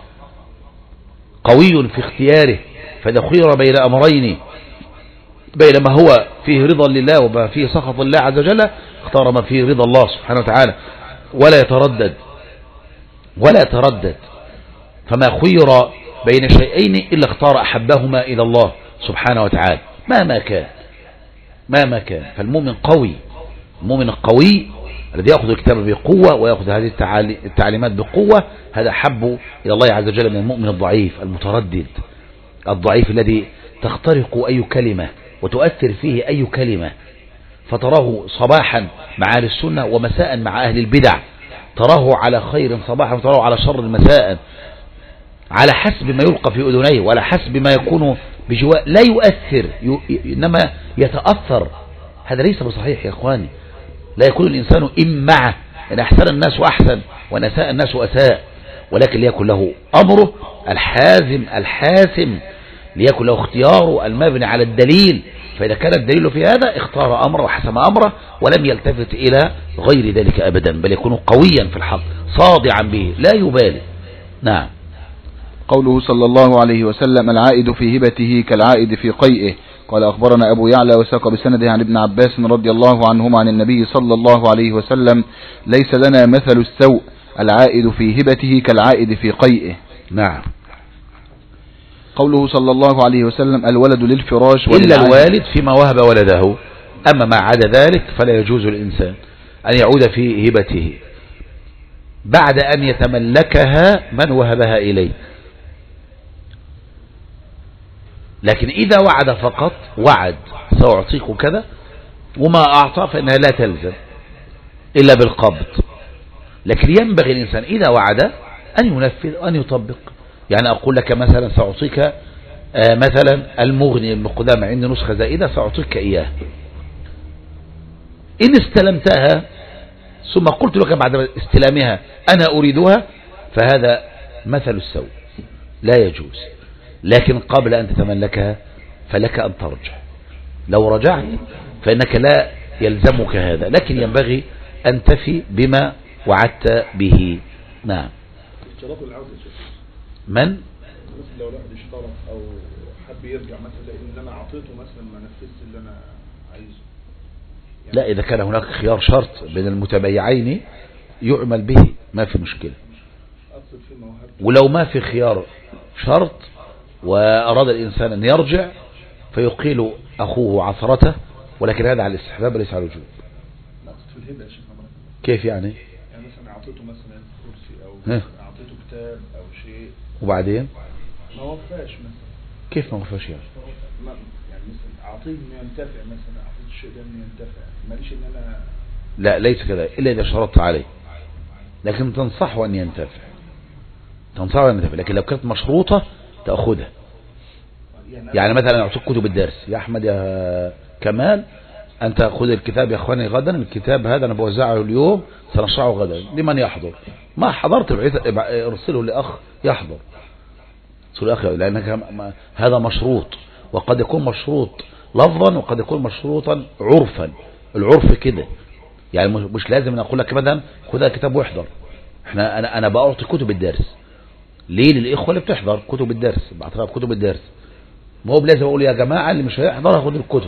قوي في اختياره، فإذا خير بين أمرين، بين ما هو فيه رضا لله وما فيه سخط الله عز وجل، اختار ما فيه رضا الله سبحانه وتعالى، ولا يتردد ولا يتردد فما خير بين شيئين إلا اختار أحبهما إلى الله سبحانه وتعالى مهما كان مهما كان. فالمؤمن قوي، المؤمن القوي الذي يأخذ الكتاب بقوة ويأخذ هذه التعليمات بقوة، هذا أحب إلى الله عز وجل من المؤمن الضعيف المتردد، الضعيف الذي تخترق أي كلمة وتؤثر فيه أي كلمة، فتراه صباحا مع أهل السنة ومساء مع أهل البدع، تراه على خير صباحا وتراه على شر مساء، على حسب ما يلقى في أذنيه وعلى حسب ما يكون بجواء، لا يؤثر إنما يتأثر. هذا ليس بصحيح يا إخواني. لا يكون الإنسان إمعة إن أحسن الناس أحسن وإن أساء الناس أساء، ولكن ليكن له أمره الحازم الحاسم، ليكن له اختياره المبني على الدليل. فإذا كان الدليل في هذا اختار أمره وحسم أمره ولم يلتفت إلى غير ذلك أبدا، بل يكون قويا في الحق صادعا به لا يبالي. نعم. قوله صلى الله عليه وسلم العائد في هبته كالعائد في قيئه. قال أخبرنا أبو يعلى وساق بسنده عن ابن عباس رضي الله عنهما عن النبي صلى الله عليه وسلم ليس لنا مثل السوء العائد في هبته كالعائد في قيئه. نعم. قوله صلى الله عليه وسلم الولد للفراش إلا الوالد فيما وهب ولده، أما ما عدا ذلك فلا يجوز للإنسان أن يعود في هبته بعد أن يتملكها من وهبها إليه. لكن إذا وعد فقط، وعد سأعطيك كذا وما أعطى فإنها لا تلزم إلا بالقبض. لكن ينبغي الإنسان إذا وعد أن ينفذ أن يطبق. يعني أقول لك مثلا سأعطيك آه مثلا المغني المقدام، عندي نسخة زائدة سأعطيك إياه، إن استلمتها ثم قلت لك بعد استلامها أنا أريدها فهذا مثل السوء لا يجوز. لكن قبل أن تتملكها فلك أن ترجع. لو رجعت فإنك لا يلزمك هذا، لكن ينبغي أن تفي بما وعدت به. نعم. من؟ لو الواحد اشترط أو حب يرجع مثلا إن أنا أعطيته مثلا ما نفذت اللي أنا عايزه، يعني لا، إذا كان هناك خيار شرط بين المتبايعين يعمل به ما في مشكلة. ولو ما في خيار شرط وأراد الإنسان أن يرجع فيقيل أخوه عثرته، ولكن هذا على الاستحباب وليس على الوجوب. كيف يعني؟ يعني مثلا أعطيته مثلا كرسي أو ها؟ أعطيته كتاب أو شيء وبعدين ما وفاش مثلا. كيف ما وفاش يعني؟ ما يعني مثلا أعطيه إنه ينتفع، مثلا أعطيته الشيء ده إنه ينتفع، ماليش إن أنا لا ليس كذا إلا إذا شرطت عليه، لكن تنصحه أن ينتفع، تنصحه أن ينتفع. لكن لو كانت مشروطة تأخذها. يعني مثلا أعطيك كتب الدرس يا أحمد يا كمال، أنت خذ الكتاب يا أخواني غدا، الكتاب هذا أنا بوزعه اليوم سنشرعه غدا لمن يحضر. ما حضرت ارسله لأخ يحضر، ارسله لأخ، لأنك هذا مشروط، وقد يكون مشروط لفظا وقد يكون مشروطا عرفا. العرف كده يعني مش لازم أن أقول لك مثلا خذ الكتاب واحضر. احنا أنا أنا بأعطي كتب الدرس ليه؟ للإخوة اللي بتحضر كتب الدرس، بعتقد كتب الدرس. ما هو بلازم أقول يا جماعة اللي مش هيحضر هاخد الكتب،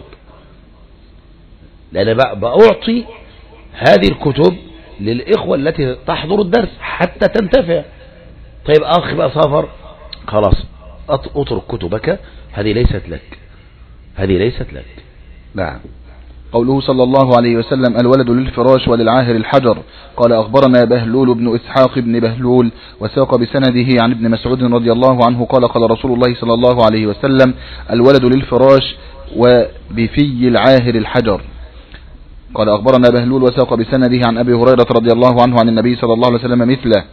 لأن بأعطي هذه الكتب للإخوة التي تحضر الدرس حتى تنتفع. طيب أخي بقى سافر، خلاص أترك كتبك، هذه ليست لك، هذه ليست لك. نعم. قوله صلى الله عليه وسلم الولد للفراش وللعاهر الحجر. قال أخبرنا بهلول بن إسحاق بن بهلول وساق بسنده عن ابن مسعود رضي الله عنه قال قال رسول الله صلى الله عليه وسلم الولد للفراش وبفي العاهر الحجر. قال أخبرنا بهلول وساق بسنده عن أبي هريرة رضي الله عنه عن النبي صلى الله عليه وسلم مثله.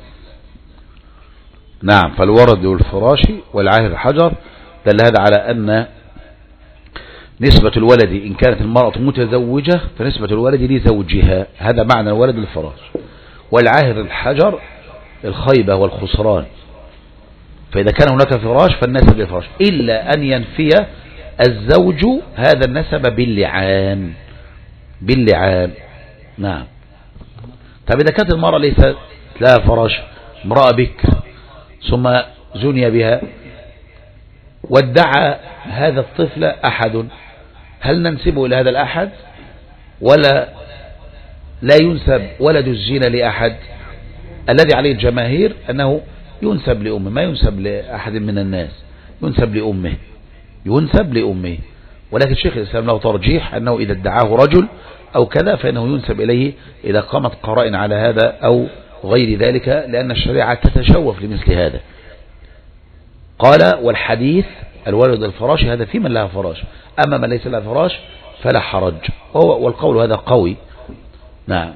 نعم. فالولد للفراش والعاهر الحجر دل هذا على أن نسبة الولد إن كانت المرأة متزوجة فنسبة الولد لزوجها، هذا معنى الولد للفراش. والعاهر الحجر الخيبة والخسران، فإذا كان هناك فراش فالنسب للفراش إلا أن ينفي الزوج هذا النسب باللعان، باللعان. نعم. طب إذا كانت المرأة ليست لها فراش، امرأة بكر ثم زني بها وادعى هذا الطفل أحد، هل ننسبه إلى هذا الأحد ولا لا ينسب ولد الزنا لأحد؟ الذي عليه الجماهير أنه ينسب لأمه، ما ينسب لأحد من الناس، ينسب لأمه، ينسب لأمه. ولكن شيخ الإسلام له ترجيح أنه إذا ادعاه رجل أو كذا فإنه ينسب إليه إذا قامت قرائن على هذا أو غير ذلك، لأن الشريعة تتشوف لمثل هذا. قال والحديث الولد الفراش هذا في من لها فراش، أما من ليس لها فراش فلا حرج، والقول هذا قوي. نعم.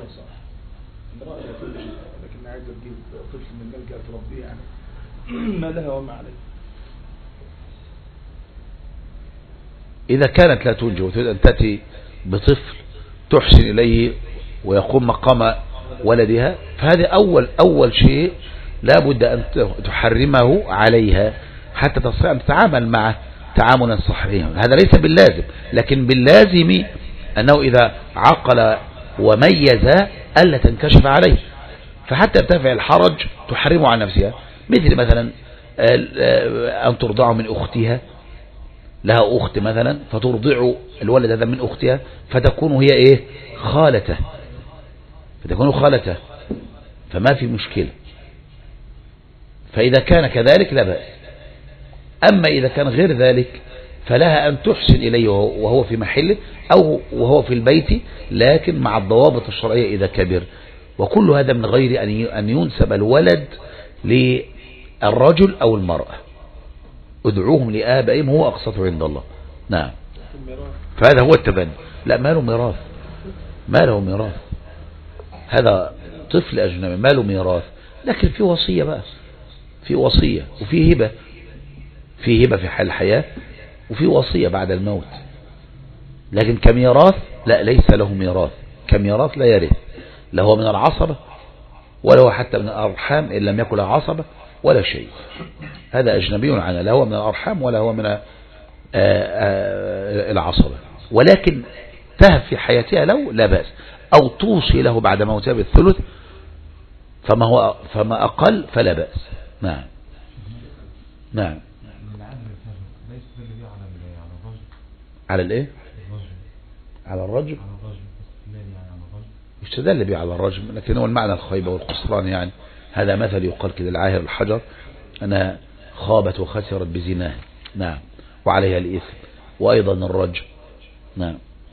لكن عايز تجيب طفل من ملجأ تربيه يعني ما لها وما عليه. إذا كانت لا تنجب وتريد أن تأتي بطفل تحسن إليه ويقوم مقام ولدها فهذا أول أول شيء لا بد أن تحرمه عليها حتى تستطيع أن تتعامل معه تعاملا صحيحا. هذا ليس باللازم، لكن باللازم أنه إذا عقل وميز ألا تنكشف عليه، فحتى يرتفع الحرج تحرمه عن نفسها، مثل مثلا أن ترضعه من أختها لها أخت مثلا فترضع الولد هذا من أختها فتكون هي إيه خالته، فتكون خالته، فما في مشكلة. فإذا كان كذلك لا بأس. أما إذا كان غير ذلك فلها أن تحسن إليه وهو في محله أو وهو في البيت، لكن مع الضوابط الشرعية إذا كبر. وكل هذا من غير أن ينسب الولد للرجل أو المرأة. ادعوهم لآبائهم هو أقسط عند الله. نعم. فهذا هو التبني. لا، ما له ميراث، ما له ميراث، هذا طفل أجنبي ما له ميراث، لكن في وصية بقى، في وصية وفي هبة، في هبة في حال الحياة وفي وصية بعد الموت. لكن كميراث لا، ليس له ميراث، كميراث لا يرث، لا هو من العصبة ولا هو حتى من الأرحام إن لم يكن له عصبة ولا شيء. هذا أجنبي عنه، لا هو من الأرحام ولا هو من العصبة، ولكن تهب في حياتها له لا بأس، أو توصي له بعد موتها بالثلث فما هو فما أقل فلا بأس. نعم. نعم. على الايه؟ على الرجل يستدل به على الرجل، لكن هو المعنى الخيبة والخسران، يعني هذا مثل يقال كده العاهر الحجر أنها خابت وخسرت بزناه. نعم. وعليها الإثم وأيضا الرجل. نعم.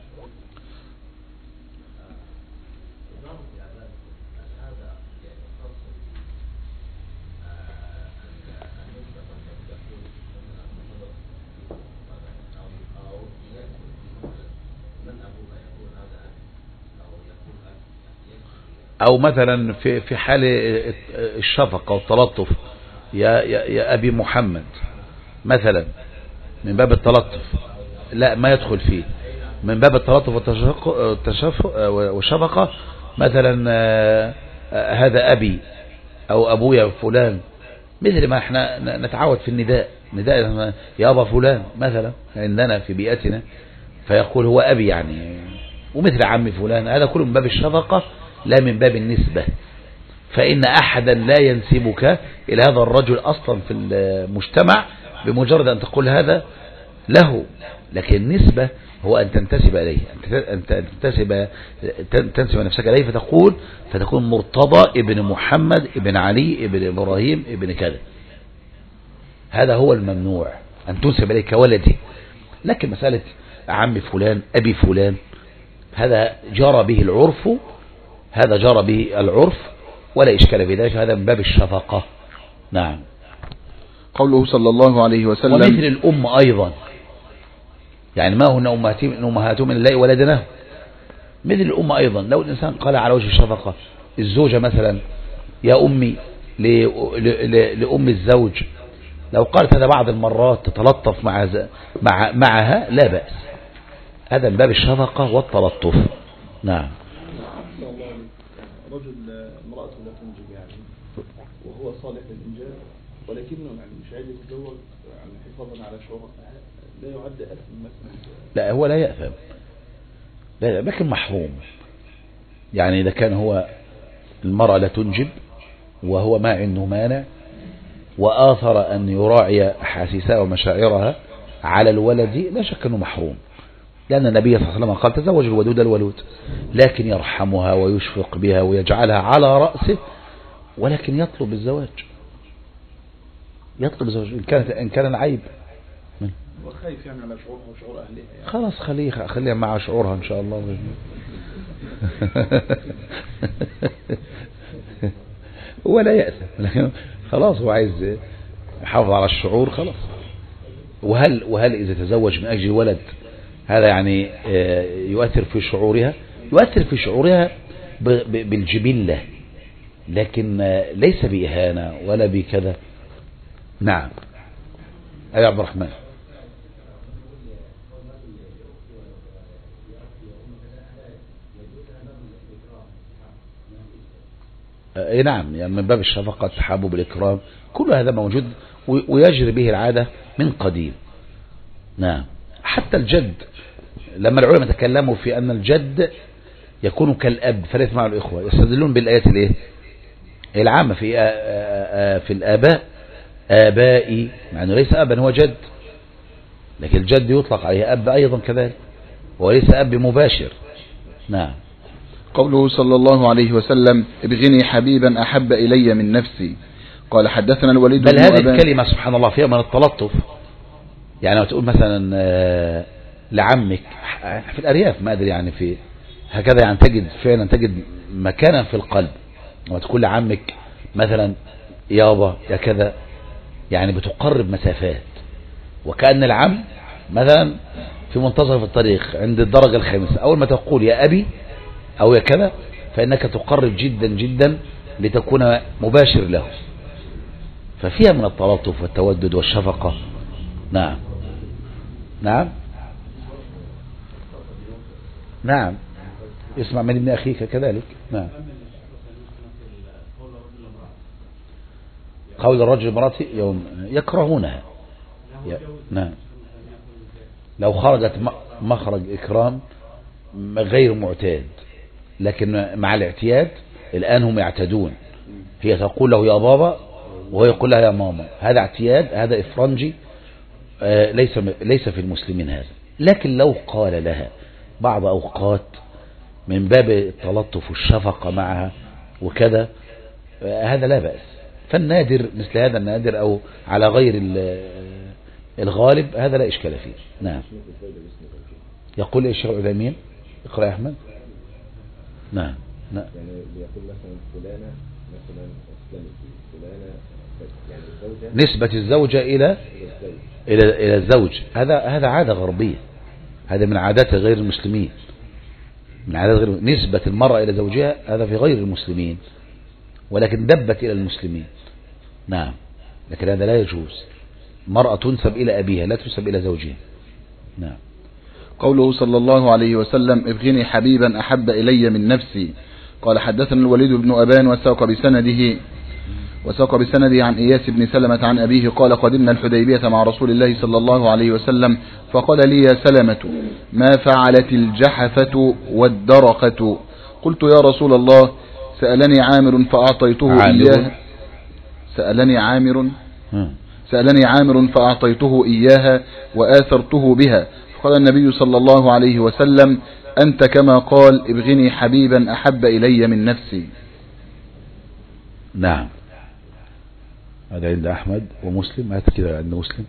أو مثلا في في حال الشفقة والتلطف، يا يا يا أبي محمد مثلا، من باب التلطف، لا ما يدخل فيه، من باب التلطف والشفقة مثلا هذا أبي أو أبويا فلان، مثل ما احنا نتعود في النداء، نداء يا أبا فلان مثلا عندنا في بيئتنا، فيقول هو أبي يعني، ومثل عمي فلان، هذا كله من باب الشفقة لا من باب النسبة. فإن أحدا لا ينسبك إلى هذا الرجل أصلا في المجتمع بمجرد أن تقول هذا له، لكن النسبة هو أن تنتسب إليه، أن تنتسب تنسب نفسك إليه، فتقول فتكون مرتضى ابن محمد ابن علي ابن إبراهيم ابن كذا. هذا هو الممنوع، أن تنسب إليه كولدي. لكن مسألة عم فلان أبي فلان هذا جرى به العرف، هذا جرى به العرف ولا إشكال في ذلك، هذا من باب الشفقة. نعم. قوله صلى الله عليه وسلم ومثل الأم أيضا، يعني ما هن أمهاتهم من الله ولدناه، مثل الأم أيضا لو الإنسان قال على وجه الشفقة، الزوجة مثلا يا أمي لأم الزوج، لو قالت هذا بعض المرات تتلطف مع مع معها لا بأس، هذا من باب الشفقة والتلطف. نعم. رجل امرأته لا تنجب يعني وهو صالح للإنجاب، ولكنه يعني مش عايز يتزوج يعني حفاظا على شعوره، لا يعد أثم مثلا؟ لا، هو لا يأثم، لا، لكن محروم. يعني إذا كان هو المرأة لا تنجب وهو ما عنده مانع، وآثر أن يراعي أحاسيسها ومشاعرها على الولد، لا شك أنه محروم، لأن النبي صلى الله عليه وسلم قال تزوج الودود الولود، لكن يرحمها ويشفق بها ويجعلها على رأسه، ولكن يطلب الزواج، يطلب الزواج إن كانت إن كان العيب وخايف يعني على شعورها وشعور أهلها يعني. خلاص خليها خليها مع شعورها إن شاء الله. هو لا يأثم، لكن خلاص هو عايز يحافظ على الشعور خلاص. وهل وهل إذا تزوج من أجل ولد هذا يعني يؤثر في شعورها؟ يؤثر في شعورها بالجبلة، لكن ليس بإهانة ولا بكذا. نعم. أي عبد الرحمن. اي نعم، يعني من باب الشفقة التحابب الإكرام، كل هذا موجود ويجري به العادة من قديم. نعم. حتى الجد لما العلماء تكلموا في أن الجد يكون كالأب فليس مع الإخوة، يستدلون بالآيات الايه العامة في في الآباء، آبائي، يعني ليس أبا هو جد، لكن الجد يطلق عليه أب أيضا كذلك، وليس أب مباشر. نعم. قوله صلى الله عليه وسلم ابغني حبيبا أحب إلي من نفسي. قال حدثنا الوليد بل بن هذه أبان. الكلمة سبحان الله فيها من التلطف. يعني لو تقول مثلا لعمك في الأرياف ما أدري يعني في هكذا، يعني تجد فعلا تجد مكانا في القلب. لما تقول لعمك مثلا يابا يا كذا، يعني بتقرب مسافات، وكأن العم مثلا في منتصف الطريق عند الدرجة الخامسة، أول ما تقول يا أبي أو يا كذا فإنك تقرب جدا جدا لتكون مباشر له، ففيها من التلطف والتودد والشفقة. نعم نعم نعم اسمع من ابن أخيك كذلك. نعم. قول الرجل امرأته يوم يكرهونها. نعم. لو خرجت مخرج إكرام غير معتاد، لكن مع الاعتياد الآن هم يعتدون، هي تقول له يا بابا وهو يقول لها يا ماما، هذا اعتياد، هذا إفرنجي، آه ليس ليس في المسلمين هذا. لكن لو قال لها بعض أوقات من باب التلطف والشفقة معها وكذا، آه هذا لا بأس. فالنادر مثل هذا النادر أو على غير الغالب هذا لا إشكال فيه. نعم. يقول الشيخ العثيمين اقرأ يا أحمد. نعم نعم. يعني يقول مثلا فلانة مثلا أسلمت فلانة، يعني الزوجة نسبة الزوجة إلى إلى إلى الزوج، هذا هذا عادة غربية، هذا من عادات غير المسلمين، من عادات غير نسبة المرأة إلى زوجها هذا في غير المسلمين، ولكن دبت إلى المسلمين. نعم. لكن هذا لا يجوز، المرأة تنسب إلى أبيها لا تنسب إلى زوجها. نعم. قوله صلى الله عليه وسلم ابغني حبيبا أحب إلي من نفسي. قال حدثنا الوليد بن أبان وساق بسنده وساق بسنده عن إياس بن سلمة عن أبيه قال قدمنا الحديبية مع رسول الله صلى الله عليه وسلم فقال لي يا سلمة ما فعلت الجحفة والدرقة؟ قلت يا رسول الله سألني عامر فأعطيته إياه سألني عامر سألني عامر فأعطيته إياها وآثرته بها. قال النبي صلى الله عليه وسلم أنت كما قال ابغني حبيبا أحب إلي من نفسي. نعم. هذا عند أحمد ومسلم، هذا كده عند مسلم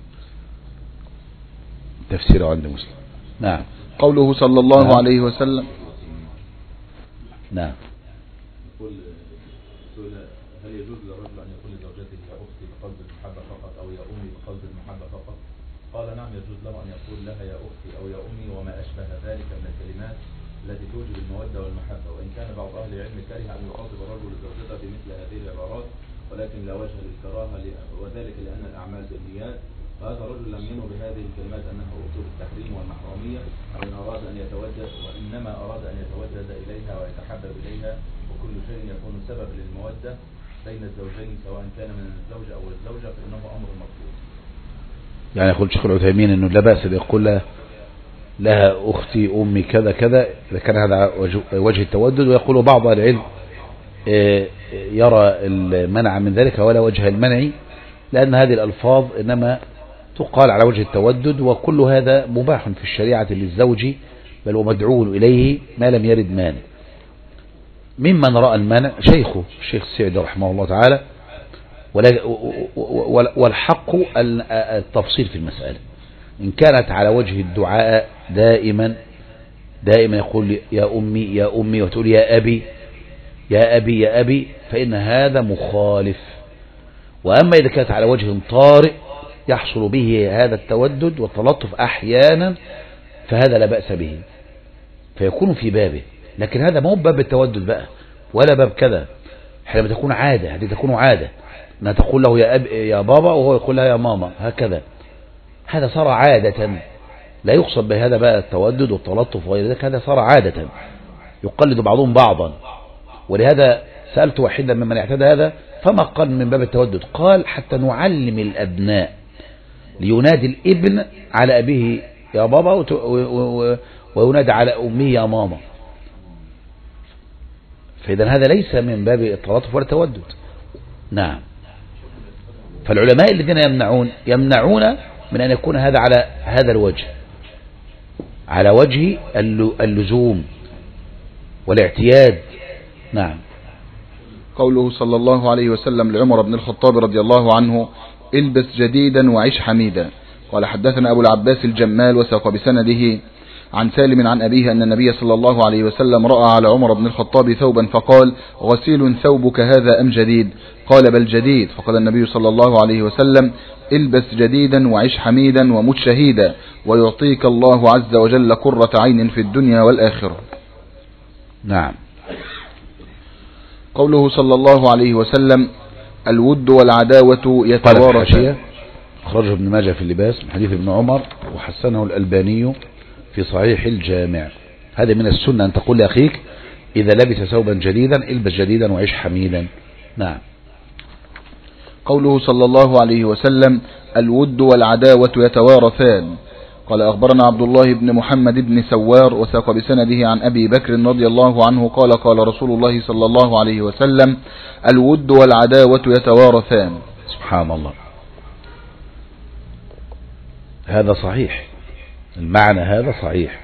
تفسيره عند مسلم. نعم. قوله صلى الله نعم. عليه وسلم. نعم. يقول هل يجوز للرجل أن يقول لزوجته يا أختي بقلب المحبة فقط أو يا أمي بقلب المحبة فقط؟ قال نعم يجوز له أن يقول لها يا أختي أو يا أمي وما أشبه ذلك من الكلمات التي توجب المودة والمحبة، وإن كان بعض أهل العلم كره أن يخاطب الرجل زوجته بمثل هذه العبارات، ولكن لا وجه للكراهة، وذلك لأن الأعمال بالنيات، فهذا الرجل لم ينو بهذه الكلمات أنه أسلوب التحريم والمحرمية، وإن أراد أن يتوجه وإنما أراد أن يتوجد إليها ويتحبب إليها، وكل شيء يكون سبب للمودة بين الزوجين سواء كان من الزوج أو الزوجة فإنه أمر مطلوب. يعني يقول الشيخ العثيمين انه لا بأس يقول لها لها اختي امي كذا كذا اذا كان هذا وجه التودد، ويقول بعض العلم يرى المنع من ذلك ولا وجه المنع، لان هذه الالفاظ انما تقال على وجه التودد، وكل هذا مباح في الشريعة للزوج، بل ومدعو اليه ما لم يرد مانع. ممن رأى المنع شيخه الشيخ السعدي رحمه الله تعالى، والحق التفصيل في المسألة. إن كانت على وجه الدعاء دائما دائما يقول يا أمي يا أمي وتقول يا أبي يا أبي يا أبي فإن هذا مخالف. وأما إذا كانت على وجه طارئ يحصل به هذا التودد والتلطف أحيانا فهذا لا بأس به، فيكون في بابه. لكن هذا ما هو باب التودد بقى ولا باب كذا، حينما تكون عادة، هذه تكون عادة أنها تقول له يا أب يا بابا وهو يقول لها يا ماما هكذا، هذا صار عادة، لا يقصد بهذا بقى التودد والتلطف وغير ذلك، هذا صار عادة يقلد بعضهم بعضا. ولهذا سألت واحدا ممن اعتدى هذا فما قال من باب التودد، قال حتى نعلم الأبناء لينادي الابن على أبيه يا بابا وينادي على أمه يا ماما، فإذا هذا ليس من باب التلطف ولا التودد. نعم. فالعلماء الذين يمنعون يمنعون من أن يكون هذا على هذا الوجه، على وجه اللزوم والاعتياد. نعم. قوله صلى الله عليه وسلم لعمر بن الخطاب رضي الله عنه: البس جديدا وعيش حميدا. قال حدثنا أبو العباس الجمال وساق بسنده عن سالم عن أبيه أن النبي صلى الله عليه وسلم رأى على عمر بن الخطاب ثوبا فقال: غسيل ثوبك هذا أم جديد؟ قال: بل جديد. فقال النبي صلى الله عليه وسلم: البس جديدا وعيش حميدا ومت شهيدا، ويعطيك الله عز وجل قرة عين في الدنيا والآخرة. نعم. قوله صلى الله عليه وسلم: الود والعداوة يتوارثان. أخرجه ابن ماجه في اللباس من حديث ابن عمر وحسنه الألباني في صحيح الجامع. هذا من السنة أن تقول لأخيك إذا لبس ثوبا جديدا البس جديدا وعيش حميدا. نعم. قوله صلى الله عليه وسلم: الود والعداوة يتوارثان. قال أخبرنا عبد الله بن محمد بن سوار وساق بسنده عن أبي بكر رضي الله عنه قال: قال رسول الله صلى الله عليه وسلم: الود والعداوة يتوارثان. سبحان الله، هذا صحيح، المعنى هذا صحيح،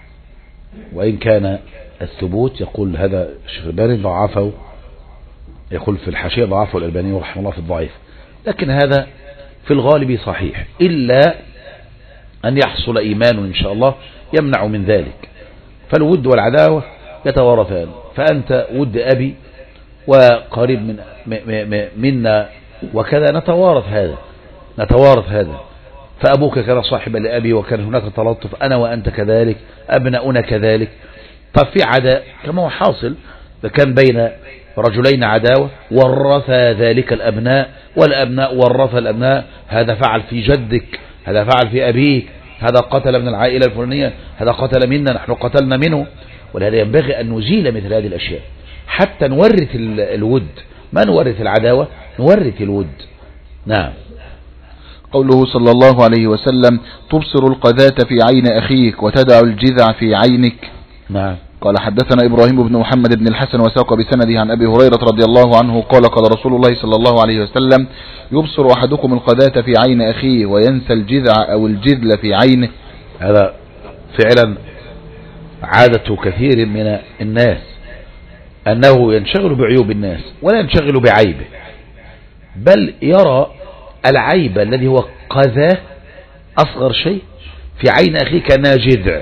وإن كان الثبوت يقول هذا الشيخ الألباني ضعفه، يقول في الحاشية ضعفه الألباني رحمه الله في الضعيف، لكن هذا في الغالب صحيح، إلا أن يحصل إيمان إن شاء الله يمنع من ذلك. فالود والعداوة يتوارثان، فأنت ود أبي وقريب من منا وكذا نتوارث هذا نتوارث هذا فأبوك كان صاحبا لأبي وكان هناك تلطف، أنا وأنت كذلك، أبناؤنا كذلك. طب في عداء كما هو حاصل، فكان بين رجلين عداوة ورث ذلك الأبناء والأبناء ورث الأبناء، هذا فعل في جدك، هذا فعل في أبيك، هذا قتل من العائلة الفلانية، هذا قتل منا، نحن قتلنا منه. ولهذا ينبغي أن نزيل مثل هذه الأشياء حتى نورث الود، ما نورث العداوة، نورث الود. نعم. قوله صلى الله عليه وسلم: تبصر القذاة في عين أخيك وتدع الجذع في عينك. نعم. قال حدثنا إبراهيم بن محمد بن الحسن وساق بسنده عن أبي هريرة رضي الله عنه قال: قال رسول الله صلى الله عليه وسلم: يبصر أحدكم القذاة في عين أخيه وينسى الجذع أو الجذل في عينه. هذا فعلا عادة كثير من الناس أنه ينشغل بعيوب الناس ولا ينشغل بعيبه، بل يرى العيب الذي هو قذاه أصغر شيء في عين أخيه كأنها جذع،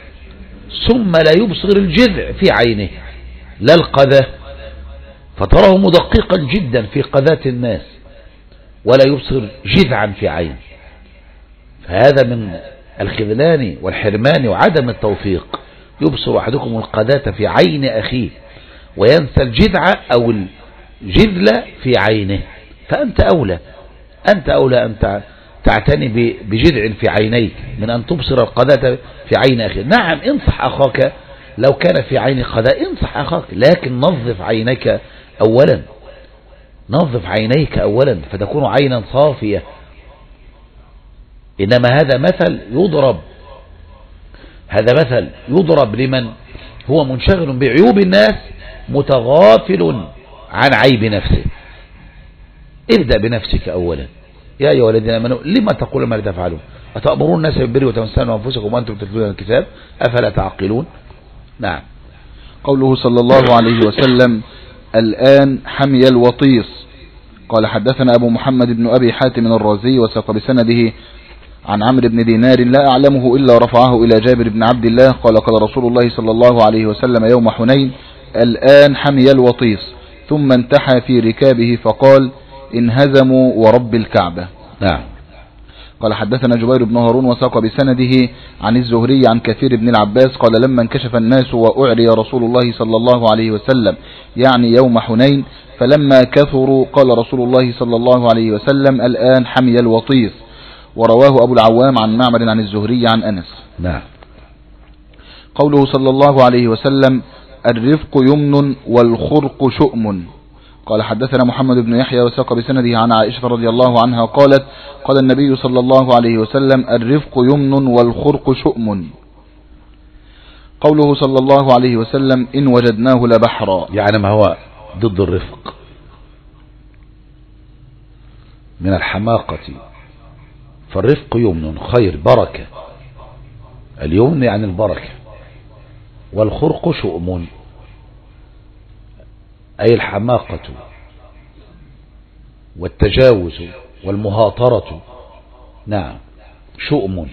ثم لا يبصر الجذع في عينه لا القذاه، فتراه مدققا جدا في قذاة الناس ولا يبصر جذعا في عين. فهذا من الخذلان والحرمان وعدم التوفيق. يبصر أحدكم القذاة في عين أخيه وينسى الجذع أو الجذل في عينه، فأنت أولى أنت أولى أن تعتني بجذع في عينيك من أن تبصر القذاة في عين أخيك. نعم، انصح أخاك لو كان في عين قذاة، انصح أخاك، لكن نظف عينيك أولا، نظف عينيك أولا فتكون عينا صافية. إنما هذا مثل يضرب هذا مثل يضرب لمن هو منشغل بعيوب الناس متغافل عن عيب نفسه. ابدأ بنفسك أولا. يا أيها الذين آمنوا لما تقولون ما لا تفعلون أتأمرون الناس بالبر وتنسون أنفسكم وأنتم تتلون الكتاب أفلا تعقلون. نعم. قوله صلى الله عليه وسلم: الآن حمي الوطيس. قال حدثنا أبو محمد بن أبي حاتم الرازي وساق بسنده عن عمرو بن دينار لا أعلمه إلا رفعه إلى جابر بن عبد الله قال: قال رسول الله صلى الله عليه وسلم يوم حنين: الآن حمي الوطيس. ثم انتحى في ركابه فقال: انهزموا ورب الكعبة. نعم. قال حدثنا جبير بن هارون وساق بسنده عن الزهري عن كثير بن العباس قال: لما انكشف الناس وأعري رسول الله صلى الله عليه وسلم يعني يوم حنين فلما كثروا قال رسول الله صلى الله عليه وسلم: الآن حمي الوطيس. ورواه أبو العوام عن معمر عن الزهري عن أنس. نعم. قوله صلى الله عليه وسلم: الرفق يمن والخرق شؤم. قال حدثنا محمد بن يحيى وساق بسنده عن عائشة رضي الله عنها قالت: قال النبي صلى الله عليه وسلم: الرفق يمن والخرق شؤم. قوله صلى الله عليه وسلم: إن وجدناه لبحرا، يعني ما هو ضد الرفق من الحماقة، فالرفق يمن خير بركة، اليمن يعني البركة، والخرق شؤم أي الحماقة والتجاوز والمهاطرة. نعم شؤم.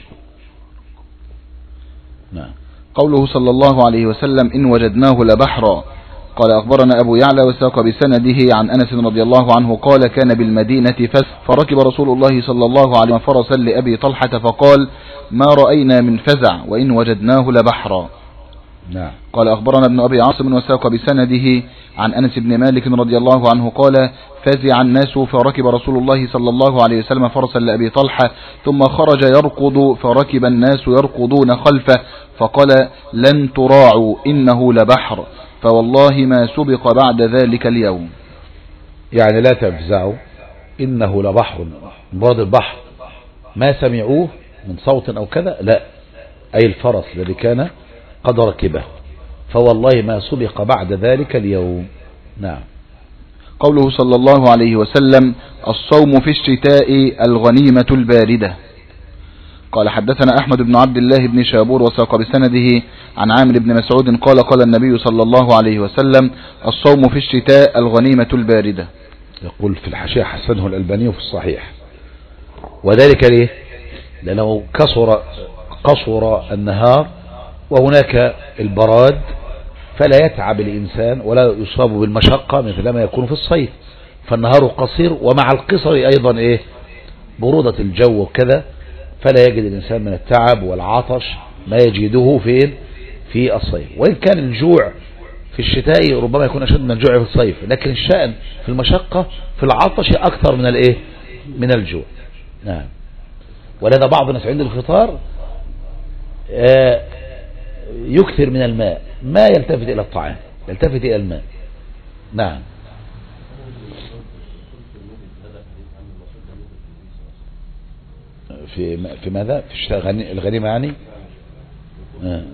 نعم. قوله صلى الله عليه وسلم إن وجدناه لبحرا. قال أخبرنا أبو يعلى وساق بسنده عن أنس رضي الله عنه قال كان بالمدينة فس فركب رسول الله صلى الله عليه وسلم فرسا لأبي طلحة فقال ما رأينا من فزع وإن وجدناه لبحرا. نعم. قال أخبرنا ابن أبي عاصم وساق بسنده عن أنس بن مالك رضي الله عنه قال فزع الناس فركب رسول الله صلى الله عليه وسلم فرسا لأبي طلحة ثم خرج يركض فركب الناس يركضون خلفه فقال لن تراعوا إنه لبحر فوالله ما سبق بعد ذلك اليوم. يعني لا تفزعوا إنه لبحر، مراد البحر ما سمعوه من صوت أو كذا، لا، أي الفرس الذي كان قد ركبه، فوالله ما سبق بعد ذلك اليوم. نعم. قوله صلى الله عليه وسلم الصوم في الشتاء الغنيمة الباردة. قال حدثنا أحمد بن عبد الله بن شابور وساق بسنده عن عامر بن مسعود قال قال النبي صلى الله عليه وسلم الصوم في الشتاء الغنيمة الباردة. يقول في الحاشية حسنه الألباني في الصحيح، وذلك ليه؟ لأنه كسر قصر النهار وهناك البراد فلا يتعب الإنسان ولا يصاب بالمشقة مثل ما يكون في الصيف، فالنهار قصير ومع القصر أيضا إيه برودة الجو وكذا، فلا يجد الإنسان من التعب والعطش ما يجده فين في الصيف. وإن كان الجوع في الشتاء ربما يكون أشد من الجوع في الصيف، لكن الشأن في المشقة في العطش أكثر من الإيه من الجوع. نعم. ولذا بعض الناس عند الفطار آه يكثر من الماء، ما يلتفت إلى الطعام، يلتفت إلى الماء. نعم. في في ماذا؟ في الشتاء الغنيمة يعني. آه.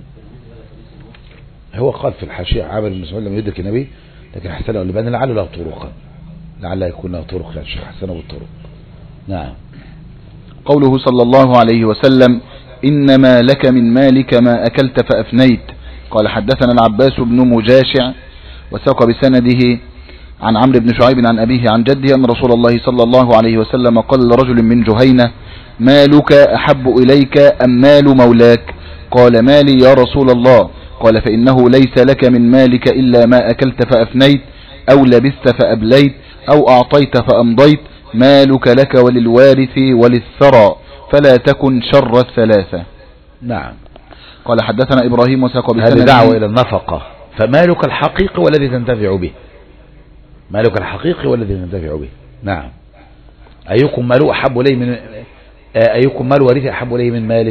هو قال في الحاشية عامر بن مسعود لم يدرك النبي، لكن حسنه الألباني لعله له طرقا، لعله يكون له طرق يا شيخ حسنه بالطرق. نعم. قوله صلى الله عليه وسلم إنما لك من مالك ما أكلت فأفنيت. قال حدثنا العباس بن مجاشع وساق بسنده عن عمرو بن شعيب عن أبيه عن جده أن رسول الله صلى الله عليه وسلم قال لرجل من جهينة مالك أحب إليك أم مال مولاك؟ قال مالي يا رسول الله. قال فإنه ليس لك من مالك إلا ما أكلت فأفنيت أو لبست فأبليت أو أعطيت فأمضيت، مالك لك وللوارث وللثرى فلا تكن شر الثلاثة. نعم. قال حدثنا إبراهيم وساق بسنده. هذه دعوة إلى النفقة، فمالك الحقيقي والذي تنتفع به، مالك الحقيقي والذي تنتفع به. نعم. أيكم ماله أحب إليه من أيكم مال ورثه أحب إليه من ماله؟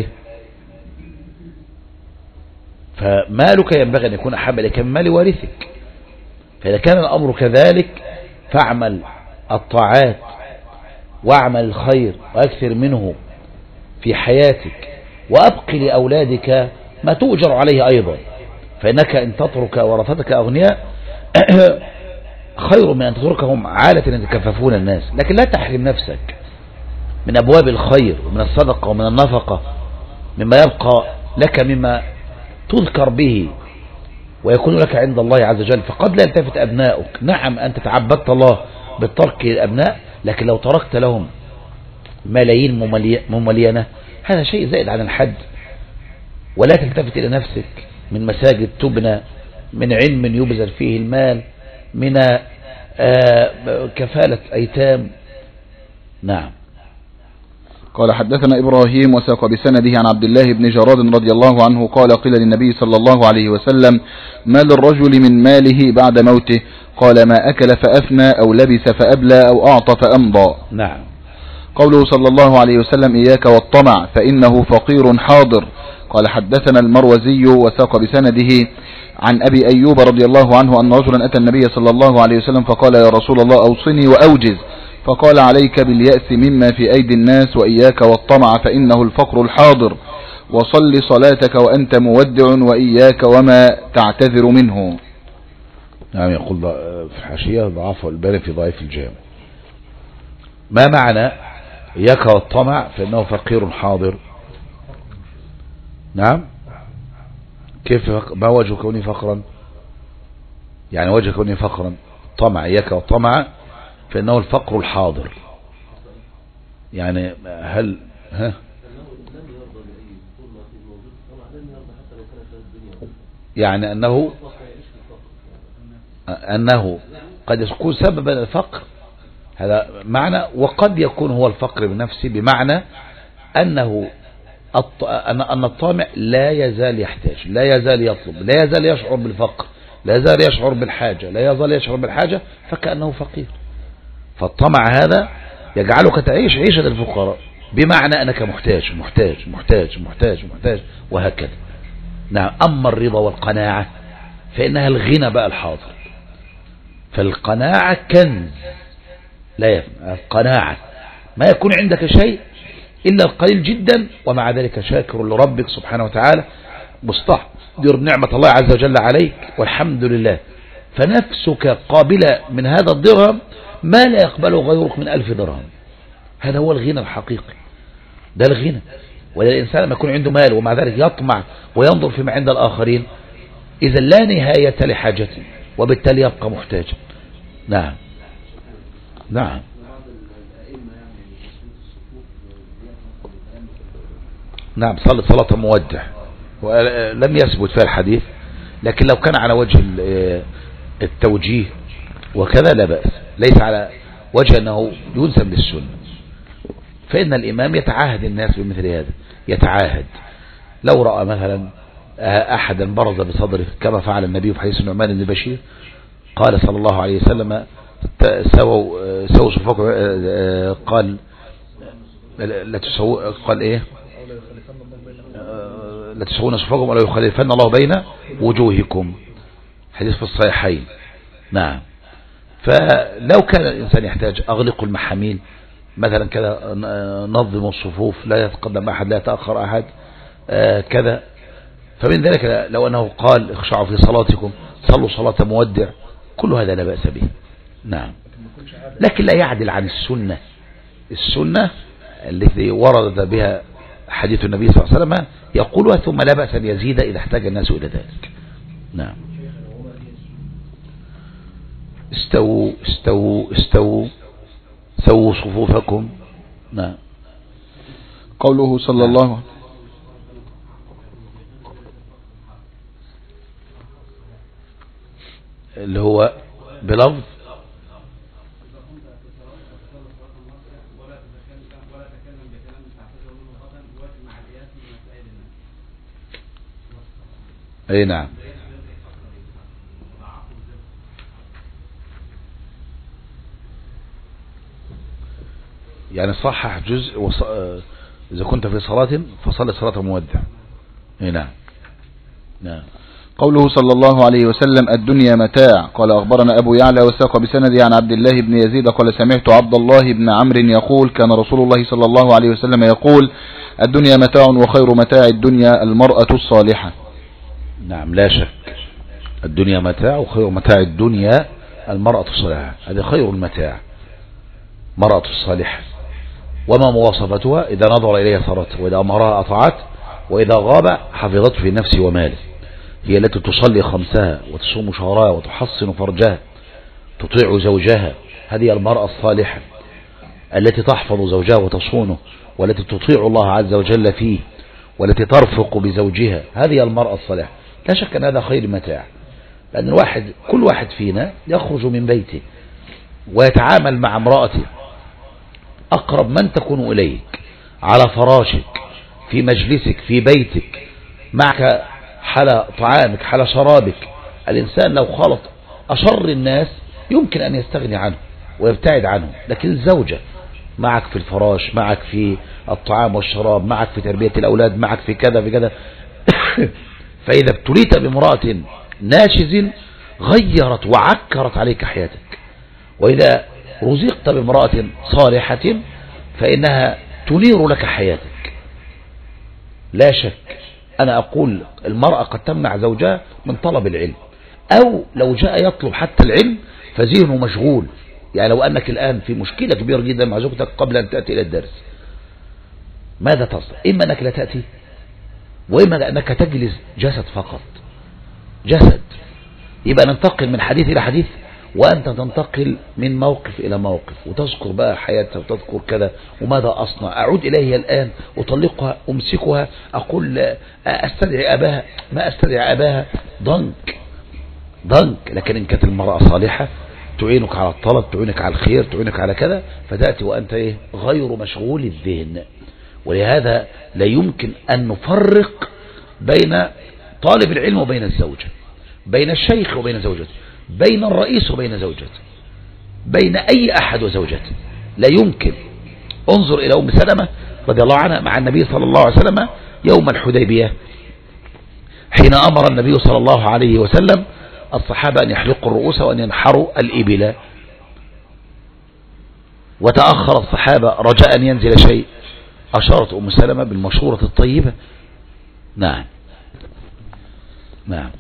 فمالك ينبغي أن يكون أحب إليك من مال وارثك، فإذا كان الأمر كذلك فاعمل الطاعات واعمل الخير وأكثر منه في حياتك، وأبقي لأولادك ما تؤجر عليه أيضا، فإنك إن تترك ورثتك أغنياء خير من أن تتركهم عالة يتكففون الناس. لكن لا تحرم نفسك من أبواب الخير ومن الصدقة ومن النفقة مما يبقى لك مما تذكر به ويكون لك عند الله عز وجل، فقد لا يلتفت أبناؤك. نعم أنت تعبدت الله بالترك للأبناء، لكن لو تركت لهم ملايين مملينة هذا شيء زائد عن الحد. ولا تلتفت إلى نفسك من مساجد تبنى، من علم يبذل فيه المال، من كفالة أيتام. نعم. قال حدثنا إبراهيم وساق بسنده عن عبد الله بن جراد رضي الله عنه قال قيل للنبي صلى الله عليه وسلم ما للرجل من ماله بعد موته؟ قال ما أكل فأفنى أو لبس فأبلى أو أعطى فأمضى. نعم. قوله صلى الله عليه وسلم إياك والطمع فإنه فقير حاضر. قال حدثنا المروزي وساق بسنده عن أبي أيوب رضي الله عنه أن رجلا أتى النبي صلى الله عليه وسلم فقال يا رسول الله أوصني وأوجز، فقال عليك باليأس مما في أيدي الناس وإياك والطمع فإنه الفقر الحاضر، وصل صلاتك وأنت مودع وإياك وما تعتذر منه. نعم. يقول في الحاشية ضعفه الألباني في ضعيف الجامع. ما معنى إياك والطمع فإنه فقير حاضر. نعم. كيف ما وجه كوني فقرا؟ يعني وجه كوني فقرا طمع، إياك والطمع فإنه الفقر الحاضر. يعني هل ها يعني أنه أنه قد يكون سببا الفقر، هذا معنى، وقد يكون هو الفقر بنفسه، بمعنى أنه أن الطامع لا يزال يحتاج، لا يزال يطلب، لا يزال يشعر بالفقر، لا يزال يشعر بالحاجة، لا يزال يشعر بالحاجة، فكأنه فقير. فالطمع هذا يجعلك تعيش عيشة الفقراء، بمعنى أنك محتاج محتاج محتاج محتاج محتاج وهكذا. نعم. أما الرضا والقناعة فإنها الغنى بقى الحاضر. فالقناعة كنز لا يفنى. القناعة ما يكون عندك شيء إلا القليل جدا، ومع ذلك شاكر لربك سبحانه وتعالى، مستحضر نعمة الله عز وجل عليك والحمد لله. فنفسك قابلة من هذا الدرهم ما لا يقبله غيرك من ألف درهم. هذا هو الغنى الحقيقي، ده الغنى. ولا الإنسان لما يكون عنده مال ومع ذلك يطمع وينظر فيما عند الآخرين، إذا لا نهاية لحاجته، وبالتالي يبقى محتاجا. نعم. نعم. نعم. صلت صلاة مودع ولم يثبت فيها الحديث، لكن لو كان على وجه التوجيه وكذا لا بأس، ليس على وجه أنه ينسب للسنة. فإن الإمام يتعاهد الناس بمثل هذا، يتعاهد. لو رأى مثلا أحدا برز بصدره كما فعل النبي في حديث النعمان بن بشير، قال صلى الله عليه وسلم سووا سووا صفوفكم، قال لا تسووا، قال ايه، لا تسوون صفوفكم ولا يخلفن الله بين وجوهكم، حديث في الصحيحين. نعم. فلو كان الإنسان يحتاج أغلقوا المحامين مثلا كذا، نظموا الصفوف، لا يتقدم أحد لا يتأخر أحد كذا، فمن ذلك لو أنه قال اخشعوا في صلاتكم، صلوا صلاة مودع، كل هذا لا بأس به. نعم. لكن لا يعدل عن السنة، السنة التي ورد بها حديث النبي صلى الله عليه وسلم يقولها، ثم لا بأس أن يزيد إذا احتاج الناس إلى ذلك. نعم. استووا استووا استووا سووا صفوفكم. نعم. قوله صلى الله عليه وسلم اللي هو بلفظ اي نعم. يعني صحح جزء وص... إذا كنت في صلاة فصل صلاة مودع. اي نعم. نعم. قوله صلى الله عليه وسلم الدنيا متاع. قال أخبرنا أبو يعلى وساق بسندي عن عبد الله بن يزيد قال سمعت عبد الله بن عمرو يقول كان رسول الله صلى الله عليه وسلم يقول الدنيا متاع وخير متاع الدنيا المرأة الصالحة. نعم لا شك، الدنيا متاع وخير متاع الدنيا المرأة الصالحة، هذا خير المتاع مرأة الصالحة. وما مواصفتها؟ إذا نظر إليها صارت، وإذا أمرها أطاعت، وإذا غاب حفظته في نفسه وماله. هي التي تصلي خمسها وتصوم شهرها وتحصن فرجها، تطيع زوجها، هذه المرأة الصالحة التي تحفظ زوجها وتصونه، والتي تطيع الله عز وجل فيه، والتي ترفق بزوجها، هذه المرأة الصالحة. لا شك أن هذا خير متاع، لأن الواحد كل واحد فينا يخرج من بيته ويتعامل مع امرأته أقرب من تكون إليك، على فراشك، في مجلسك، في بيتك، معك حال طعامك، حال شرابك. الإنسان لو خلط أشر الناس يمكن أن يستغني عنه ويبتعد عنه، لكن الزوجة معك في الفراش، معك في الطعام والشراب، معك في تربية الأولاد، معك في كذا في كذا. فإذا ابتليت بامرأة ناشز غيرت وعكرت عليك حياتك، وإذا رزقت بامرأة صالحة فإنها تنير لك حياتك. لا شك. أنا أقول المرأة قد تمنع زوجها من طلب العلم، أو لو جاء يطلب حتى العلم فذهنه مشغول. يعني لو أنك الآن في مشكلة كبيرة جدا مع زوجتك قبل أن تأتي إلى الدرس، ماذا تصنع؟ إما أنك لا تأتي، وإما أنك تجلس جسد فقط، جسد. يبقى ننتقل من حديث إلى حديث، وأنت تنتقل من موقف إلى موقف، وتذكر بقى حياتها وتذكر كذا، وماذا أصنع؟ أعود إليها الآن، أطلقها، أمسكها، أقول أستدعي أباها، ما أستدعي أباها، ضنك ضنك. لكن إن كانت المرأة صالحة تعينك على الطلب، تعينك على الخير، تعينك على كذا، فتأتي وأنت إيه؟ غير مشغول الذهن. ولهذا لا يمكن أن نفرق بين طالب العلم وبين الزوجة، بين الشيخ وبين زوجته، بين الرئيس وبين زوجته، بين أي أحد وزوجته، لا يمكن. انظر إلى أم سلمة رضي الله عنها مع النبي صلى الله عليه وسلم يوم الحديبية، حين أمر النبي صلى الله عليه وسلم الصحابة أن يحلقوا الرؤوس وأن ينحروا الإبل، وتأخر الصحابة رجاء أن ينزل شيء، أشارت أم سلمة بالمشورة الطيبة. نعم نعم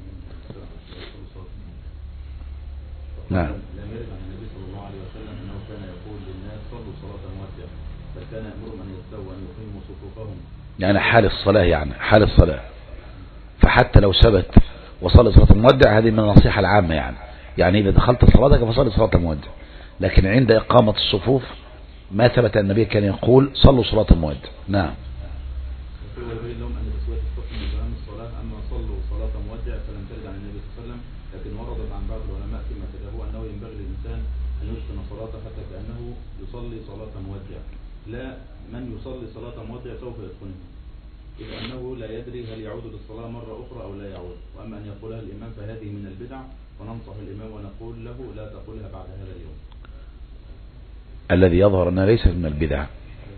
نعم. لم يرد عن النبي صلى الله عليه وسلم انه كان يقول للناس صلوا صلاه مودع، بل كان يامرهم ان يستووا وان يقيموا صفوفهم. يعني حال الصلاة، يعني حال الصلاة. فحتى لو ثبت وصلي صلاة المودع، هذه من النصيحة العامة، يعني يعني إذا دخلت صلاتك فصلي صلاة المودع. لكن عند إقامة الصفوف ما ثبت أن النبي كان يقول صلوا صلاة المودع. نعم. ويبين لهم ان تسويه الصف من تمام الصلاه، اما صلوا صلاه مودع فلم ترد عن النبي صلى الله عليه وسلم، لكن وردت عن بعض العلماء فيما كتبوه انه ينبغي للانسان ان يتقن صلاته حتى كانه يصلي صلاه مودع، لا من يصلي صلاه مودع سوف يتقنها، اذ انه لا يدري هل يعود للصلاه مره اخرى او لا يعود. واما ان يقولها الامام فهذه من البدع، وننصح الامام ونقول له لا تقولها بعد هذا اليوم. الذي يظهر أنها ليست من البدع،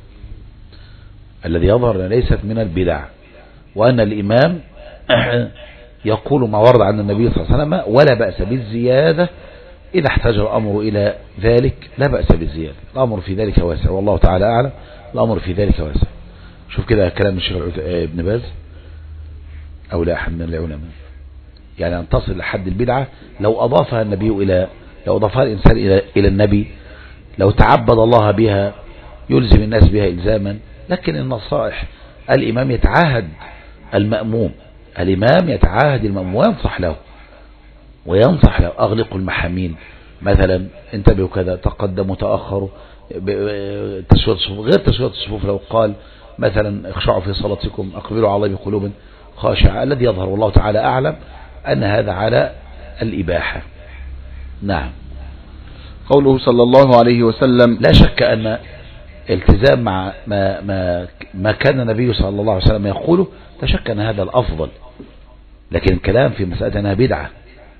الذي يظهر أنها ليست من البدع، وأن الإمام يقول ما ورد عن النبي صلى الله عليه وسلم، ولا بأس بالزيادة إذا احتاج الأمر إلى ذلك، لا بأس بالزيادة، الأمر في ذلك واسع، والله تعالى أعلم، الأمر في ذلك واسع. شوف كده كلام الشيخ ابن باز أو لا أحد من العلماء، يعني أن تصل لحد البدعة لو أضافها النبي إلى لو أضافها الإنسان إلى إلى النبي، لو تعبد الله بها يلزم الناس بها إلزاما. لكن النصائح الإمام يتعاهد المأموم، الإمام يتعاهد المأموم وينصح له وينصح له أغلقوا المحامين مثلا، انتبهوا كذا، تقدموا تأخروا، تسوية الصفوف، غير تسوية الصفوف لو قال مثلا اخشعوا في صلاتكم أقبلوا على الله بقلوب خاشعة. الذي يظهر والله تعالى أعلم أن هذا على الإباحة. نعم. قوله صلى الله عليه وسلم لا شك أن التزام مع ما, ما, ما كان النبي صلى الله عليه وسلم يقوله، لا شك أن هذا الأفضل، لكن الكلام في مسألة أنها بدعة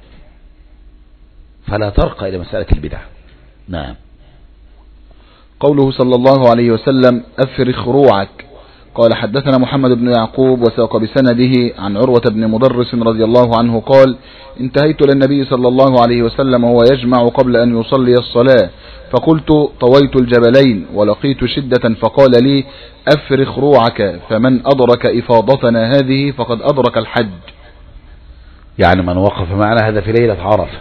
فلا ترقى إلى مسألة البدعة. نعم. قوله صلى الله عليه وسلم أفرخ روعك. قال حدثنا محمد بن يعقوب وساق بسنده عن عروة بن مدرس رضي الله عنه قال انتهيت للنبي صلى الله عليه وسلم وهو يجمع قبل أن يصلي الصلاة، فقلت طويت الجبلين ولقيت شدة، فقال لي أفرخ روعك، فمن أدرك إفاضتنا هذه فقد أدرك الحج. يعني من وقف معنا هذا في ليلة عرفة،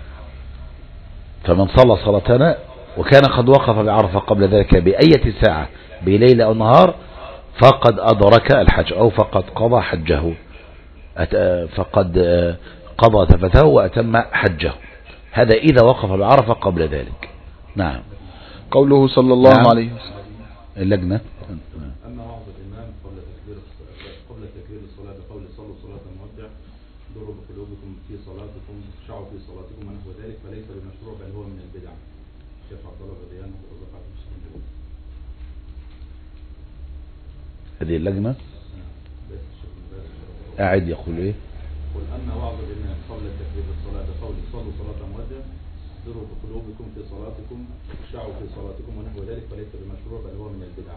فمن صلى صلاتنا وكان قد وقف بعرفة قبل ذلك بأية ساعة بليلة أو نهار فقد أدرك الحج، أو فقد قضى حجه، فقد قضى تفته وأتم حجه، هذا إذا وقف بعرفة قبل ذلك. نعم. قوله صلى الله نعم. عليه وسلم اللجنة. أما وعظ الإمام قبل تكبير قبل تكبير الصلاة بقول صلوا صلاة المودع ضروا بقلوبكم في صلاتكم شعوا في صلاتكم ونحو ذلك فليس بمشروع بل هو من البدع. الشيخ عبد الله بديان وزقاء المسلمين. هذه اللجنة قاعد يقول إيه؟ قل أما وعظ الإمام قبل تكبير الصلاة بقول صلوا صلاة المودع ضروا بقلوبكم في صلاتكم شعوا في صلاتكم ونحو ذلك فليس بمشروع بل هو من البدع.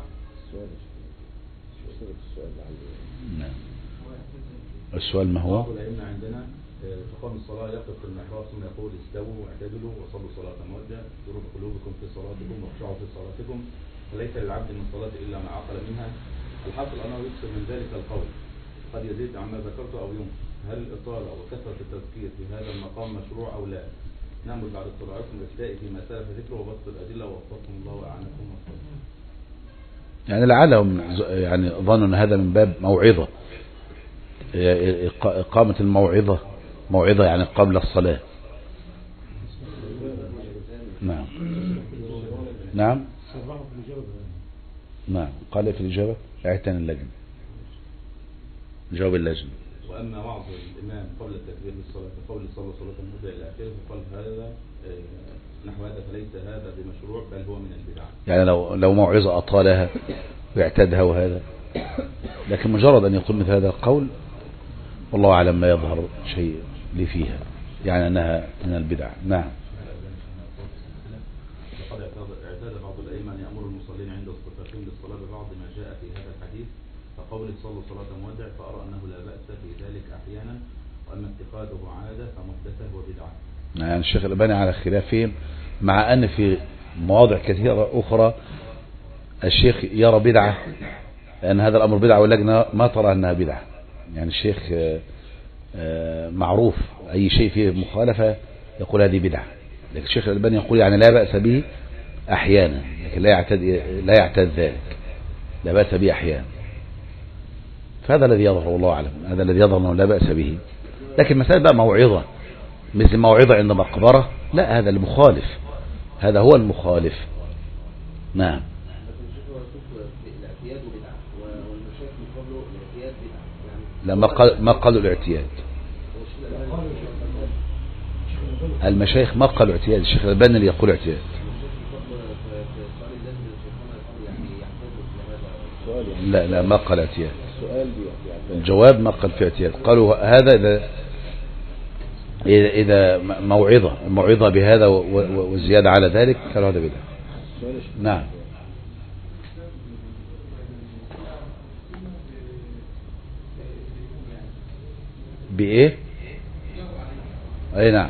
نعم. السؤال ما هو؟ بعض الأئمة عندنا تقام الصلاة يقف في المحراب ثم يقول استووا واعتدلوا وصلوا صلاة مودع ضروا بقلوبكم في صلاتكم واخشعوا في صلاتكم فليس للعبد من صلاة إلا ما عقل منها. الحاصل أنه يقصد من ذلك القول قد يزيد عما ذكرت أو ينقص. هل الإطالة وكثرة التذكير في هذا المقام مشروع أو لا؟ نعمل بعد اطلاعكم الإفتاء فيما سلف ذكره وبسط الأدلة ووفقكم الله وأعنكم وصلكم. يعني لعلهم يعني ظنوا أن هذا من باب موعظة، إقامة الموعظة، موعظة يعني قبل الصلاة. نعم نعم نعم قال في الإجابة اعتنى اللجنة، جواب اللجنة. وأما وعظ الإمام قبل التكبير للصلاة قول صلى صلاة المدة إلى آخره قال هذا نحو هذا فليس هذا بمشروع بل هو من البدع. يعني لو لو موعظة أطالها ويعتادها وهذا، لكن مجرد أن يقول مثل هذا القول والله أعلم ما يظهر شيء لي فيها، يعني أنها من البدع. نعم. وقد اعتاد بعض الأئمة أن يأمر المصلين عند اصطفافهم للصلاة ببعض ما جاء في هذا الحديث فقول صلوا صلاة مودع، فأرى أنه لا بأس في ذلك أحيانا، وأما اتخاذه عادة فمحدثة وبدعة. يعني الشيخ الألباني على خلافهم، مع أن في مواضع كثيرة أخرى الشيخ يرى بدعة، لأن هذا الأمر بدعة واللجنة ما ترى أنها بدعة. يعني الشيخ معروف أي شيء فيه مخالفة يقول هذه بدعة، لكن الشيخ الألباني يقول يعني لا بأس به أحيانا، لكن لا يعتد لا يعتد ذلك، لا بأس به أحيانا. فهذا الذي يظهر والله أعلم، هذا الذي يظهر أنه لا بأس به. لكن مسألة بقى موعظة مثل موعظة عند مقبرة، لا، هذا المخالف، هذا هو المخالف. نعم. لا، ما قال ما قالوا الاعتياد، المشايخ ما قالوا اعتياد، الشيخ الألباني اللي يقول اعتياد. لا لا ما قال اعتياد، الجواب ما قال في اعتياد، قالوا هذا إذا إذا موعظة موعظة بهذا والزيادة على ذلك قالوا هذا بدعة. نعم. بإيه؟ أي نعم.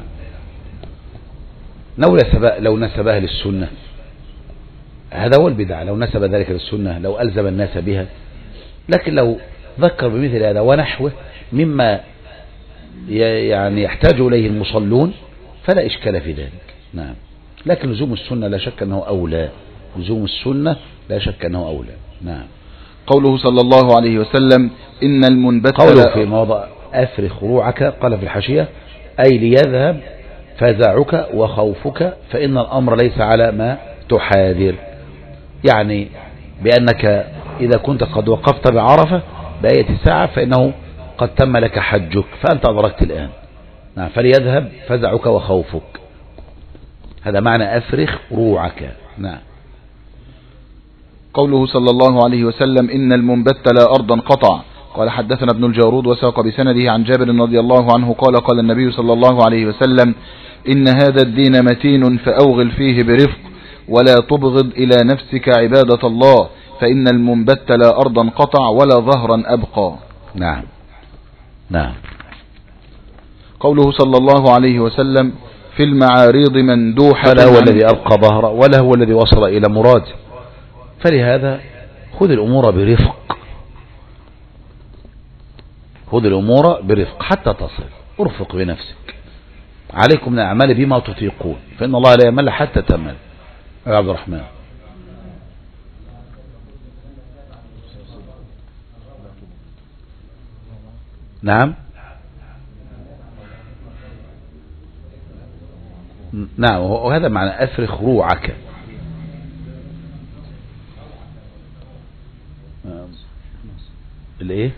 لو نسبها لو نسبها للسنة هذا هو البدعة، لو نسب ذلك للسنة، لو ألزم الناس بها. لكن لو ذكر بمثل هذا ونحوه مما يعني يحتاج إليه المصلون فلا إشكال في ذلك. نعم. لكن لزوم السنة لا شك أنه أولى، لزوم السنة لا شك أنه أولى. نعم. قوله صلى الله عليه وسلم إن المنبت قوله في موضع أفرخ روعك قال في الحاشية أي ليذهب فزعك وخوفك فإن الأمر ليس على ما تحاذر، يعني بأنك إذا كنت قد وقفت بعرفة بآية الساعة فإنه قد تم لك حجك فأنت أدركت الآن. نعم. فليذهب فزعك وخوفك، هذا معنى أفرخ روعك. نعم. قوله صلى الله عليه وسلم إن المنبت لا أرضا قطع. قال حدثنا ابن الجارود وساق بسنده عن جابر رضي الله عنه قال قال النبي صلى الله عليه وسلم إن هذا الدين متين فأوغل فيه برفق ولا تبغض إلى نفسك عبادة الله فإن المنبت لا أرضا قطع ولا ظهرا أبقى. نعم. نعم. قوله صلى الله عليه وسلم في المعاريض مندوحة ولا هو الذي أبقى ظهره ولا هو الذي وصل إلى مراده، فلهذا خذ الأمور برفق، خذ الأمور برفق حتى تصل، ارفق بنفسك، عليكم من الأعمال بما تطيقون فإن الله لا يمل حتى تمل. يا عبد الرحمن. نعم. نعم. وهذا معنى أفرخ روعك. الايه؟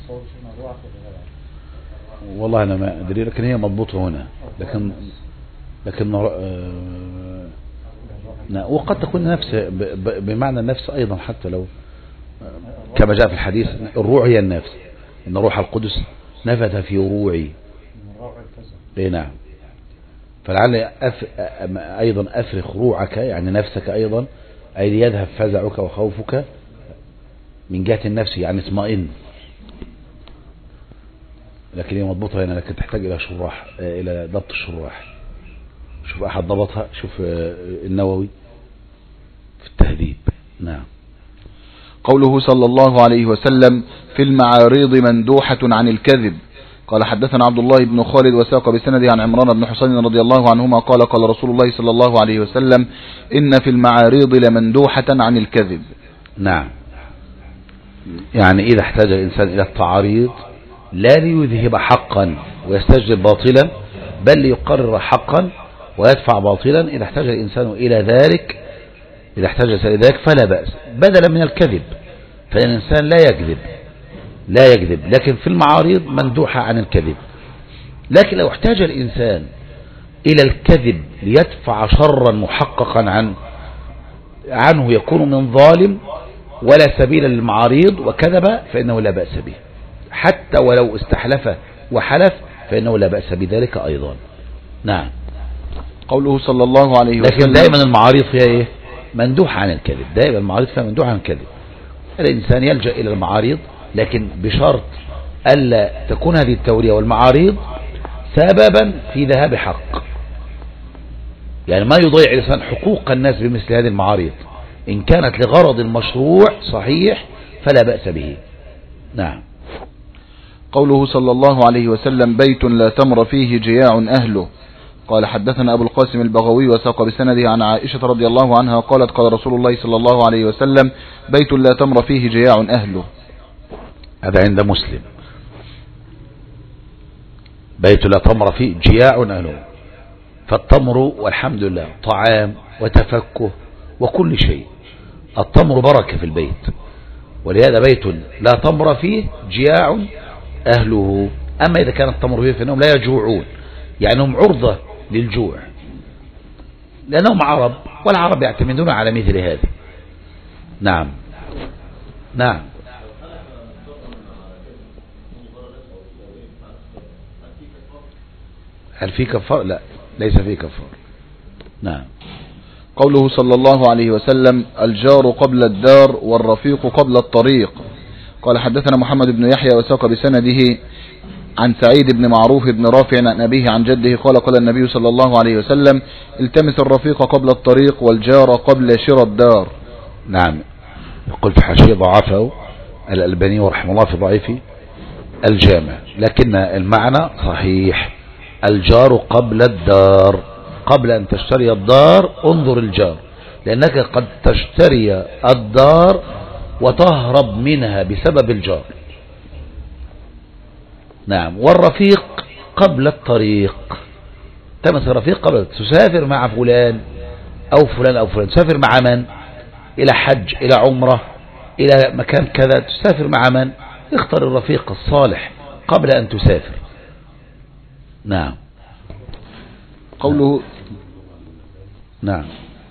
والله انا ما ادري، لكن هي مضبوطه هنا، لكن لكن آه وقد تكون نفس بمعنى النفس ايضا، حتى لو كما جاء في الحديث الروع هي النفس، ان روح القدس نفث في روعي. اي نعم. فلعل أف... ايضا افرخ روعك يعني نفسك ايضا، اي ليذهب فزعك وخوفك من جهة النفس يعني اطمئن، لكن هي مضبوطة هنا، لكن تحتاج إلى شراح، إلى ضبط الشراح. شوف أحد ضبطها، شوف النووي في التهذيب. نعم. قوله صلى الله عليه وسلم في المعاريض مندوحة عن الكذب. قال حدثنا عبد الله بن خالد وساق بسنده عن عمران بن حسين رضي الله عنهما قال قال رسول الله صلى الله عليه وسلم إن في المعاريض لمندوحة عن الكذب. نعم. يعني إذا احتاج الإنسان إلى التعريض لا ليذهب حقا ويستجلب باطلا، بل ليقرر حقا ويدفع باطلا. إذا احتاج الإنسان إلى ذلك إذا احتاج الإنسان إلى ذلك فلا بأس، بدلا من الكذب، فإن الإنسان لا يكذب لا يكذب لكن في المعارض مندوحة عن الكذب. لكن لو احتاج الإنسان إلى الكذب ليدفع شرا محققا عن عنه يكون من ظالم ولا سبيل للمعارض وكذب فإنه لا بأس به، حتى ولو استحلف وحلف فإنه لا بأس بذلك أيضا. نعم. قوله صلى الله عليه وسلم. لكن دائما المعارض فيها إيه؟ مندوحة عن الكذب، دائما المعارض فيها مندوحة عن الكذب. الإنسان يلجأ إلى المعارض لكن بشرط ألا تكون هذه التورية والمعارض سببا في ذهاب حق، يعني ما يضيع الإنسان حقوق الناس بمثل هذه المعارض. إن كانت لغرض مشروع صحيح فلا بأس به. نعم. قوله صلى الله عليه وسلم بيت لا تمر فيه جياع أهله. قال حدثنا أبو القاسم البغوي وساق بسنده عن عائشة رضي الله عنها قالت قال رسول الله صلى الله عليه وسلم بيت لا تمر فيه جياع أهله. هذا عند مسلم. بيت لا تمر فيه جياع أهله، فالتمر والحمد لله طعام وتفكه وكل شيء. التمر بركة في البيت، ولهذا بيت لا تمر فيه جياع أهله. أما إذا كان التمر فيه فإنهم لا يجوعون، يعني هم عرضة للجوع لأنهم عرب، والعرب يعتمدون على مثل هذا. نعم. نعم. هل في كفار؟ لا، ليس في كفار. نعم. قوله صلى الله عليه وسلم الجار قبل الدار والرفيق قبل الطريق. قال حدثنا محمد بن يحيى وساق بسنده عن سعيد بن معروف بن رافع عن أبيه عن جده قال قال النبي صلى الله عليه وسلم التمس الرفيق قبل الطريق والجار قبل شرى الدار. نعم. قلت حاشية ضعفه الألباني ورحمه الله في ضعيف الجامع، لكن المعنى صحيح. الجار قبل الدار، قبل أن تشتري الدار انظر الجار، لأنك قد تشتري الدار وتهرب منها بسبب الجار. نعم. والرفيق قبل الطريق، تمس الرفيق قبل. تسافر مع فلان أو فلان أو فلان، تسافر مع من؟ إلى حج، إلى عمرة، إلى مكان كذا، تسافر مع من؟ اختر الرفيق الصالح قبل أن تسافر. نعم. قوله نعم.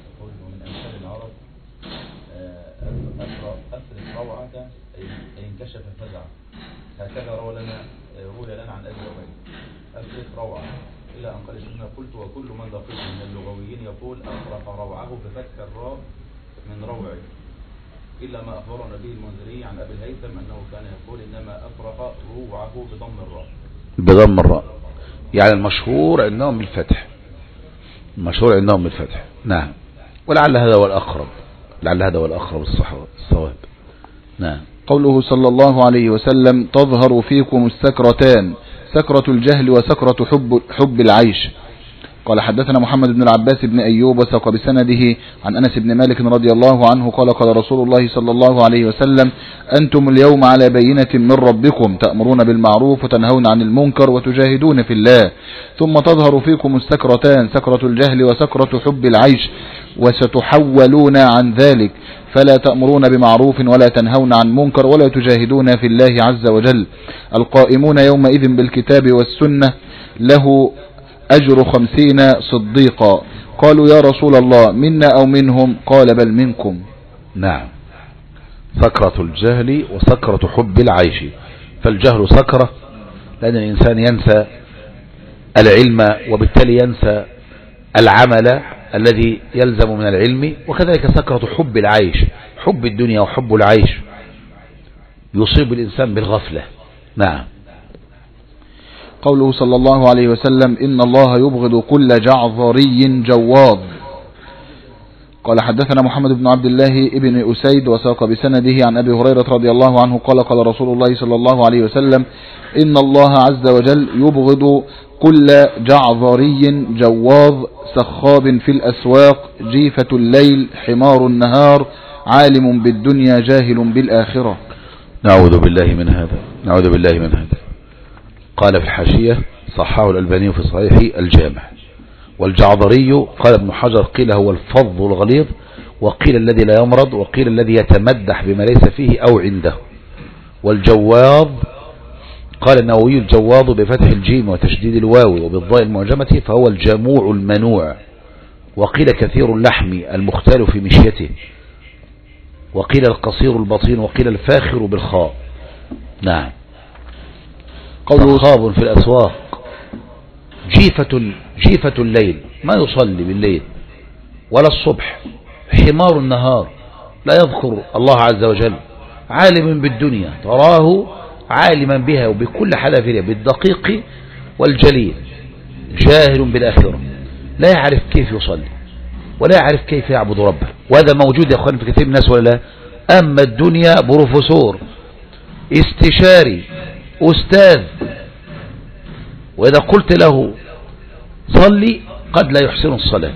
أفرق روعة أي انكشف فزع، هكذا روى لنا روي لنا عن أبي عبيد أفرق روعة، إلى أن قال شيخنا قلت وكل من لقيت من اللغويين يقول أفرق روعه بفتح الراء من روعه، إلا ما أخبرنا به المنذري عن أبي الهيثم أنه كان يقول إنما أفرق روعه بضم الراء. بضم الراء، يعني المشهور عندهم بالفتح، المشهور عندهم بالفتح. نعم. ولعل هذا هو الأقرب، لعل هذا هو الأقرب الصواب. نعم. قوله صلى الله عليه وسلم تظهر فيكم السكرتان، سكرة الجهل وسكرة حب, حب العيش. قال حدثنا محمد بن العباس بن أيوب وساق بسنده عن أنس بن مالك رضي الله عنه قال قال رسول الله صلى الله عليه وسلم أنتم اليوم على بينة من ربكم تأمرون بالمعروف وتنهون عن المنكر وتجاهدون في الله، ثم تظهر فيكم السكرتان، سكرة الجهل وسكرة حب العيش، وستحولون عن ذلك فلا تأمرون بمعروف ولا تنهون عن منكر ولا تجاهدون في الله عز وجل. القائمون يومئذ بالكتاب والسنة له أجر خمسين صديقا. قالوا يا رسول الله منا أو منهم؟ قال بل منكم. نعم. سكرة الجهل وسكرة حب العيش. فالجهل سكرة لأن الإنسان ينسى العلم وبالتالي ينسى العمل الذي يلزم من العلم، وكذلك سكرة حب العيش، حب الدنيا وحب العيش يصيب الإنسان بالغفلة. نعم. قوله صلى الله عليه وسلم إن الله يبغض كل جعظري جواظ. قال حدثنا محمد بن عبد الله ابن أسيد وساق بسنده عن أبي هريرة رضي الله عنه قال قال رسول الله صلى الله عليه وسلم إن الله عز وجل يبغض كل جعظري جواظ سخاب في الأسواق جيفة الليل حمار النهار عالم بالدنيا جاهل بالآخرة. نعوذ بالله من هذا نعوذ بالله من هذا. قال في الحاشية صححه الألباني في صحيح الجامع. والجعضري قال ابن حجر قيل هو الفظ الغليظ، وقيل الذي لا يمرض، وقيل الذي يتمدح بما ليس فيه أو عنده. والجواض قال النووي الجواض بفتح الجيم وتشديد الواو وبالضاء المعجمة فهو الجموع المنوع. وقيل كثير اللحم المختال في مشيته، وقيل القصير البطين، وقيل الفاخر بالخاء. نعم. صخاب في الأسواق، جيفة جيفة الليل، ما يصلي بالليل ولا الصبح، حمار النهار لا يذكر الله عز وجل، عالم بالدنيا تراه عالما بها وبكل حذافيرها بالدقيق والجليل، جاهل بالآخرة، لا يعرف كيف يصلي ولا يعرف كيف يعبد ربه. وهذا موجود يا أخوان في كثير من الناس ولا لا؟ أما الدنيا بروفيسور استشاري أستاذ، وإذا قلت له صلي قد لا يحسن الصلاة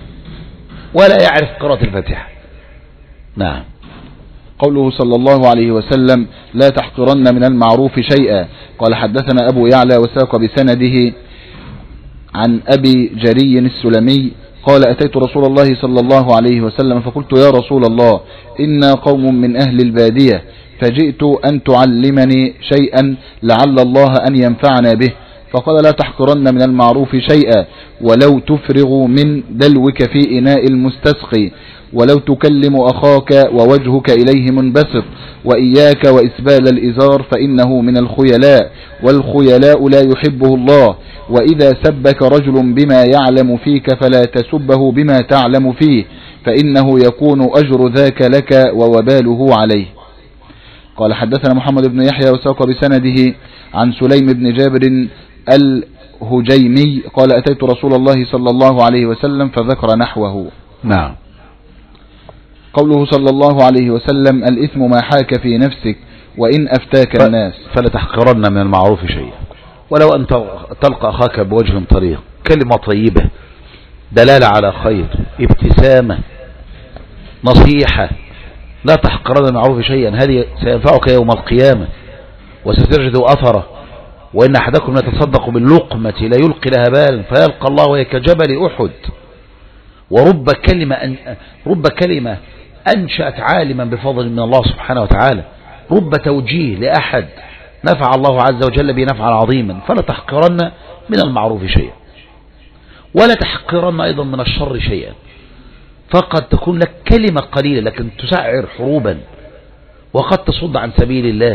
ولا يعرف قراءة الفاتحة. نعم. قوله صلى الله عليه وسلم لا تحقرن من المعروف شيئا. قال حدثنا أبو يعلى وساق بسنده عن أبي جري السلمي قال أتيت رسول الله صلى الله عليه وسلم فقلت يا رسول الله إنا قوم من أهل البادية فجئت أن تعلمني شيئا لعل الله أن ينفعنا به. فقال لا تحقرن من المعروف شيئا ولو تفرغ من دلوك في إناء المستسقي، ولو تكلم أخاك ووجهك إليه منبسط، وإياك وإسبال الإزار فإنه من الخيلاء والخيلاء لا يحبه الله. وإذا سبك رجل بما يعلم فيك فلا تسبه بما تعلم فيه فإنه يكون أجر ذاك لك ووباله عليه. قال حدثنا محمد بن يحيى وساق بسنده عن سليم بن جابر الهجيمي قال أتيت رسول الله صلى الله عليه وسلم فذكر نحوه. نعم. قوله صلى الله عليه وسلم الإثم ما حاك في نفسك وإن أفتاك ف... الناس. فلا تحقرن من المعروف شيئا، ولو أن تلقى أخاك بوجه طريق، كلمة طيبة، دلالة على خير، ابتسامة، نصيحة، لا تحقرن من المعروف شيئا، هذه سينفعك يوم القيامة وستجد أثره. وإن أحدكم يتصدق باللقمة لا يلقي لها بالا فيلقى الله وهي كجبل أحد. ورب كلمة أن رب كلمة أنشأت عالما بفضل من الله سبحانه وتعالى، رب توجيه لأحد نفع الله عز وجل به نفعا عظيما. فلا تحقرن من المعروف شيئا ولا تحقرن أيضا من الشر شيئا، فقد تكون لك كلمة قليلة لكن تسعر حروبا وقد تصد عن سبيل الله.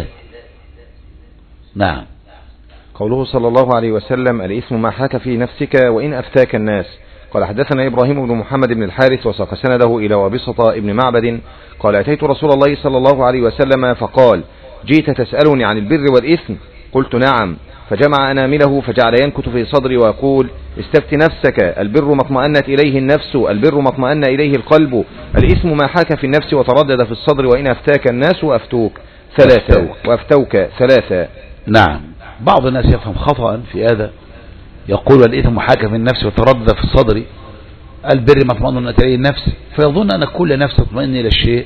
نعم. قوله صلى الله عليه وسلم الإثم ما حاك في نفسك وإن أفتاك الناس. قال حدثنا إبراهيم بن محمد بن الحارث وساق سنده إلى وبسط ابن معبد قال أتيت رسول الله صلى الله عليه وسلم فقال جئت تسألني عن البر والإثم؟ قلت نعم. فجمع أنامله فجعل ينكت في صدري ويقول استفت نفسك، البر ما اطمأنت إليه النفس، البر ما اطمأن إليه القلب، الإثم ما حاك في النفس وتردد في الصدر، وإن أفتاك الناس وأفتوك ثلاثة وأفتوك ثلاثة. نعم. بعض الناس يفهم خطأ في هذا، يقول الإثم حاك في النفس وتردد في الصدر، البر ما اطمأنت إليه النفس، فيظن أن كل نفس تطمئن إلى الشيء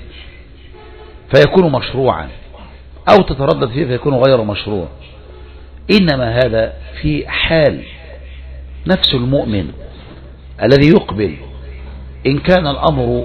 فيكون مشروعا، أو تتردد فيه فيكون غير مشروع. إنما هذا في حال نفس المؤمن الذي يقبل، إن كان الأمر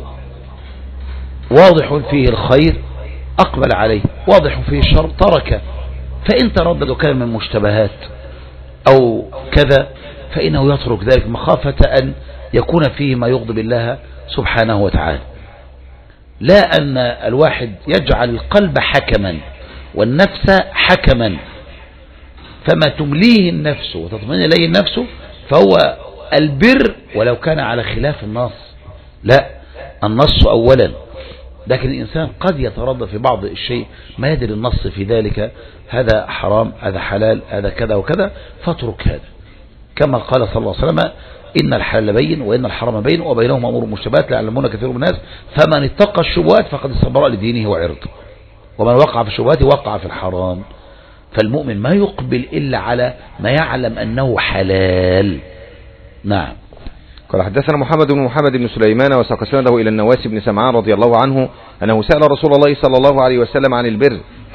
واضح فيه الخير أقبل عليه، واضح فيه الشر ترك، فإن تردد كان من مشتبهات أو كذا فإنه يترك ذلك مخافة أن يكون فيه ما يغضب الله سبحانه وتعالى. لا أن الواحد يجعل القلب حكما والنفس حكما، فما تمليه النفس وتطمئن إليه النفس فهو البر ولو كان على خلاف النص. لا، النص أولا، لكن الإنسان قد يتردد في بعض الشيء ما يدري النص في ذلك، هذا حرام، هذا حلال، هذا كذا وكذا، فاترك هذا. كما قال صلى الله عليه وسلم إن الحلال بين وإن الحرام بين وبينهما أمور مشتبهات لا يعلمون كثير من الناس فمن اتقى الشبهات فقد استبرأ لدينه وعرضه، ومن وقع في الشبهات وقع في الحرام. فالمؤمن ما يقبل إلا على ما يعلم أنه حلال. نعم. قال حدثنا محمد بن محمد بن سليمان وساق سنده إلى النواس بن سمعان رضي الله عنه أنه سأل رسول الله صلى الله عليه وسلم عن البر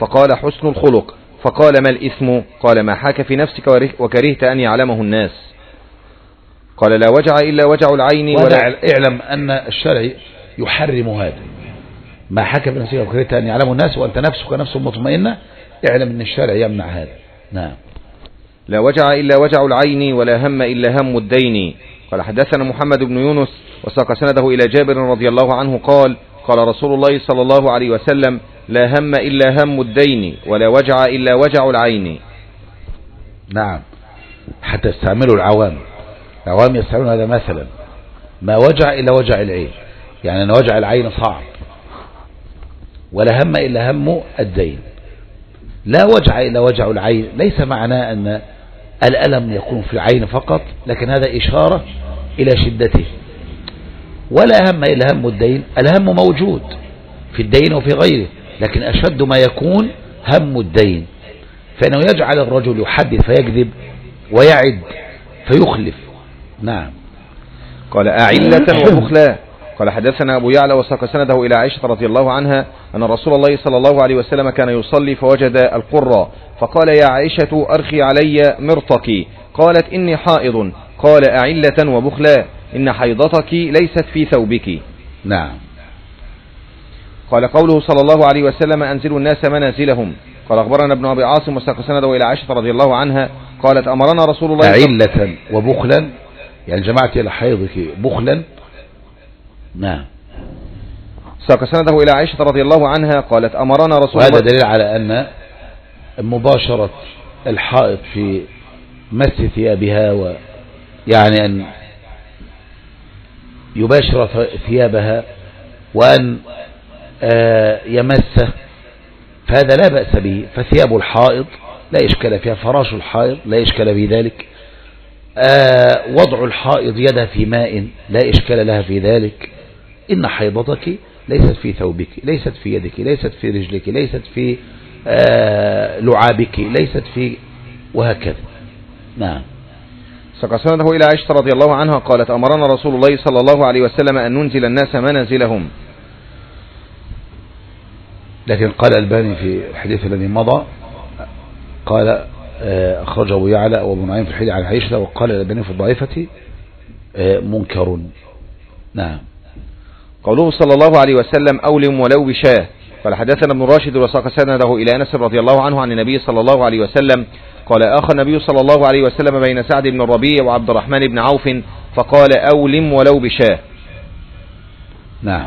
فقال حسن الخلق. فقال ما الإثم؟ قال ما حاك في نفسك وكرهت أن يعلمه الناس. قال لا وجع إلا وجع العين ولا اعلم أن الشرع يحرم هذا، ما حاك في نفسك وكرهت أن يعلمه الناس وأنت نفسك نفس مطمئنة، اعلم أن الشرع يمنع هذا. نعم. لا وجع إلا وجع العين ولا هم إلا هم الدين. قال حدثنا محمد بن يونس وساق سنده إلى جابر رضي الله عنه قال قال رسول الله صلى الله عليه وسلم لا هم إلا هم الدين ولا وجع إلا وجع العين. نعم، حتى يستعملوا العوام، العوام يستعملون هذا مثلا، ما وجع إلا وجع العين، يعني أن وجع العين صعب، ولا هم إلا هم الدين. لا وجع إلا وجع العين ليس معناه أن الألم يكون في العين فقط، لكن هذا إشارة إلى شدته. ولا هم إلا هم الدين، الهم موجود في الدين وفي غيره، لكن أشد ما يكون هم الدين، فإنه يجعل الرجل يحدث فيكذب ويعد فيخلف. نعم. قال أعلة وبخلا. قال حدثنا أبو يعلى وساق سنده إلى عائشة رضي الله عنها أن رسول الله صلى الله عليه وسلم كان يصلي فوجد القرى فقال يا عائشة أرخي علي مرطك. قالت إني حائض. قال أعلة وبخلا إن حيضتك ليست في ثوبك. نعم. قال قوله صلى الله عليه وسلم أنزلوا الناس منازلهم. قال أخبرنا ابن أبي عاصم وساق سنده إلى عائشة رضي الله عنها قالت أمرنا رسول الله أعلة وبخلا، يعني جمعت إلى حيضك بخلا. نعم. ساق سنده إلى عائشة رضي الله عنها قالت أمرنا رسول الله. وهذا دليل على أن مباشرة الحائض في مس ثيابها، ويعني أن يباشر ثيابها وأن يمسه، فهذا لا بأس به. فثياب الحائض لا إشكال فيها، فراش الحائض لا إشكال في ذلك، وضع الحائض يدها في ماء لا إشكال لها في ذلك. إن حيضتك ليست في ثوبك، ليست في يدك، ليست في رجلك، ليست في لعابك، ليست في، وهكذا. نعم. ساق سنده إلى عائشة رضي الله عنها قالت أمرنا رسول الله صلى الله عليه وسلم أن ننزل الناس منازلهم. لكن قال الألباني في الحديث الذي مضى، قال أخرجه أبو يعلى وابو نعيم في الحديث عن عائشة، وقال الألباني في الضعيفة منكر. نعم. قوله صلى الله عليه وسلم أولم ولو بشاه. قال حدثنا ابن راشد وساق سنده إلى أنس رضي الله عنه عن النبي صلى الله عليه وسلم قال آخى النبي صلى الله عليه وسلم بين سعد بن الربيع وعبد الرحمن بن عوف فقال أولم ولو بشاه. نعم.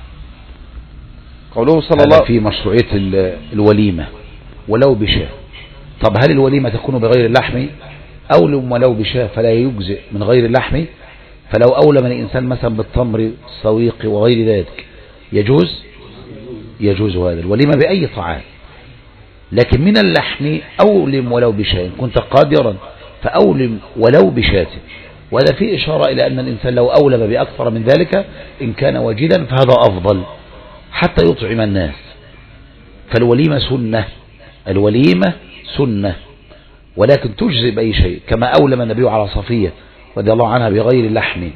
قوله صلى الله في مشروعية الوليمة ولو بشاه. طب هل الوليمة تكون بغير اللحم؟ أولم ولو بشاه فلا يجزئ من غير اللحم، فلو أولم الإنسان مثلا بالتمر السويق وغير ذلك يجوز يجوز هذا الوليمة بأي طعام. لكن من اللحم أولم ولو بشاه، كنت قادرا فأولم ولو بشاة. وهذا فيه إشارة إلى أن الإنسان لو أولم بأكثر من ذلك إن كان وجدا فهذا أفضل حتى يطعم الناس. فالوليمة سنة، الوليمة سنة، ولكن تجزئ بأي شيء، كما أولم النبي على صفية رضي الله عنها بغير اللحم.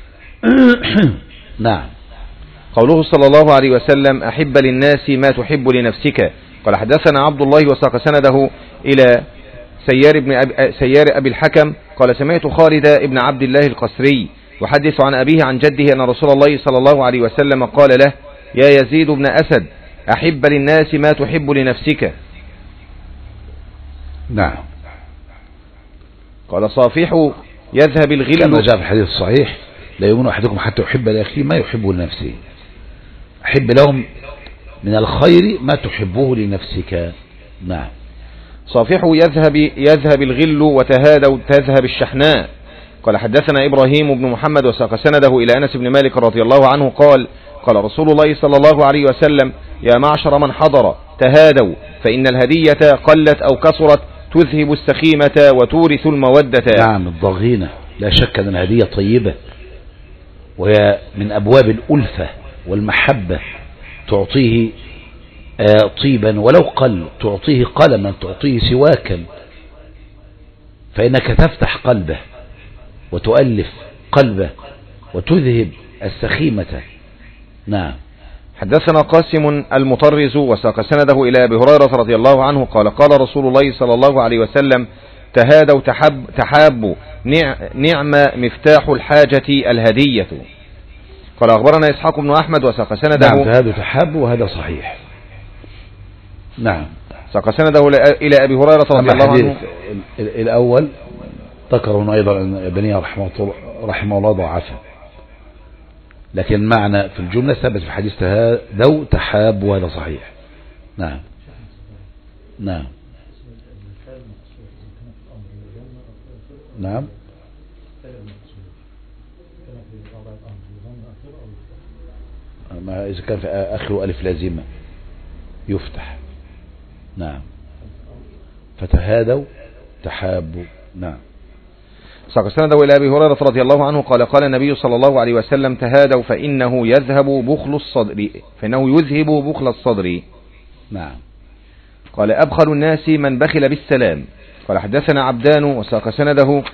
نعم. قوله صلى الله عليه وسلم أحب للناس ما تحب لنفسك. قال حدثنا عبد الله وساق سنده إلى سيار, بن أبي سيار أبي الحكم قال سمعت خالد ابن عبد الله القسري وحدث عن أبيه عن جده أن رسول الله صلى الله عليه وسلم قال له يا يزيد بن أسد أحب للناس ما تحب لنفسك. نعم. قال صافح يذهب الغل كما جاء في الحديث الصحيح لا يؤمن أحدكم حتى يحب لأخيه ما يحب لنفسه، أحب لهم من الخير ما تحبه لنفسك. نعم. صافح يذهب يذهب الغل وتهادوا تذهب الشحناء. قال حدثنا إبراهيم بن محمد وساق سنده إلى أنس بن مالك رضي الله عنه قال قال رسول الله صلى الله عليه وسلم يا معشر من حضر تهادوا فإن الهدية قلت أو كثرت تذهب السخيمة وتورث المودة. نعم. الضغينة لا شك أن الهدية طيبة، وهي من أبواب الألفة والمحبة، تعطيه طيبا ولو قل، تعطيه قلما، تعطيه سواكا، فإنك تفتح قلبه وتؤلف قلبه وتذهب السخيمة. نعم. حدثنا قاسم المطرز وساق سنده إلى أبي هريرة رضي الله عنه قال قال رسول الله صلى الله عليه وسلم تهادوا تحب تحابوا نعم مفتاح الحاجة الهدية. قال أخبرنا إسحاق بن أحمد وساق سنده. نعم تهادوا تحابوا وهذا صحيح. نعم ساق سنده إلى أبي هريرة رضي الله عنه. الأول ذكرون أيضا أن بني رحمه الله, رحمه الله ضعفه، لكن معنى في الجملة ثبت في حديث تهادوا تحابوا وهذا صحيح. نعم نعم نعم ما إذا كان في آخر ألف لازمة يفتح. نعم فتهادوا تحابوا. نعم ساق سنده إلى أبي هريرة رضي الله عنه قال قال النبي صلى الله عليه وسلم تهادوا فإنه يذهب بخل الصدر فإنه يذهب بخل الصدر. نعم قال أبخل الناس من بخل بالسلام. قال حدثنا عبدان وساق سنده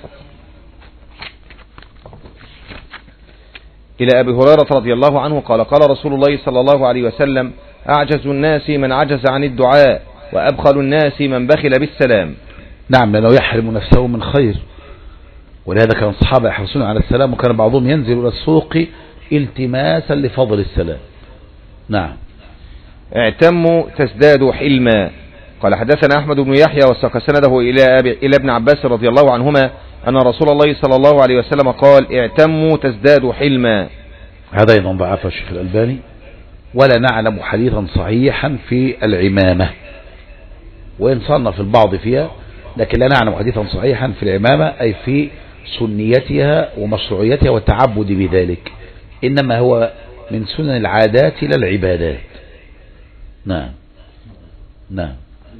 إلى أبي هريرة رضي الله عنه قال قال رسول الله صلى الله عليه وسلم أعجز الناس من عجز عن الدعاء وأبخل الناس من بخل بالسلام. نعم لأنه يحرم نفسه من خير، ولهذا كان الصحابة يحرصون على السلام، وكان بعضهم ينزل إلى السوق التماسا لفضل السلام. نعم اعتموا تزدادوا حلما. قال حدثنا أحمد بن يحيى وساق سنده إلى إلى ابن عباس رضي الله عنهما أن رسول الله صلى الله عليه وسلم قال اعتموا تزدادوا حلما. هذا أيضا ضعف الشيخ الألباني، ولا نعلم حديثا صحيحا في العمامة، وإن صنف البعض فيها، لكن لا نعلم حديثا صحيحا في العمامة أي في سنيتها ومشروعيتها والتعبد بذلك، إنما هو من سنن العادات لا العبادات. نعم نعم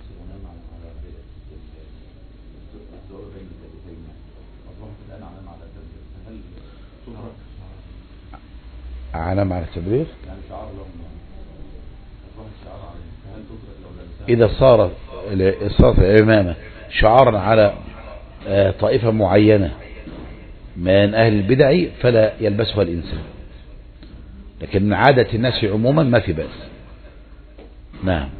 علم على التبرير إذا صارت صارت الإمامة شعارا على طائفة معينة من أهل البدع فلا يلبسها الإنسان، لكن من عادة الناس عموما ما في بأس. نعم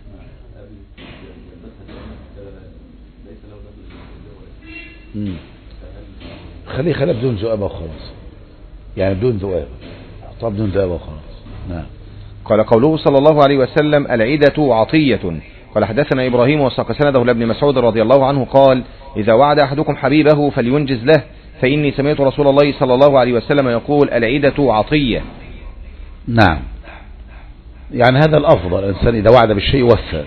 خليه خليه بدون ذؤابة وخلاص، يعني بدون ذؤابة، طب بدون ذؤابة وخلاص. نعم قال قوله صلى الله عليه وسلم العدة عطية. قال حدثنا إبراهيم وساق سنده لابن مسعود رضي الله عنه قال إذا وعد أحدكم حبيبه فلينجز له فإني سمعت رسول الله صلى الله عليه وسلم يقول العدة عطية. نعم يعني هذا الأفضل، الإنسان إذا وعد بالشيء وفى،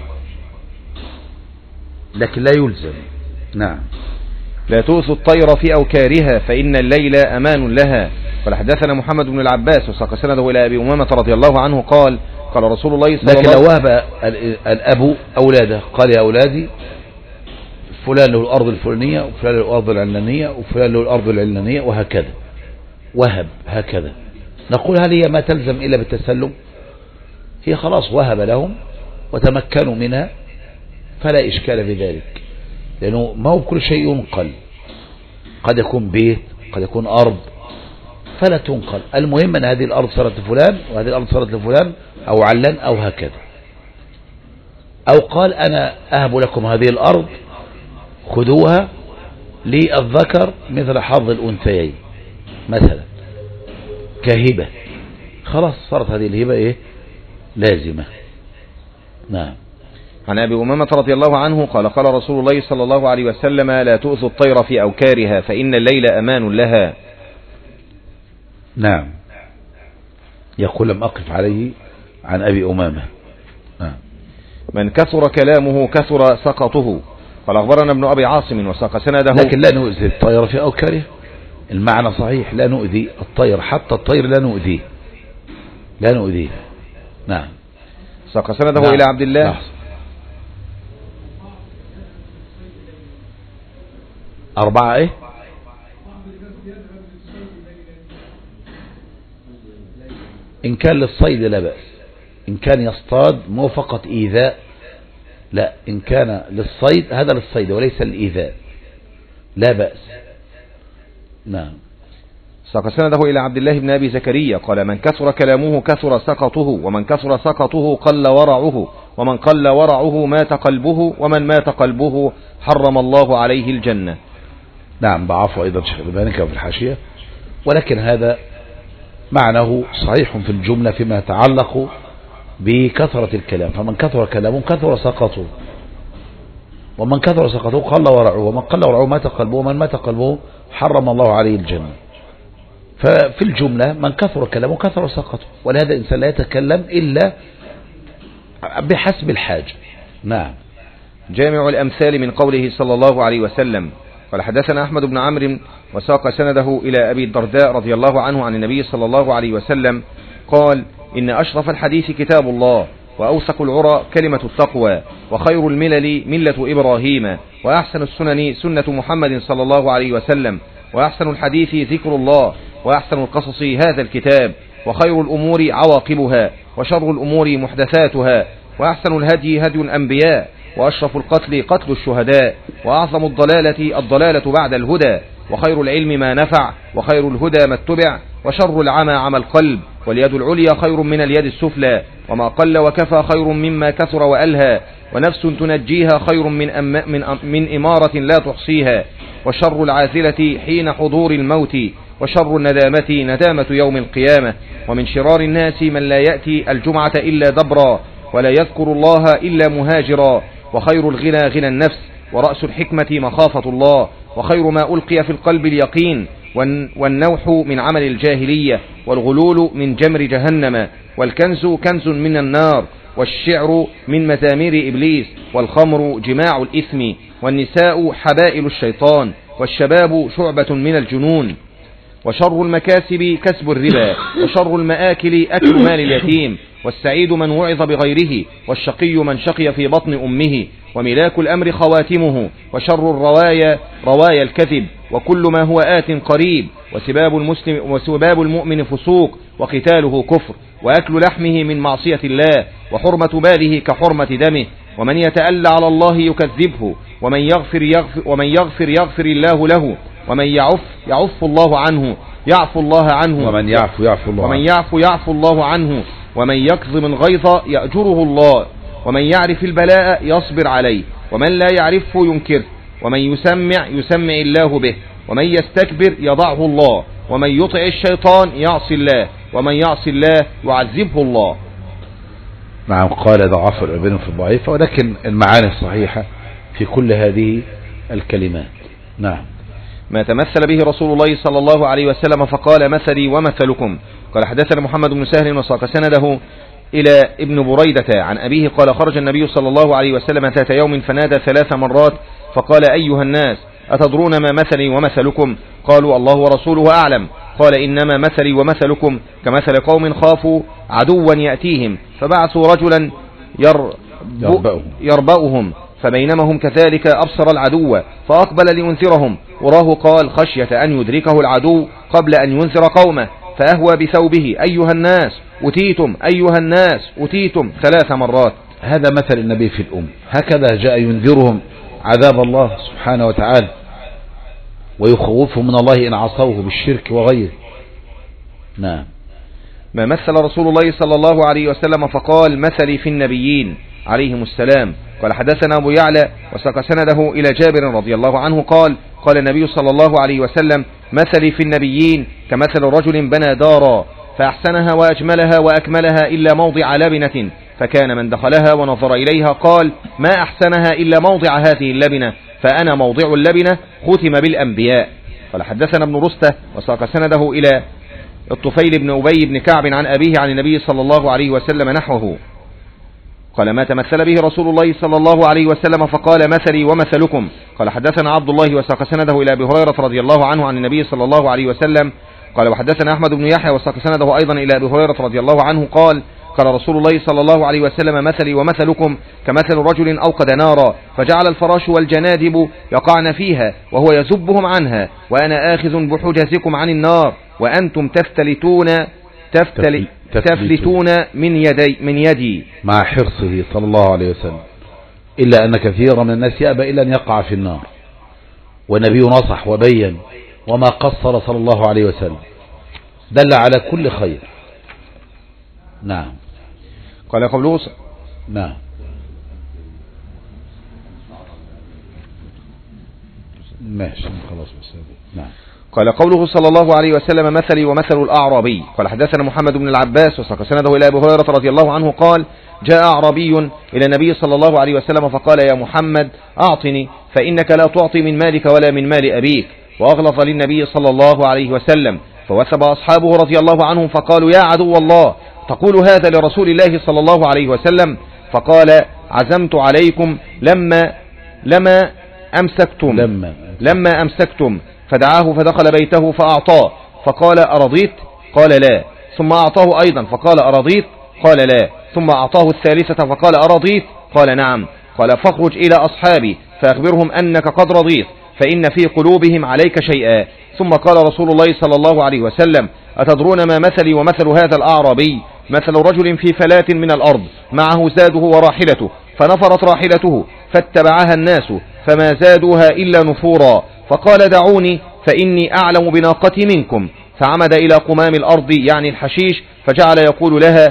لكن لا يلزم. نعم لا تؤثوا الطير في أوكارها فإن الليل أمان لها. قال حدثنا محمد بن العباس وساق سنده إلى أبي أمامة رضي الله عنه قال قال رسول الله صلى لكن الله عليه لو وهب الأب أولاده قال يا أولادي فلان له الأرض الفلانية وفلان له الأرض العلانية وفلان له الأرض العلانية وهكذا، وهب هكذا، نقول هل هي ما تلزم إلا بالتسلم؟ هي خلاص وهب لهم وتمكنوا منها فلا إشكال في ذلك، لأنه ما هو كل شيء ينقل، قد يكون بيت قد يكون أرض فلا تنقل، المهم أن هذه الأرض صارت لفلان وهذه الأرض صارت لفلان أو علان أو هكذا، أو قال أنا أهب لكم هذه الأرض خذوها للذكر مثل حظ الأنثيين مثلا كهبة، خلاص صارت هذه الهبة إيه لازمة. نعم عن أبي أمامة رضي الله عنه قال قال رسول الله صلى الله عليه وسلم لا تؤذوا الطير في أوكارها فإن الليل أمان لها. نعم يقول لم أقف عليه عن أبي أمامة. نعم من كثر كلامه كثر سقطه. قال أخبرنا ابن أبي عاصم وساق سنده لكن لا نؤذي الطير في أوكاره، المعنى صحيح لا نؤذي الطير، حتى الطير لا نؤذيه لا نؤذيه. نعم ساق سنده نعم. إلى عبد الله نعم. أربعة إيه إن كان للصيد لا بأس، إن كان يصطاد مو فقط إيذاء، لا إن كان للصيد هذا للصيد وليس للإيذاء لا بأس. نعم ساق سنده إلى عبد الله بن أبي زكريا قال من كثر كلامه كثر سقطه ومن كثر سقطه قل ورعه ومن قل ورعه مات قلبه ومن مات قلبه حرم الله عليه الجنة. نعم ضعفه أيضا شيخ الألباني كما في الحاشية، ولكن هذا معناه صحيح في الجملة فيما يتعلق بكثرة الكلام، فمن كثر كلامه كثر سقطه ومن كثر سقطه قل ورعه ومن قل ورعه مات قلبه ومن مات قلبه حرم الله عليه الجنة. ففي الجملة من كثر كلامه كثر سقطه، ولهذا الإنسان لا يتكلم إلا بحسب الحاجة. نعم. جامع الأمثال من قوله صلى الله عليه وسلم قال حدثنا أحمد بن عمرو وساق سنده إلى أبي الدرداء رضي الله عنه عن النبي صلى الله عليه وسلم قال إن أشرف الحديث كتاب الله وأوثق العرى كلمة التقوى وخير الملل ملة إبراهيم وأحسن السنن سنة محمد صلى الله عليه وسلم وأحسن الحديث ذكر الله وأحسن القصص هذا الكتاب وخير الأمور عواقبها وشر الأمور محدثاتها وأحسن الهدي هدي الأنبياء وأشرف القتل قتل الشهداء وأعظم الضلالة الضلالة بعد الهدى وخير العلم ما نفع وخير الهدى ما اتبع وشر العمى عمى القلب واليد العليا خير من اليد السفلى وما قل وكفى خير مما كثر وألهى ونفس تنجيها خير من, أم من, أم من إمارة لا تحصيها وشر العازلة حين حضور الموت وشر الندامة ندامة يوم القيامة ومن شرار الناس من لا يأتي الجمعة إلا دبرا ولا يذكر الله إلا مهاجرا وخير الغنى غنى النفس ورأس الحكمة مخافة الله وخير ما ألقي في القلب اليقين والنوح من عمل الجاهلية والغلول من جمر جهنم والكنز كنز من النار والشعر من مزامير إبليس والخمر جماع الإثم والنساء حبائل الشيطان والشباب شعبة من الجنون وشر المكاسب كسب الربا وشر المآكل أكل مال اليتيم والسعيد من وعظ بغيره والشقي من شقي في بطن أمه وملاك الأمر خواتمه وشر الروايا روايا الكذب وكل ما هو آت قريب وسباب المسلم وسباب المؤمن فسوق وقتاله كفر وأكل لحمه من معصية الله وحرمة باله كحرمة دمه ومن يتألى على الله يكذبه ومن يغفر يغفر ومن يغفر يغفر الله له ومن يعف يعف الله عنه يعفو الله عنه ومن يعفو يعفو الله ومن يعفو يعفو الله عنه ومن يكظم الغيظ يأجره الله ومن يعرف البلاء يصبر عليه ومن لا يعرفه ينكره ومن يسمع يسمع الله به ومن يستكبر يضعه الله ومن يطع الشيطان يعصي الله ومن يعصي الله يعذبه الله. نعم. قال ضعف الألباني في الضعيف، ولكن المعاني الصحيحة في كل هذه الكلمات. نعم. ما تمثل به رسول الله صلى الله عليه وسلم فقال مثلي ومثلكم. قال حدثنا محمد بن سهل وساق سنده إلى ابن بريدة عن أبيه قال خرج النبي صلى الله عليه وسلم ذات يوم فنادى ثلاث مرات فقال أيها الناس أتدرون ما مثلي ومثلكم؟ قالوا الله ورسوله أعلم. قال إنما مثلي ومثلكم كمثل قوم خافوا عدوا يأتيهم فبعثوا رجلا يربأ يربأهم فبينما هم كذلك أبصر العدو فأقبل لينذرهم وراه قال خشية أن يدركه العدو قبل أن ينذر قومه فأهوى بثوبه أيها الناس أتيتم أيها الناس أتيتم ثلاث مرات. هذا مثل النبي في الأم، هكذا جاء ينذرهم عذاب الله سبحانه وتعالى ويخوفهم من الله إن عصوه بالشرك وغيره. نعم. ما مثل رسول الله صلى الله عليه وسلم فقال مثلي في النبيين عليهم السلام. قال حدثنا أبو يعلى وساق سنده إلى جابر رضي الله عنه قال قال النبي صلى الله عليه وسلم مثلي في النبيين كمثل رجل بنى دارا فأحسنها وأجملها وأكملها إلا موضع لبنة فكان من دخلها ونظر إليها قال ما أحسنها إلا موضع هذه اللبنة فأنا موضع اللبنة ختم بالأنبياء. قال حدثنا ابن رستة وساق سنده إلى الطفيل بن أبي بن كعب عن أبيه عن النبي صلى الله عليه وسلم نحوه. قال ما تمثل به رسول الله صلى الله عليه وسلم فقال مثلي ومثلكم. قال حدثنا عبد الله وساق سنده إلى أبي هريرة رضي الله عنه عن النبي صلى الله عليه وسلم قال وحدثنا أحمد بن يحيى وساق سنده أيضا إلى أبي هريرة رضي الله عنه قال قال رسول الله صلى الله عليه وسلم مثلي ومثلكم كمثل رجل أوقد نارا فجعل الفراش والجنادب يقعن فيها وهو يذبهم عنها وأنا آخذ بحجزكم عن النار وأنتم تفتلتون تفتل تفلتون من يدي من يدي مع حرصه صلى الله عليه وسلم إلا أن كثيرا من الناس يأبى إلا أن يقع في النار، والنبي نصح وبين وما قصر صلى الله عليه وسلم دل على كل خير. نعم. قال قوله نعم. ماشي خلاص بس. نعم. قال قوله صلى الله عليه وسلم مثلي ومثل الأعرابي. قال حدثنا محمد بن العباس وساق سنده إلى أبي هريرة رضي الله عنه قال جاء أعرابي إلى النبي صلى الله عليه وسلم فقال يا محمد أعطني فإنك لا تعطي من مالك ولا من مال أبيك، وأغلظ للنبي صلى الله عليه وسلم. فوثب أصحابه رضي الله عنهم فقالوا يا عدو الله تقول هذا لرسول الله صلى الله عليه وسلم؟ فقال عزمت عليكم لما لما أمسكتم لما, لما أمسكتم. فدعاه فدخل بيته فأعطاه فقال أرضيت؟ قال لا. ثم أعطاه أيضا فقال أرضيت؟ قال لا. ثم أعطاه الثالثة فقال أرضيت؟ قال نعم. قال فاخرج إلى أصحابي فأخبرهم أنك قد رضيت، فإن في قلوبهم عليك شيئا. ثم قال رسول الله صلى الله عليه وسلم أتدرون ما مثلي ومثل هذا الأعرابي؟ مثل رجل في فلاة من الأرض معه زاده وراحلته، فنفرت راحلته فاتبعها الناس فما زادوها إلا نفورا، فقال دعوني فإني أعلم بناقتي منكم. فعمد إلى قمام الأرض يعني الحشيش فجعل يقول لها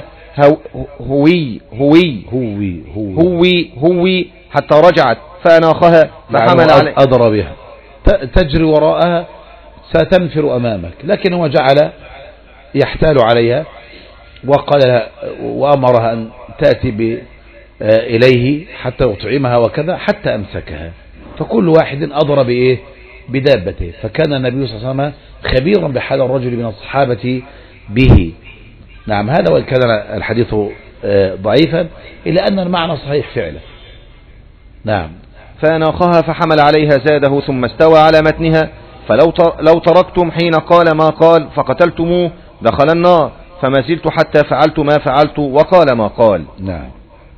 هوي هوي هوي هوي هوي حتى رجعت فأناخها فحمل عليه أدرى بها تجري وراءها ستنفر أمامك، لكن هو جعل يحتال عليها وقال وأمرها أن تأتي ب إليه حتى يطعمها وكذا حتى أمسكها. فكل واحد أضرب بإيه بدابته. فكان النبي صلى الله عليه وسلم خبيرا بحال الرجل من الصحابة به. نعم. هذا وإن كان الحديث ضعيفا إلا أن المعنى صحيح فعلا. نعم. فأناخها فحمل عليها زاده ثم استوى على متنها، فلو لو تركتم حين قال ما قال فقتلتموه دخل النار، فما زلت حتى فعلت ما فعلت وقال ما قال. نعم.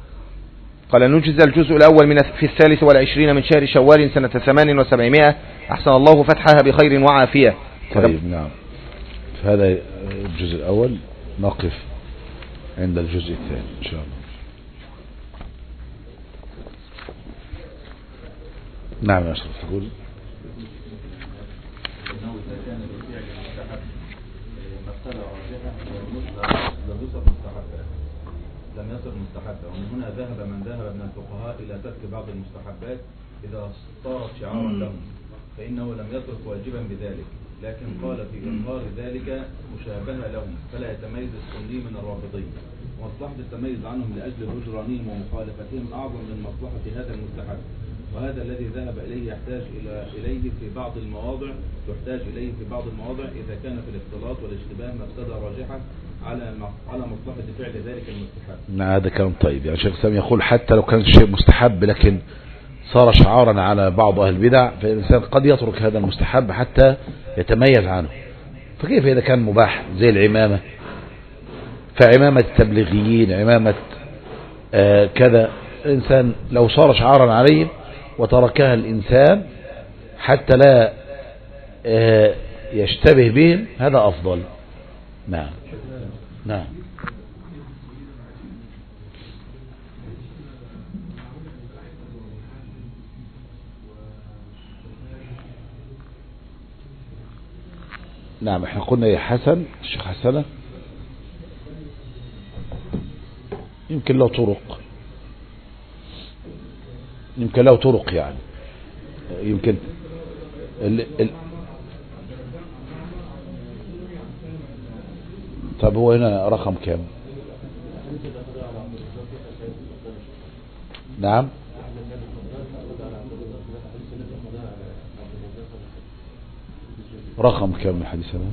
قال نجز الجزء الأول من في الثالث والعشرين من شهر شوال سنة ثمان وسبعمائة أحسن الله فتحها بخير وعافية. طيب. نعم. هذا الجزء الأول، نقف عند الجزء الثاني إن شاء الله. نعم يا أشرف تقول إنه إذا كان بالفعل مستحب مسألة راجحة لم يصف مستحبا لم يصف مستحبا ومن هنا ذهب من ذهب من الفقهاء إلى ترك بعض المستحبات إذا صارت شعارا لهم، فإنه لم يترك واجبا بذلك، لكن قال في إظهار ذلك مشابهة لهم فلا يتميز السني من الرافضي، ومصلحة التميز عنهم لأجل هجرانهم ومخالفتهم أعظم من مصلحة هذا المستحب، وهذا الذي ذهب إليه يحتاج إلى إليه في بعض المواضع تحتاج إليه في بعض المواضع إذا كان في الاختلاط والاشتباه مفسدة راجحة على على مصلحة فعل ذلك المستحب. نعم. هذا كلام طيب. يعني شيخ سامي يقول حتى لو كان شيء مستحب لكن صار شعارا على بعض أهل البدع، فالإنسان قد يترك هذا المستحب حتى يتميز عنه. فكيف إذا كان مباح زي العمامة، فعمامة التبليغيين عمامة آه كذا، الإنسان لو صار شعارا عليه وتركها الإنسان حتى لا آه يشتبه بهم هذا أفضل. نعم. نعم. نعم. احنا قلنا يا حسن الشيخ حسنة يمكن له طرق، يمكن له طرق يعني يمكن ال ال طب هو هنا رقم كام؟ نعم. رقم كام من الحديث هذا؟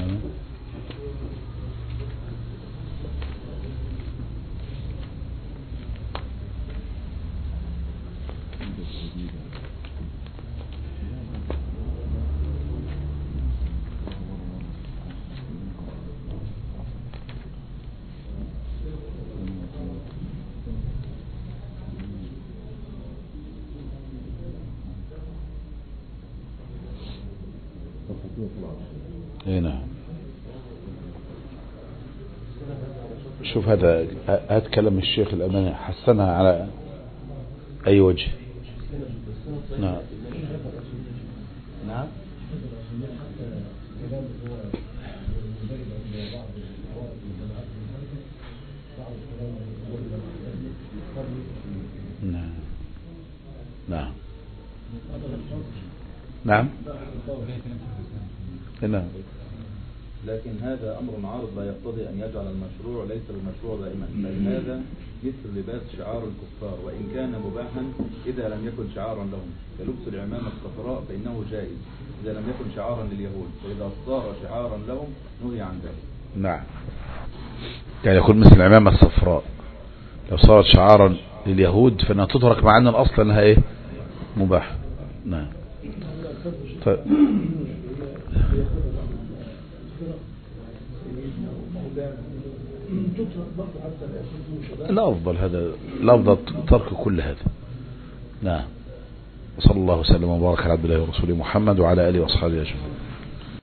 هنا شوف هذا هذا كلام الشيخ الأماني حسنها على أي وجه؟ نعم. نعم. نعم نعم. لكن هذا أمر عارض لا يقتضي أن يجعل المشروع ليس المشروع دائما، بل هذا مثل لباس شعار الكفار وإن كان مباحا إذا لم يكن شعارا لهم، كلبس العمامة الصفراء فإنه جائز إذا لم يكن شعارا لليهود، وإذا صار شعارا لهم نهي عن ذلك. نعم، يعني يكون مثل العمامة الصفراء لو صارت شعارا لليهود فإنها تترك، مع أن الأصل أنها إيه مباح. نعم. طيب الأفضل هذا، الأفضل ترك كل هذا. نعم. صلى الله وسلم وبارك على عبد الله ورسوله محمد وعلى آله وأصحابه أجمعين.